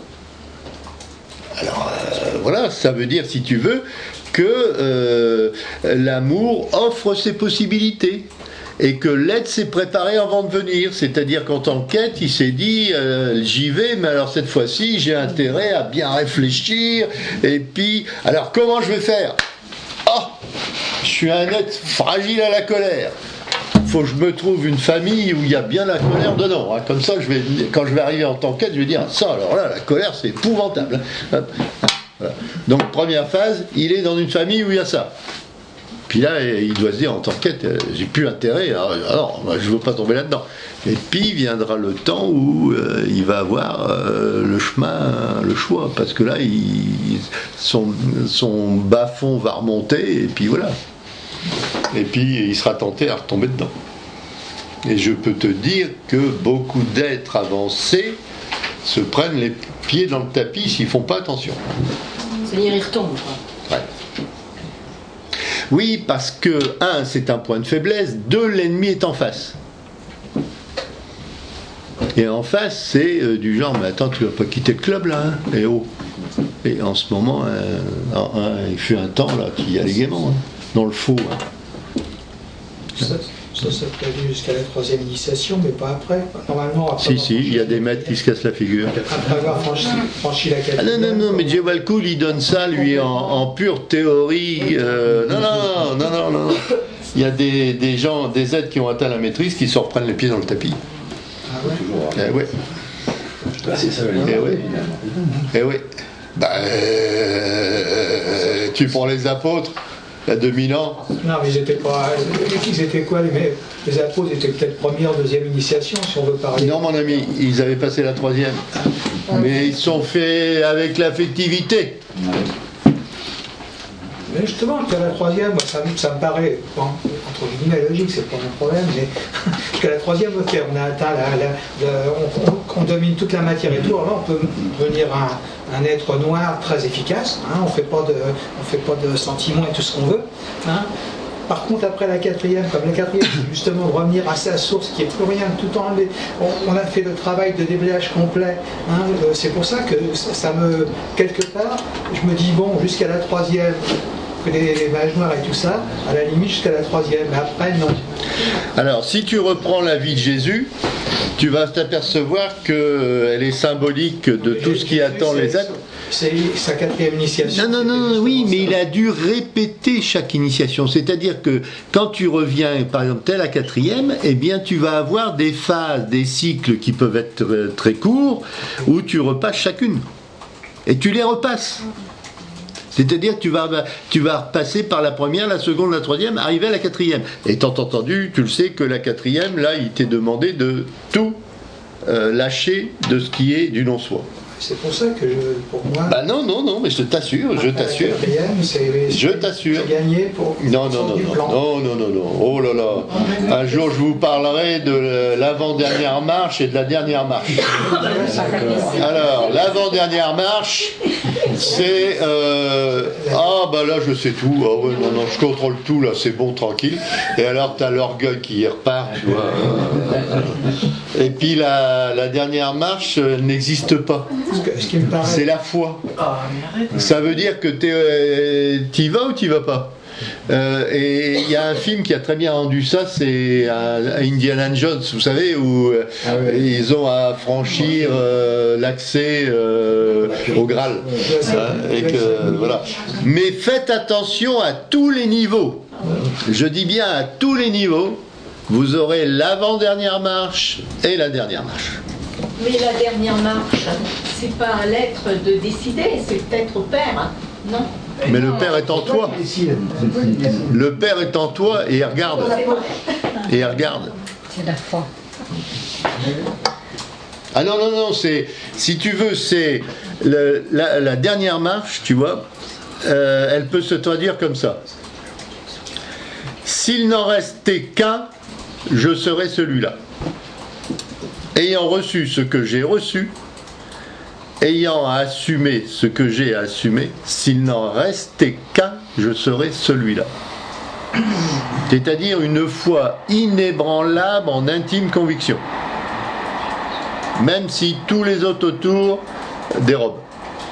Alors euh, voilà, ça veut dire, si tu veux, que euh, l'amour offre ses possibilités et que l'être s'est préparé avant de venir. C'est-à-dire qu'en tant que quête, il s'est dit euh, j'y vais, mais alors cette fois-ci, j'ai intérêt à bien réfléchir. Et puis, alors comment je vais faire? Oh, je suis un être fragile à la colère. Faut que je me trouve une famille où il y a bien la colère dedans. Hein. Comme ça, je vais, quand je vais arriver en tant qu'être, je vais dire ça, alors là, la colère, c'est épouvantable. Hein. Voilà. Donc, première phase, il est dans une famille où il y a ça. Puis là, il doit se dire, en tant qu'être, j'ai plus intérêt, alors, alors je ne veux pas tomber là-dedans. Et puis viendra le temps où euh, il va avoir euh, le chemin, le choix, parce que là, il, son, son bas-fond va remonter, et puis voilà. Et puis il sera tenté à retomber dedans. Et je peux te dire que beaucoup d'êtres avancés se prennent les pieds dans le tapis s'ils font pas attention. C'est-à-dire, ils retombent, quoi. Ouais. Oui, parce que, un, c'est un point de faiblesse, deux, l'ennemi est en face. Et en face, c'est euh, du genre, mais attends, tu vas pas quitter le club là, hein, et oh. Et en ce moment, euh, hein, il fut un temps là qu'il y allait gaiement, hein, dans le faux. Hein. Ça, ça, ça prévu jusqu'à la troisième initiation, mais pas après. Normalement, après. Si, si, il y a des maîtres qui se cassent la figure. Après avoir franchi, franchi la quatrième. Ah non, non, non, mais Djebalkoul, il donne ça, lui, en, en pure théorie. Euh, non, non, non, non, non, non. Il y a des, des gens, des êtres qui ont atteint la maîtrise qui se reprennent les pieds dans le tapis. Ah ouais. Eh ouais. Bah, c'est ça, Eh ouais. Eh ouais. Bah, euh, tu prends les apôtres, il y a deux mille ans. Non, mais ils étaient pas. Ils étaient quoi les, les apôtres étaient peut-être première, deuxième initiation, si on veut parler. Non, mon ami, ils avaient passé la troisième. Mais ils sont faits avec l'affectivité. Mais justement, qu'à la troisième, moi, ça, ça me paraît, bon, entre guillemets, logique, c'est pas mon problème, mais jusqu'à la troisième, ok, on a atteint la, la, la on, on, on domine toute la matière et tout, alors là, on peut devenir un, un être noir très efficace, hein, on fait pas de, on fait pas de sentiments et tout ce qu'on veut. Hein. Par contre, après la quatrième, comme la quatrième, c'est justement de revenir à sa source, qui est plus rien, tout enlevé. On, on a fait le travail de déblayage complet. Hein, c'est pour ça que ça, ça me, quelque part, je me dis, bon, jusqu'à la troisième, les, les mages noirs et tout ça, à la limite jusqu'à la troisième, mais après, non. Alors, si tu reprends la vie de Jésus, tu vas t'apercevoir qu'elle est symbolique de tout ce qui attend les êtres. C'est sa quatrième initiation. Non, non, non, oui, mais il a dû répéter chaque initiation. C'est-à-dire que quand tu reviens, par exemple, telle la quatrième, eh bien, tu vas avoir des phases, des cycles qui peuvent être très courts, où tu repasses chacune. Et tu les repasses. C'est-à-dire que tu vas, tu vas repasser par la première, la seconde, la troisième, arriver à la quatrième. Étant entendu, tu le sais que la quatrième, là, il t'est demandé de tout euh, lâcher de ce qui est du non-soi. C'est pour ça que, je, pour moi... Bah non, non, non, mais je t'assure, je t'assure. Je t'assure. Gagné pour non, non, non, non, non, non, non, non, oh là là. Un jour, je vous parlerai de l'avant-dernière marche et de la dernière marche. Alors, l'avant-dernière marche, c'est... Euh, ah, bah là, je sais tout. Ah ouais, non, non, je contrôle tout, là, c'est bon, tranquille. Et alors, t'as l'orgueil qui repart, tu vois. Et puis, la, la dernière marche euh, n'existe pas. C'est la foi. Ça veut dire que tu y vas ou tu y vas pas. Euh, et il y a un film qui a très bien rendu ça, c'est Indiana Jones, vous savez, où ah ouais. Ils ont à franchir euh, l'accès euh, au Graal. Hein, et que, voilà. Mais faites attention à tous les niveaux. Je dis bien à tous les niveaux. Vous aurez l'avant-dernière marche et la dernière marche. Mais la dernière marche, c'est pas à l'être de décider, c'est peut-être au Père, non? Mais le Père est en toi. Le Père est en toi et il regarde. Et il regarde. C'est la foi. Ah non, non, non, c'est, si tu veux, c'est le, la, la dernière marche, tu vois, euh, elle peut se traduire comme ça. S'il n'en restait qu'un, je serais celui-là. Ayant reçu ce que j'ai reçu, ayant à assumer ce que j'ai à assumer, s'il n'en restait qu'un, je serais celui-là. C'est-à-dire une foi inébranlable en intime conviction. Même si tous les autres autour dérobent.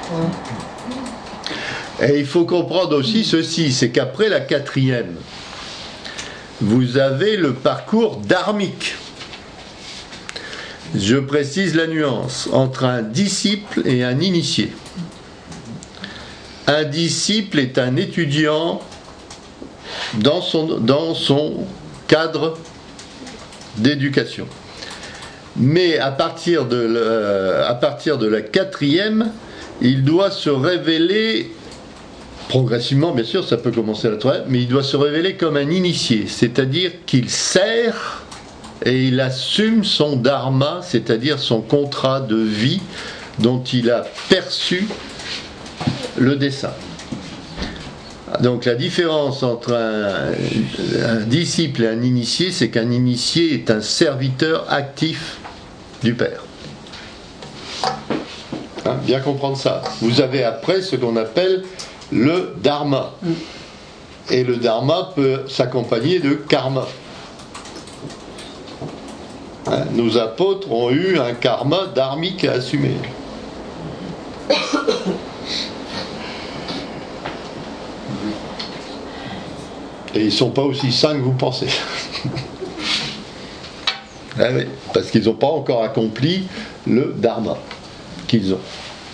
Et il faut comprendre aussi ceci, c'est qu'après la quatrième, vous avez le parcours dharmique. Je précise la nuance entre un disciple et un initié. Un disciple est un étudiant dans son, dans son cadre d'éducation. Mais à partir de la, à partir de la quatrième, il doit se révéler, progressivement bien sûr, ça peut commencer à la troisième, mais il doit se révéler comme un initié, c'est-à-dire qu'il sert et il assume son dharma, c'est-à-dire son contrat de vie dont il a perçu le dessein. Donc la différence entre un, un disciple et un initié, c'est qu'un initié est un serviteur actif du Père. Hein, bien comprendre ça. Vous avez après ce qu'on appelle le dharma. Et le dharma peut s'accompagner de karma. Hein, nos apôtres ont eu un karma dharmique à assumer. Et ils ne sont pas aussi sains que vous pensez. Ah oui, parce qu'ils n'ont pas encore accompli le dharma qu'ils ont.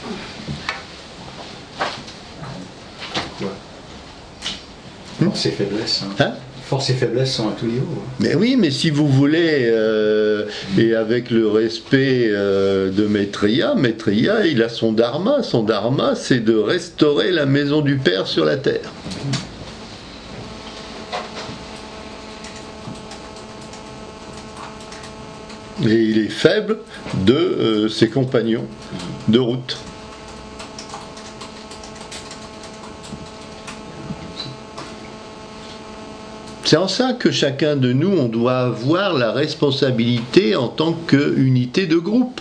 Force et faiblesse. Hein. Hein Force et faiblesse sont à tout niveau. Hein. Mais oui, mais si vous voulez, euh, et avec le respect euh, de Maitreya, Maitreya, il a son dharma. Son dharma, c'est de restaurer la maison du Père sur la terre. Et il est faible de euh, ses compagnons de route. C'est en ça que chacun de nous, on doit avoir la responsabilité en tant qu'unité de groupe.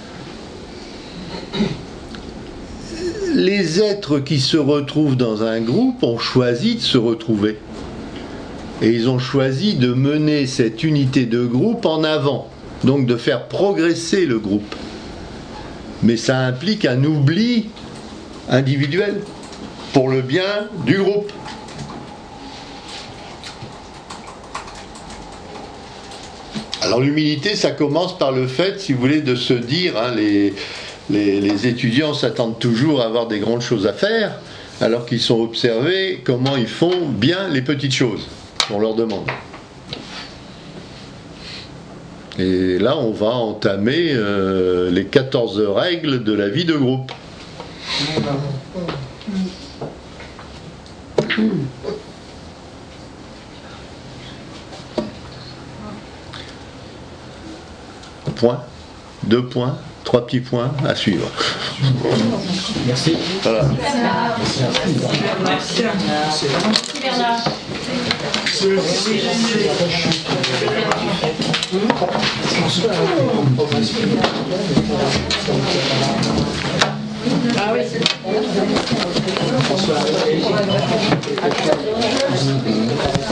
Les êtres qui se retrouvent dans un groupe ont choisi de se retrouver. Et ils ont choisi de mener cette unité de groupe en avant. Donc de faire progresser le groupe. Mais ça implique un oubli individuel pour le bien du groupe. Alors l'humilité, ça commence par le fait, si vous voulez, de se dire, hein, les, les, les étudiants s'attendent toujours à avoir des grandes choses à faire, alors qu'ils sont observés comment ils font bien les petites choses qu'on leur demande. Et là, on va entamer euh, les quatorze règles de la vie de groupe. Point, deux points, trois petits points à suivre. Merci. Voilà. Merci. Merci Bernard. Ah oui.